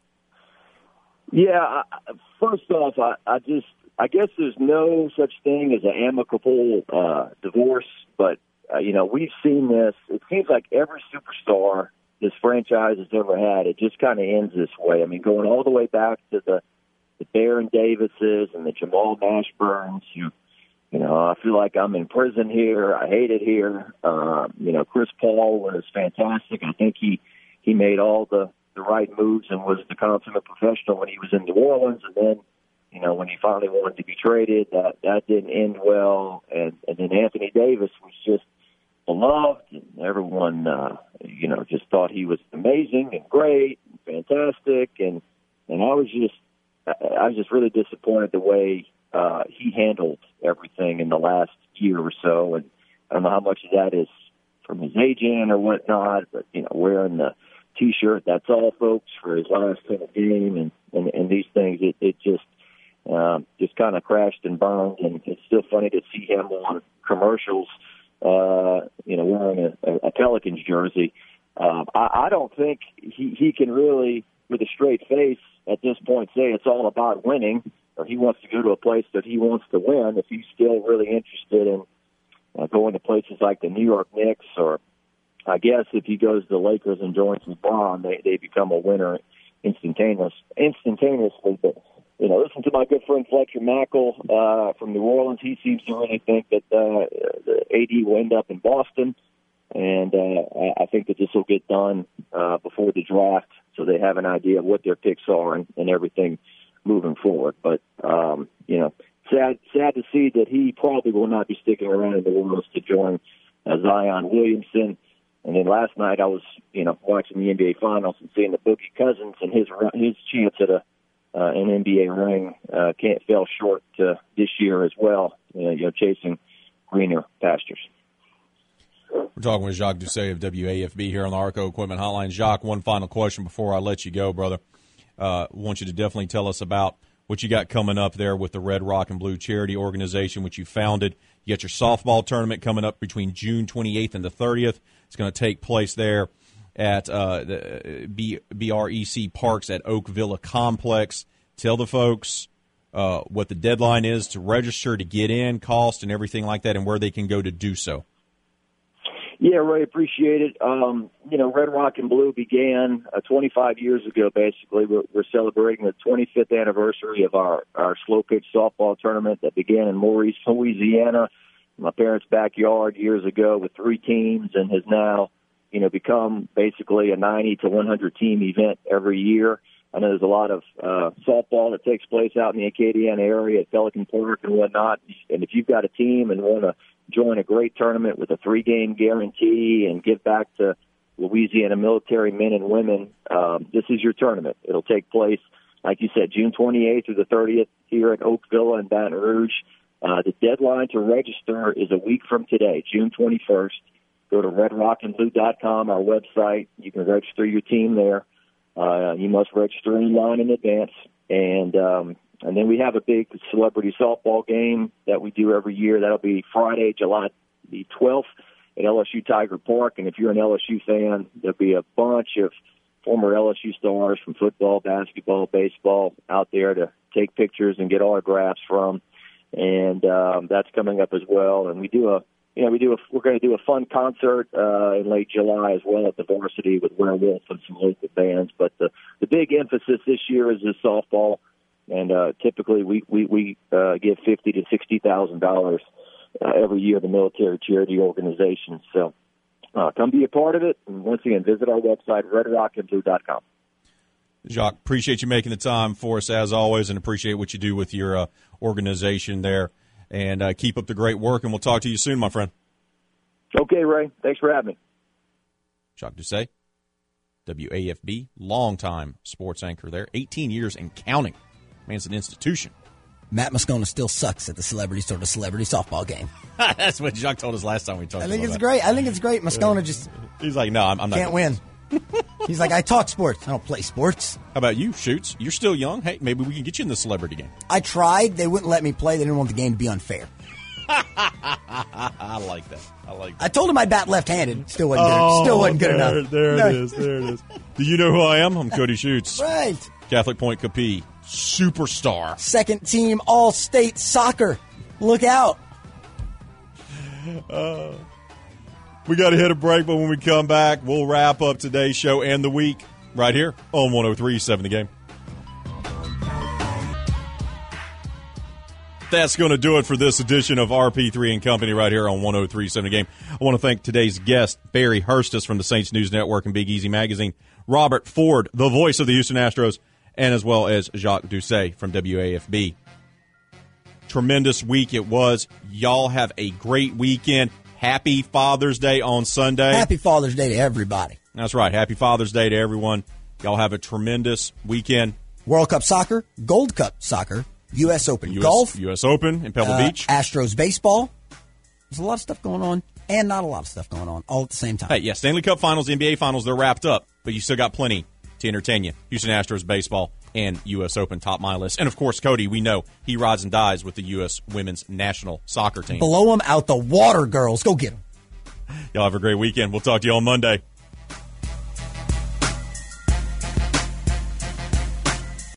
Yeah, first off, I guess there's no such thing as an amicable divorce, but, we've seen this. It seems like every superstar this franchise has ever had, it just kind of ends this way. I mean, going all the way back to the Baron Davises and the Jamal Mashburns, I feel like I'm in prison here. I hate it here. Chris Paul was fantastic. I think he made all the right moves and was the consummate professional when he was in New Orleans. And then, when he finally wanted to be traded, that didn't end well. And then Anthony Davis was just beloved, and everyone, just thought he was amazing and great and fantastic. And I was just really disappointed the way he handled everything in the last year or so. And I don't know how much of that is from his agent or whatnot, but, wearing the T-shirt, that's all, folks, for his last game, and these things, it just kind of crashed and burned, and it's still funny to see him on commercials, wearing a Pelicans jersey. I don't think he can really, with a straight face, at this point, say it's all about winning, or he wants to go to a place that he wants to win. If he's still really interested in going to places like the New York Knicks, or I guess if he goes to the Lakers and joins LeBron, they become a winner instantaneously. But, listen to my good friend Fletcher Mackel from New Orleans. He seems to really think that the AD will end up in Boston, and I think that this will get done before the draft, so they have an idea of what their picks are and everything moving forward. But, sad to see that he probably will not be sticking around in New Orleans to join Zion Williamson. And then last night I was, watching the NBA Finals and seeing the Boogie Cousins, and his chance at an NBA ring fell short this year as well. Chasing greener pastures. We're talking with Jacques Doucette of WAFB here on the Arco Equipment Hotline. Jacques, one final question before I let you go, brother. I want you to definitely tell us about what you got coming up there with the Red Rock and Blue Charity Organization, which you founded. You got your softball tournament coming up between June 28th and the 30th. It's going to take place there at the BREC Parks at Oak Villa Complex. Tell the folks what the deadline is to register, to get in, cost, and everything like that, and where they can go to do so. Yeah, Ray, appreciate it. Red Rock and Blue began 25 years ago, basically. We're celebrating the 25th anniversary of our slow pitch softball tournament that began in Maurice, Louisiana, my parents' backyard years ago with 3 teams, and has now, become basically a 90 to 100 team event every year. I know there's a lot of softball that takes place out in the Acadiana area at Pelican Park and whatnot. And if you've got a team and want to join a great tournament with a 3-game guarantee and give back to Louisiana military men and women, this is your tournament. It'll take place, like you said, June 28th through the 30th here at Oak Villa in Baton Rouge. The deadline to register is a week from today, June 21st. go to redrockandblue.com, our website. You can register your team there. You must register online in advance. And then we have a big celebrity softball game that we do every year. That'll be Friday, July the 12th at LSU Tiger Park. And if you're an LSU fan, there'll be a bunch of former LSU stars from football, basketball, baseball out there to take pictures and get autographs from. And that's coming up as well. And we're going to do a fun concert in late July as well at the Varsity with Werewolf and some local bands. But the big emphasis this year is the softball, and typically we give $50,000 to $60,000 every year to military charity organizations. So come be a part of it, and once again, visit our website, redrockandblue.com. Jacques, appreciate you making the time for us as always, and appreciate what you do with your organization there. And keep up the great work, and we'll talk to you soon, my friend. Okay, Ray. Thanks for having me. Jacques Doucet, WAFB, longtime sports anchor there, 18 years and counting. Man's an institution. Matt Moscona still sucks at the celebrity softball game. That's what Jacques told us last time we talked about it. I think it's great. Moscona just he's like, no, I'm not. Can't win. He's like, I talk sports. I don't play sports. How about you, Shoots? You're still young. Hey, maybe we can get you in the celebrity game. I tried. They wouldn't let me play. They didn't want the game to be unfair. I like that. I told him I'd bat left-handed. Still wasn't good enough. There it is. Do you know who I am? I'm Cody Shoots. Right. Catholic Point Capee, superstar. Second team All-State Soccer. Look out. We got to hit a break, but when we come back, we'll wrap up today's show and the week right here on 103.7 The Game. That's going to do it for this edition of RP3 and Company right here on 103.7 The Game. I want to thank today's guest, Barry Hurstis from the Saints News Network and Big Easy Magazine, Robert Ford, the voice of the Houston Astros, and as well as Jacques Doucet from WAFB. Tremendous week it was. Y'all have a great weekend. Happy Father's Day on Sunday. Happy Father's Day to everybody. That's right. Happy Father's Day to everyone. Y'all have a tremendous weekend. World Cup soccer, Gold Cup soccer, U.S. Open golf. U.S. Open in Pebble Beach. Astros baseball. There's a lot of stuff going on and not a lot of stuff going on all at the same time. Hey, yeah, Stanley Cup Finals, NBA Finals, they're wrapped up, but you still got plenty to entertain you. Houston Astros baseball and U.S. Open top my list. And, of course, Cody, we know he rides and dies with the U.S. women's national soccer team. Blow them out the water, girls. Go get them. Y'all have a great weekend. We'll talk to you on Monday.